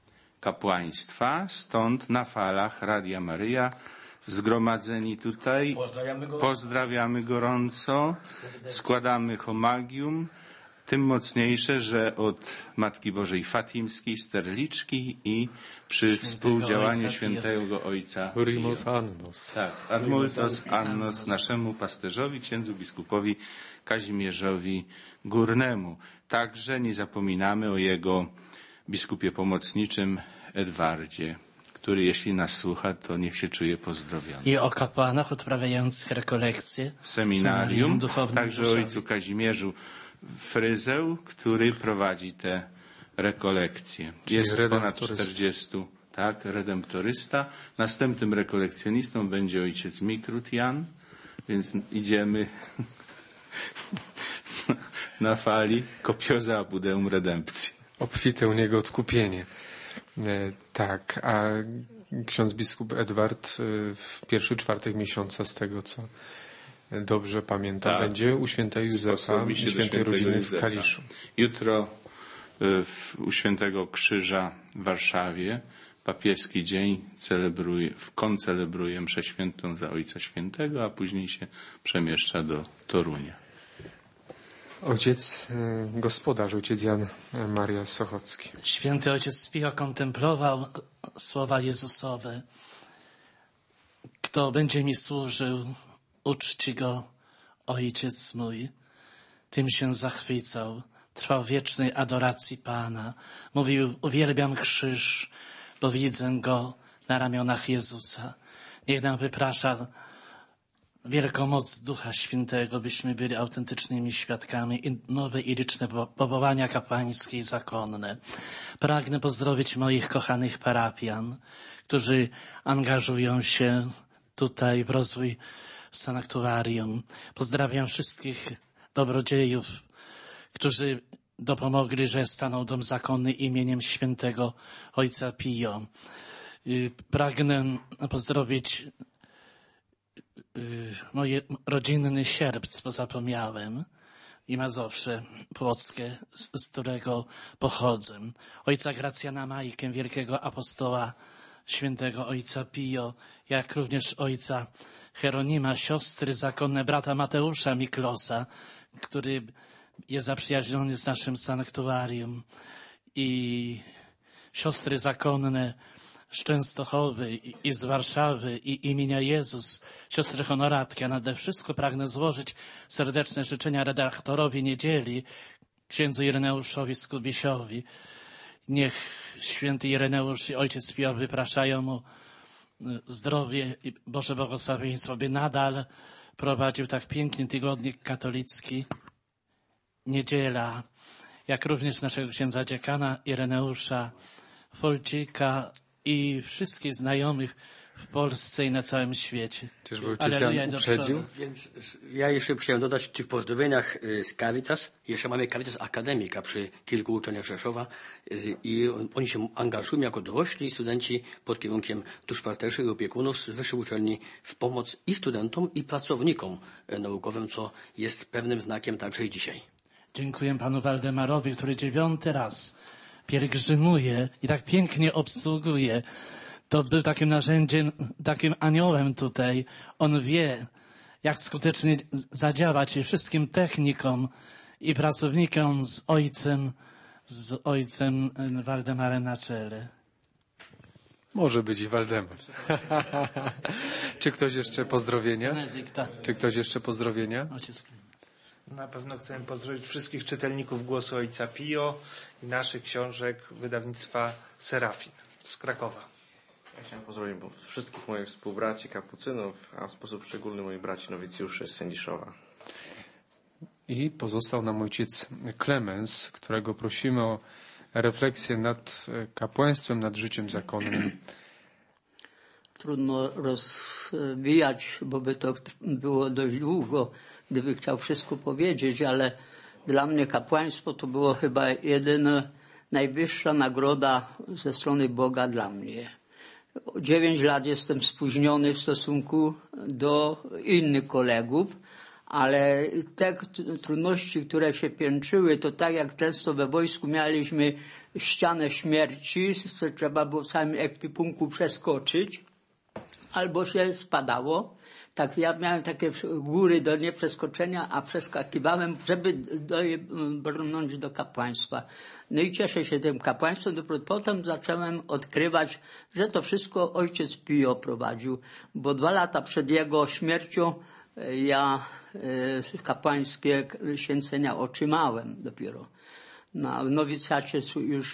kapłaństwa. Stąd na falach Radia Maryja zgromadzeni tutaj pozdrawiamy, go. pozdrawiamy gorąco, składamy homagium, tym mocniejsze, że od Matki Bożej Fatimskiej, Sterliczki i przy świętego współdziałaniu ojca świętego Ojca Primus Annos. Tak, ad multos annos naszemu pasterzowi, księdzu biskupowi Kazimierzowi Górnemu. Także nie zapominamy o jego biskupie pomocniczym Edwardzie, który jeśli nas słucha, to niech się czuje pozdrowiony. I o kapłanach odprawiających rekolekcje w seminarium, także o ojcu Kazimierzu Fryzeł, który prowadzi te rekolekcje. Czyli jest ponad czterdziestu, tak, redemptorysta. Następnym rekolekcjonistą będzie ojciec Mikrut Jan, więc idziemy na fali kopioza abudeum redempcji. Obfite u niego odkupienie. E, tak, a ksiądz biskup Edward e, w pierwszy czwartek miesiąca, z tego co dobrze pamiętam, tak, będzie u świętej Józefa i świętej rodziny Józefa. W Kaliszu. Jutro w, u świętego Krzyża w Warszawie papieski dzień celebruje, koncelebruje mszę świętą za Ojca Świętego, a później się przemieszcza do Torunia. Ojciec gospodarz, ojciec Jan Maria Sochocki. Święty ojciec Pio kontemplował słowa Jezusowe. Kto będzie mi służył, uczci go, ojciec mój. Tym się zachwycał. Trwał w wiecznej adoracji Pana. Mówił: uwielbiam krzyż, bo widzę go na ramionach Jezusa. Niech nam wyprasza wielką moc Ducha Świętego, byśmy byli autentycznymi świadkami i nowe i liczne powołania kapłańskie i zakonne. Pragnę pozdrowić moich kochanych parafian, którzy angażują się tutaj w rozwój sanktuarium. Pozdrawiam wszystkich dobrodziejów, którzy dopomogli, że stanął dom zakonny imieniem świętego ojca Pio. Pragnę pozdrowić moje rodzinny Sierpc, bo zapomniałem, i Mazowsze Płockie, z, z którego pochodzę. Ojca Gracjana Majkę, wielkiego apostoła świętego ojca Pio, jak również ojca Hieronima, siostry zakonne brata Mateusza Miklosa, który jest zaprzyjaźniony z naszym sanktuarium, i siostry zakonne z Częstochowy i, i z Warszawy i imienia Jezus, siostry honoratki, a nade wszystko pragnę złożyć serdeczne życzenia redaktorowi Niedzieli, księdzu Ireneuszowi Skubisiowi. Niech święty Ireneusz i ojciec Pio wypraszają mu zdrowie i Boże błogosławieństwo, by nadal prowadził tak piękny tygodnik katolicki Niedziela, jak również naszego księdza dziekana Ireneusza Folcika i wszystkich znajomych w Polsce i na całym świecie. Czyżby ojciec Jan uprzedził? Więc ja jeszcze chciałem dodać w tych pozdrowieniach z Caritas. Jeszcze mamy Caritas Akademika przy kilku uczelniach Rzeszowa i oni się angażują jako dorośli studenci pod kierunkiem duszpasterszych i opiekunów z wyższych uczelni w pomoc i studentom, i pracownikom naukowym, co jest pewnym znakiem także i dzisiaj. Dziękuję panu Waldemarowi, który dziewiąty raz pielgrzymuje i tak pięknie obsługuje. To był takim narzędziem, takim aniołem tutaj. On wie, jak skutecznie zadziałać i wszystkim technikom i pracownikom z ojcem, z ojcem Waldemarem na czele. Może być i Waldemar. Czy ktoś jeszcze pozdrowienia? Czy ktoś jeszcze pozdrowienia? Na pewno chcę pozdrowić wszystkich czytelników Głosu Ojca Pio i naszych książek wydawnictwa Serafin z Krakowa. Ja chciałem pozdrowić wszystkich moich współbraci kapucynów, a w sposób szczególny moich braci nowicjuszy z Sędziszowa. I pozostał nam ojciec Klemens, którego prosimy o refleksję nad kapłaństwem, nad życiem zakonnym. Trudno rozwijać, bo by to było dość długo, gdyby chciał wszystko powiedzieć, ale dla mnie kapłaństwo to było chyba jedyna najwyższa nagroda ze strony Boga dla mnie. Dziewięć lat jestem spóźniony w stosunku do innych kolegów, ale te trudności, które się piętrzyły, to tak jak często we wojsku mieliśmy ścianę śmierci, co trzeba było w całym ekwipunku przeskoczyć, albo się spadało. Tak ja miałem takie góry do nieprzeskoczenia, a przeskakiwałem, żeby brnąć do kapłaństwa. No i cieszę się tym kapłaństwem. Dopiero potem zacząłem odkrywać, że to wszystko ojciec Pio prowadził, bo dwa lata przed jego śmiercią ja kapłańskie święcenia otrzymałem dopiero. Na nowicjacie już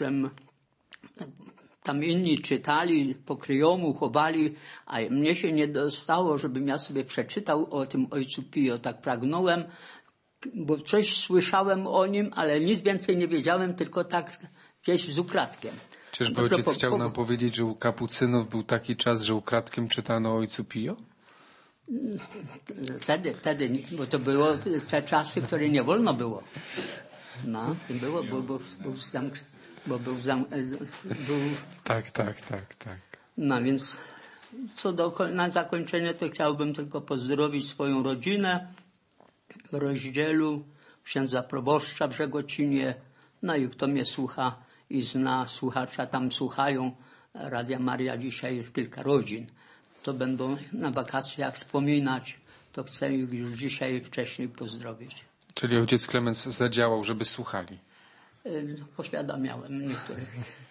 tam inni czytali, po kryjomu chowali, a mnie się nie dostało, żebym ja sobie przeczytał o tym ojcu Pio. Tak pragnąłem, bo coś słyszałem o nim, ale nic więcej nie wiedziałem, tylko tak gdzieś z ukradkiem. Czyżby ojciec po, chciał po... nam powiedzieć, że u kapucynów był taki czas, że ukradkiem czytano o ojcu Pio? Wtedy, wtedy, bo to było te czasy, które nie wolno było. No, było, bo, bo, bo, tam, bo był, zam, był... Tak, tak, tak, tak. No więc co do, na zakończenie to chciałbym tylko pozdrowić swoją rodzinę w Rozdzielu, księdza proboszcza w Żegocinie, no i kto mnie słucha i zna słuchacza, tam słuchają Radia Maria dzisiaj już kilka rodzin. To będą na wakacjach wspominać, to chcę ich już dzisiaj wcześniej pozdrowić. Czyli ojciec Klemens zadziałał, żeby słuchali? Poświadamiałem niektórych.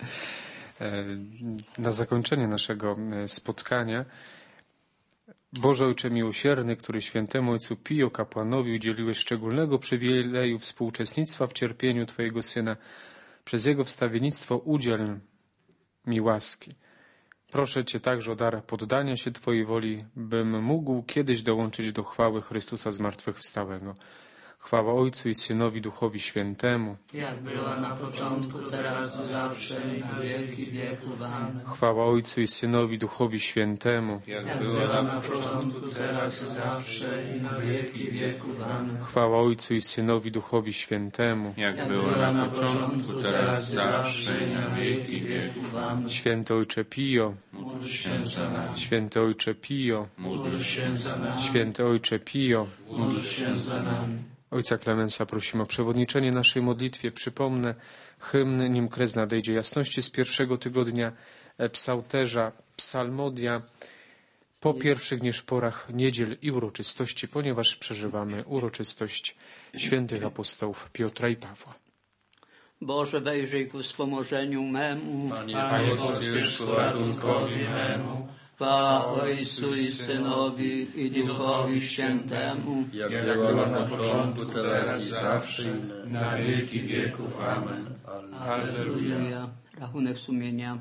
Na zakończenie naszego spotkania, Boże Ojcze Miłosierny, który świętemu ojcu Pio kapłanowi udzieliłeś szczególnego przywileju współuczestnictwa w cierpieniu Twojego Syna, przez jego wstawiennictwo udziel mi łaski. Proszę Cię także o dar poddania się Twojej woli, bym mógł kiedyś dołączyć do chwały Chrystusa zmartwychwstałego. Chwała Ojcu i Synowi, Duchowi Świętemu. Jak była na początku, teraz, zawsze i na wieki wieków. Amen. Chwała Ojcu i Synowi, Duchowi Świętemu. Jak była na początku, teraz, zawsze i na wieki wieków. Amen. Chwała Ojcu i Synowi, Duchowi Świętemu. Jak była na początku, teraz, zawsze i na wieki wieków. Amen. Święty Ojcze Pio. Módl się za nami. Święty Ojcze Pio. Módl się za nami. Święty Ojcze Pio. Módl się za nami. Ojca Klemensa prosimy o przewodniczenie naszej modlitwie. Przypomnę hymn, nim kres nadejdzie jasności z pierwszego tygodnia psalterza, psalmodia po pierwszych nieszporach niedziel i uroczystości, ponieważ przeżywamy uroczystość świętych apostołów Piotra i Pawła. Boże, wejrzyj ku wspomożeniu memu. Panie, pospiesz ku ratunkowi memu. Chwała Ojcu i Synowi i Duchowi Świętemu, jak była na początku, teraz i zawsze, na wieki wieków. Amen. Alleluja. Rachunek sumienia.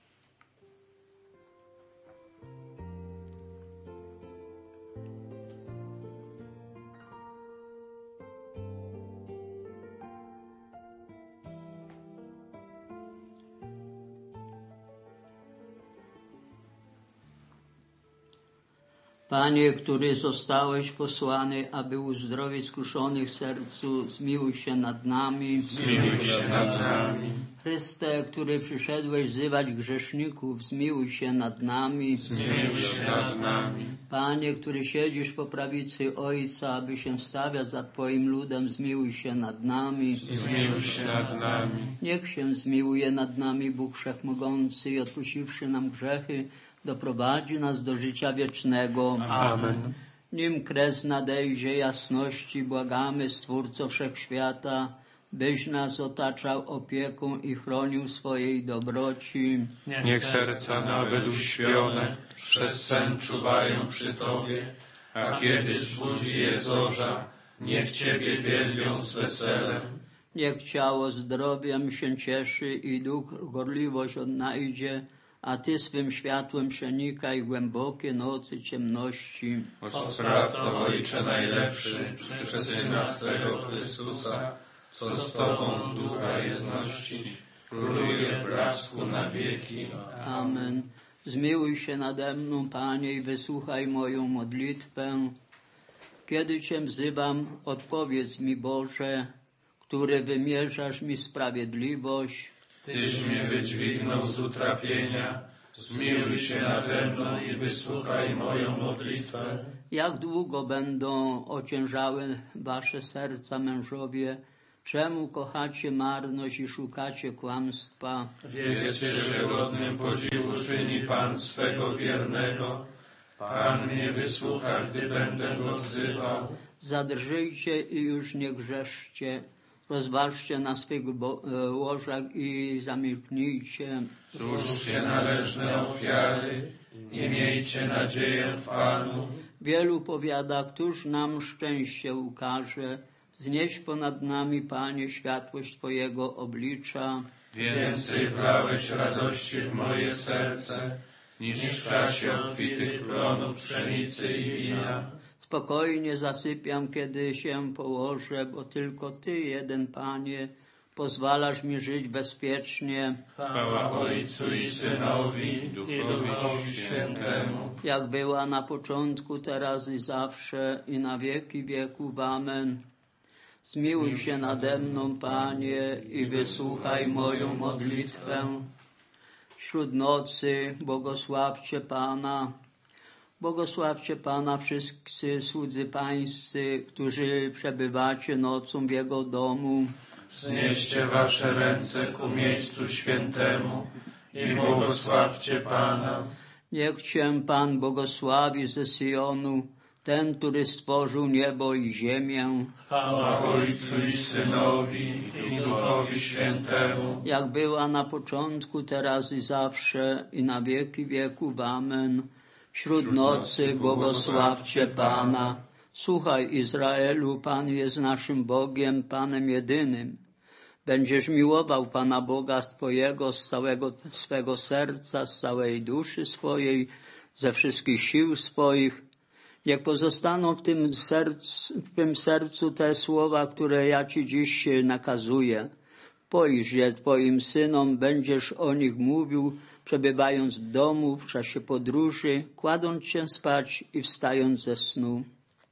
Panie, który zostałeś posłany, aby uzdrowić skruszonych w sercu, zmiłuj się nad nami. Zmiłuj się nad nami. Chryste, który przyszedłeś wzywać grzeszników, zmiłuj się nad nami. Zmiłuj się nad nami. Panie, który siedzisz po prawicy Ojca, aby się wstawiać za Twoim ludem, zmiłuj się nad nami. Zmiłuj się nad nami. Niech się zmiłuje nad nami Bóg Wszechmogący i odpuściwszy nam grzechy, doprowadzi nas do życia wiecznego. Amen. Nim kres nadejdzie jasności, błagamy Stwórco Wszechświata, byś nas otaczał opieką i chronił swojej dobroci. Niech serca nawet uśpione przez sen czuwają przy Tobie, a kiedy zbudzi je zorza, niech Ciebie wielbią z weselem. Niech ciało zdrowiem się cieszy i duch gorliwość odnajdzie, a Ty swym światłem przenikaj głębokie nocy ciemności. Spraw to, Ojcze najlepszy, przez Syna Twego Chrystusa, co z Tobą w ducha jedności króluje w blasku na wieki. Amen. Zmiłuj się nade mną, Panie, i wysłuchaj moją modlitwę. Kiedy Cię wzywam, odpowiedz mi, Boże, który wymierzasz mi sprawiedliwość. Tyś mnie wydźwignął z utrapienia, zmiłuj się nade mną i wysłuchaj moją modlitwę. Jak długo będą ociężały wasze serca, mężowie? Czemu kochacie marność i szukacie kłamstwa? Wiedzcie, że godnym podziwu czyni Pan swego wiernego. Pan mnie wysłucha, gdy będę go wzywał. Zadrżyjcie i już nie grzeszcie. Rozważcie na swych łożach i zamilknijcie. Złóżcie należne ofiary i miejcie nadzieję w Panu. Wielu powiada, któż nam szczęście ukaże. Znieś ponad nami, Panie, światłość Twojego oblicza. Więcej wlałeś radości w moje serce, niż w czasie obfitych plonów pszenicy i wina. Spokojnie zasypiam, kiedy się położę, bo tylko Ty, jeden Panie, pozwalasz mi żyć bezpiecznie. Chwała Ojcu i Synowi, i Duchowi Świętemu. Jak była na początku, teraz i zawsze, i na wieki wieków. Amen. Zmiłuj się nade mną, Panie, i wysłuchaj moją modlitwę. Wśród nocy błogosławcie Pana. Błogosławcie Pana wszyscy słudzy Pańscy, którzy przebywacie nocą w Jego domu. Wznieście wasze ręce ku miejscu świętemu i błogosławcie Pana. Niech Cię Pan błogosławi ze Syjonu, ten, który stworzył niebo i ziemię. Chwała Ojcu i Synowi i Duchowi Świętemu. Jak była na początku, teraz i zawsze, i na wieki wieków. Amen. Wśród nocy błogosławcie Pana. Słuchaj, Izraelu, Pan jest naszym Bogiem, Panem jedynym. Będziesz miłował Pana Boga Twojego z całego swego serca, z całej duszy swojej, ze wszystkich sił swoich. Niech pozostaną w tym sercu, w tym sercu te słowa, które ja Ci dziś nakazuję. Poisz je Twoim synom, będziesz o nich mówił, przebywając w domu, w czasie podróży, kładąc się spać i wstając ze snu.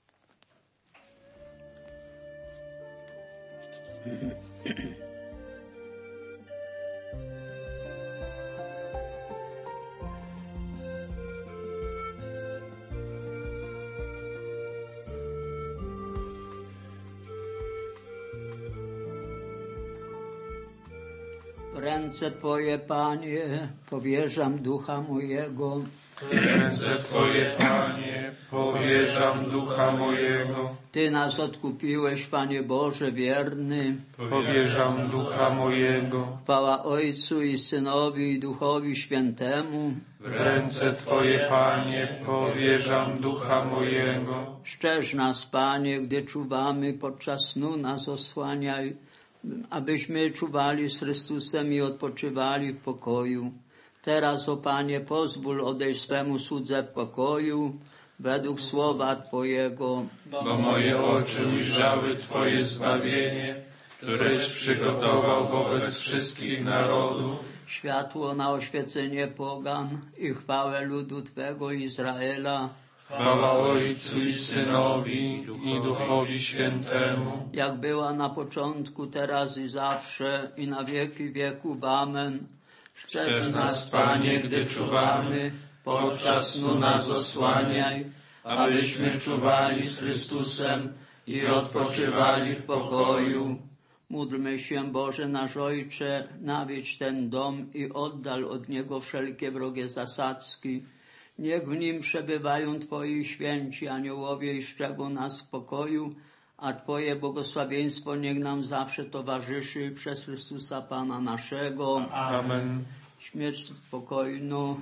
W ręce Twoje, Panie, powierzam ducha mojego. W ręce Twoje, Panie, powierzam ducha mojego. Ty nas odkupiłeś, Panie Boże wierny. Powierzam ducha mojego. Chwała Ojcu i Synowi i Duchowi Świętemu. W ręce Twoje, Panie, powierzam ducha mojego. Szczerz nas, Panie, gdy czuwamy, podczas snu nas osłaniaj. abyśmy czuwali z Chrystusem i odpoczywali w pokoju. Teraz, o Panie, pozwól odejść swemu słudze w pokoju, według słowa Twojego. Bo moje oczy ujrzały Twoje zbawienie, któreś przygotował wobec wszystkich narodów, światło na oświecenie pogan i chwałę ludu Twego Izraela. Chwała Ojcu i Synowi i Duchowi Świętemu, jak była na początku, teraz i zawsze, i na wieki wieków. Amen. Szczerz nas, Panie, gdy czuwamy, podczas snu nas osłaniaj, abyśmy czuwali z Chrystusem i odpoczywali w pokoju. Módlmy się, Boże nasz Ojcze, nawiedź ten dom i oddal od niego wszelkie wrogie zasadzki. Niech w nim przebywają Twoi święci aniołowie i szczegą nas w pokoju, a Twoje błogosławieństwo niech nam zawsze towarzyszy przez Chrystusa Pana naszego. Amen. Śmierć spokojną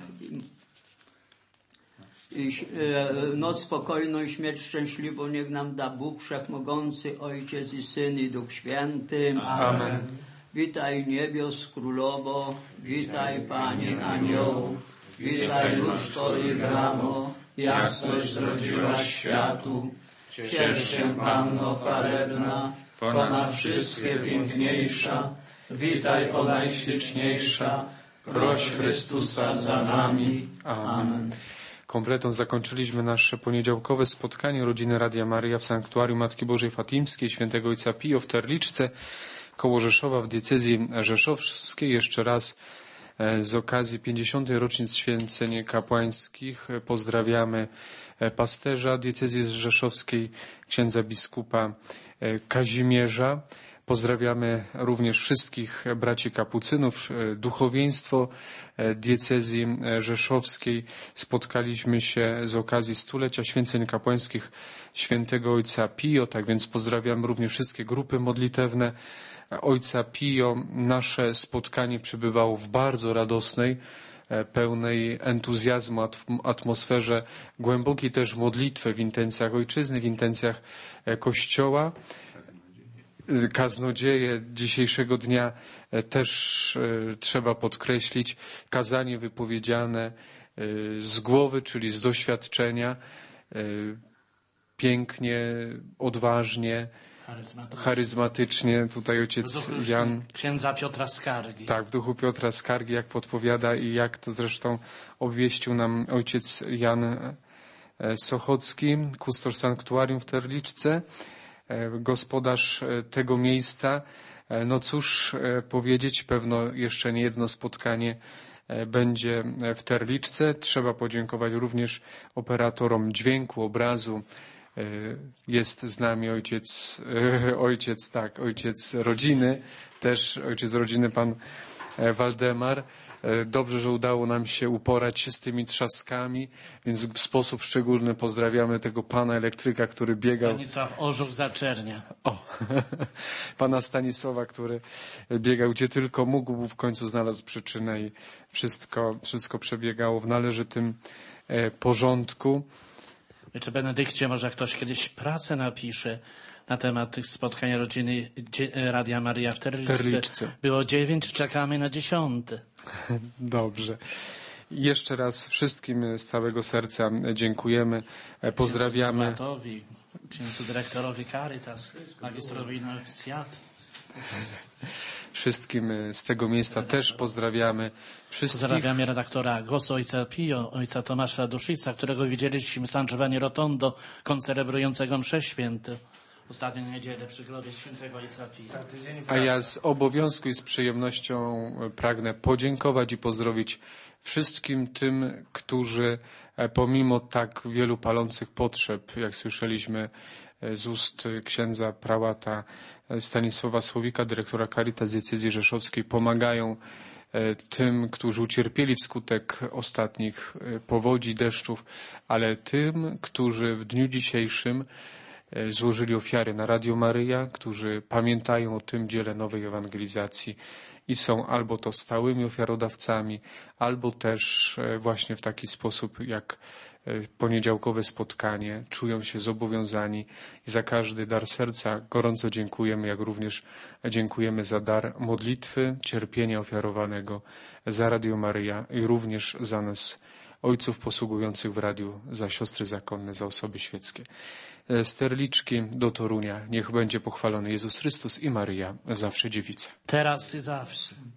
i e, noc spokojną i śmierć szczęśliwą niech nam da Bóg Wszechmogący, Ojciec i Syn i Duch Święty. Amen. Witaj niebios królowo, witaj Panie aniołów, witaj różko i bramo, jasność zrodziłaś światu. Ciesz się Panno chwalebna, ponad wszystkie piękniejsza, witaj o najśliczniejsza, proś Chrystusa za nami. Amen. Kompletą zakończyliśmy nasze poniedziałkowe spotkanie rodziny Radia Maryja w Sanktuarium Matki Bożej Fatimskiej Świętego Ojca Pio w Terliczce koło Rzeszowa w diecezji rzeszowskiej. Jeszcze raz z okazji pięćdziesiątej rocznic święceń kapłańskich pozdrawiamy pasterza diecezji rzeszowskiej, księdza biskupa Kazimierza. Pozdrawiamy również wszystkich braci kapucynów, duchowieństwo diecezji rzeszowskiej. Spotkaliśmy się z okazji stulecia święceń kapłańskich Świętego Ojca Pio, tak więc pozdrawiamy również wszystkie grupy modlitewne Ojca Pio. Nasze spotkanie przebywało w bardzo radosnej, pełnej entuzjazmu atmosferze, głębokiej też modlitwy w intencjach ojczyzny, w intencjach Kościoła. Kaznodzieje dzisiejszego dnia też trzeba podkreślić. Kazanie wypowiedziane z głowy, czyli z doświadczenia, pięknie, odważnie, charyzmatycznie. charyzmatycznie. Tutaj ojciec Jan... Księdza Piotra Skargi. Tak, w duchu Piotra Skargi, jak podpowiada i jak to zresztą obwieścił nam ojciec Jan Sochocki, kustor sanktuarium w Terliczce, gospodarz tego miejsca. No cóż powiedzieć, pewno jeszcze nie jedno spotkanie będzie w Terliczce. Trzeba podziękować również operatorom dźwięku, obrazu. Jest z nami ojciec, ojciec, tak, ojciec rodziny, też ojciec rodziny, pan Waldemar. Dobrze, że udało nam się uporać się z tymi trzaskami, więc w sposób szczególny pozdrawiamy tego pana elektryka, który biegał. Stanisław Orzów Zaczernia. O, pana Stanisława, który biegał gdzie tylko mógł, w końcu znalazł przyczynę i wszystko, wszystko przebiegało w należytym porządku. Czy Benedykcie, może ktoś kiedyś pracę napisze na temat tych spotkań rodziny Radia Maryja w Terliczce. Terliczce. Było dziewięć, czekamy na dziesiąte. Dobrze. Jeszcze raz wszystkim z całego serca dziękujemy, pozdrawiamy. Księdzu księdzu dyrektorowi Caritas, magistrowi Nowicjat. Wszystkim z tego miejsca też pozdrawiamy. Wszystkich. Pozdrawiamy redaktora Głosu Ojca Pio, ojca Tomasza Duszica, którego widzieliśmy w San Giovanni Rotondo, koncelebrującego mszę święte. Ostatnią niedzielę przy grobie Świętego Ojca Pio. A ja z obowiązku i z przyjemnością pragnę podziękować i pozdrowić wszystkim tym, którzy pomimo tak wielu palących potrzeb, jak słyszeliśmy z ust księdza prałata Stanisława Słowika, dyrektora Caritas diecezji rzeszowskiej, pomagają tym, którzy ucierpieli wskutek ostatnich powodzi, deszczów, ale tym, którzy w dniu dzisiejszym złożyli ofiary na Radio Maryja, którzy pamiętają o tym dziele nowej ewangelizacji i są albo to stałymi ofiarodawcami, albo też właśnie w taki sposób jak poniedziałkowe spotkanie, czują się zobowiązani i za każdy dar serca gorąco dziękujemy, jak również dziękujemy za dar modlitwy, cierpienia ofiarowanego za Radio Maryja i również za nas, ojców posługujących w radiu, za siostry zakonne, za osoby świeckie. Z Terliczki do Torunia niech będzie pochwalony Jezus Chrystus i Maryja, zawsze dziewica. Teraz i zawsze.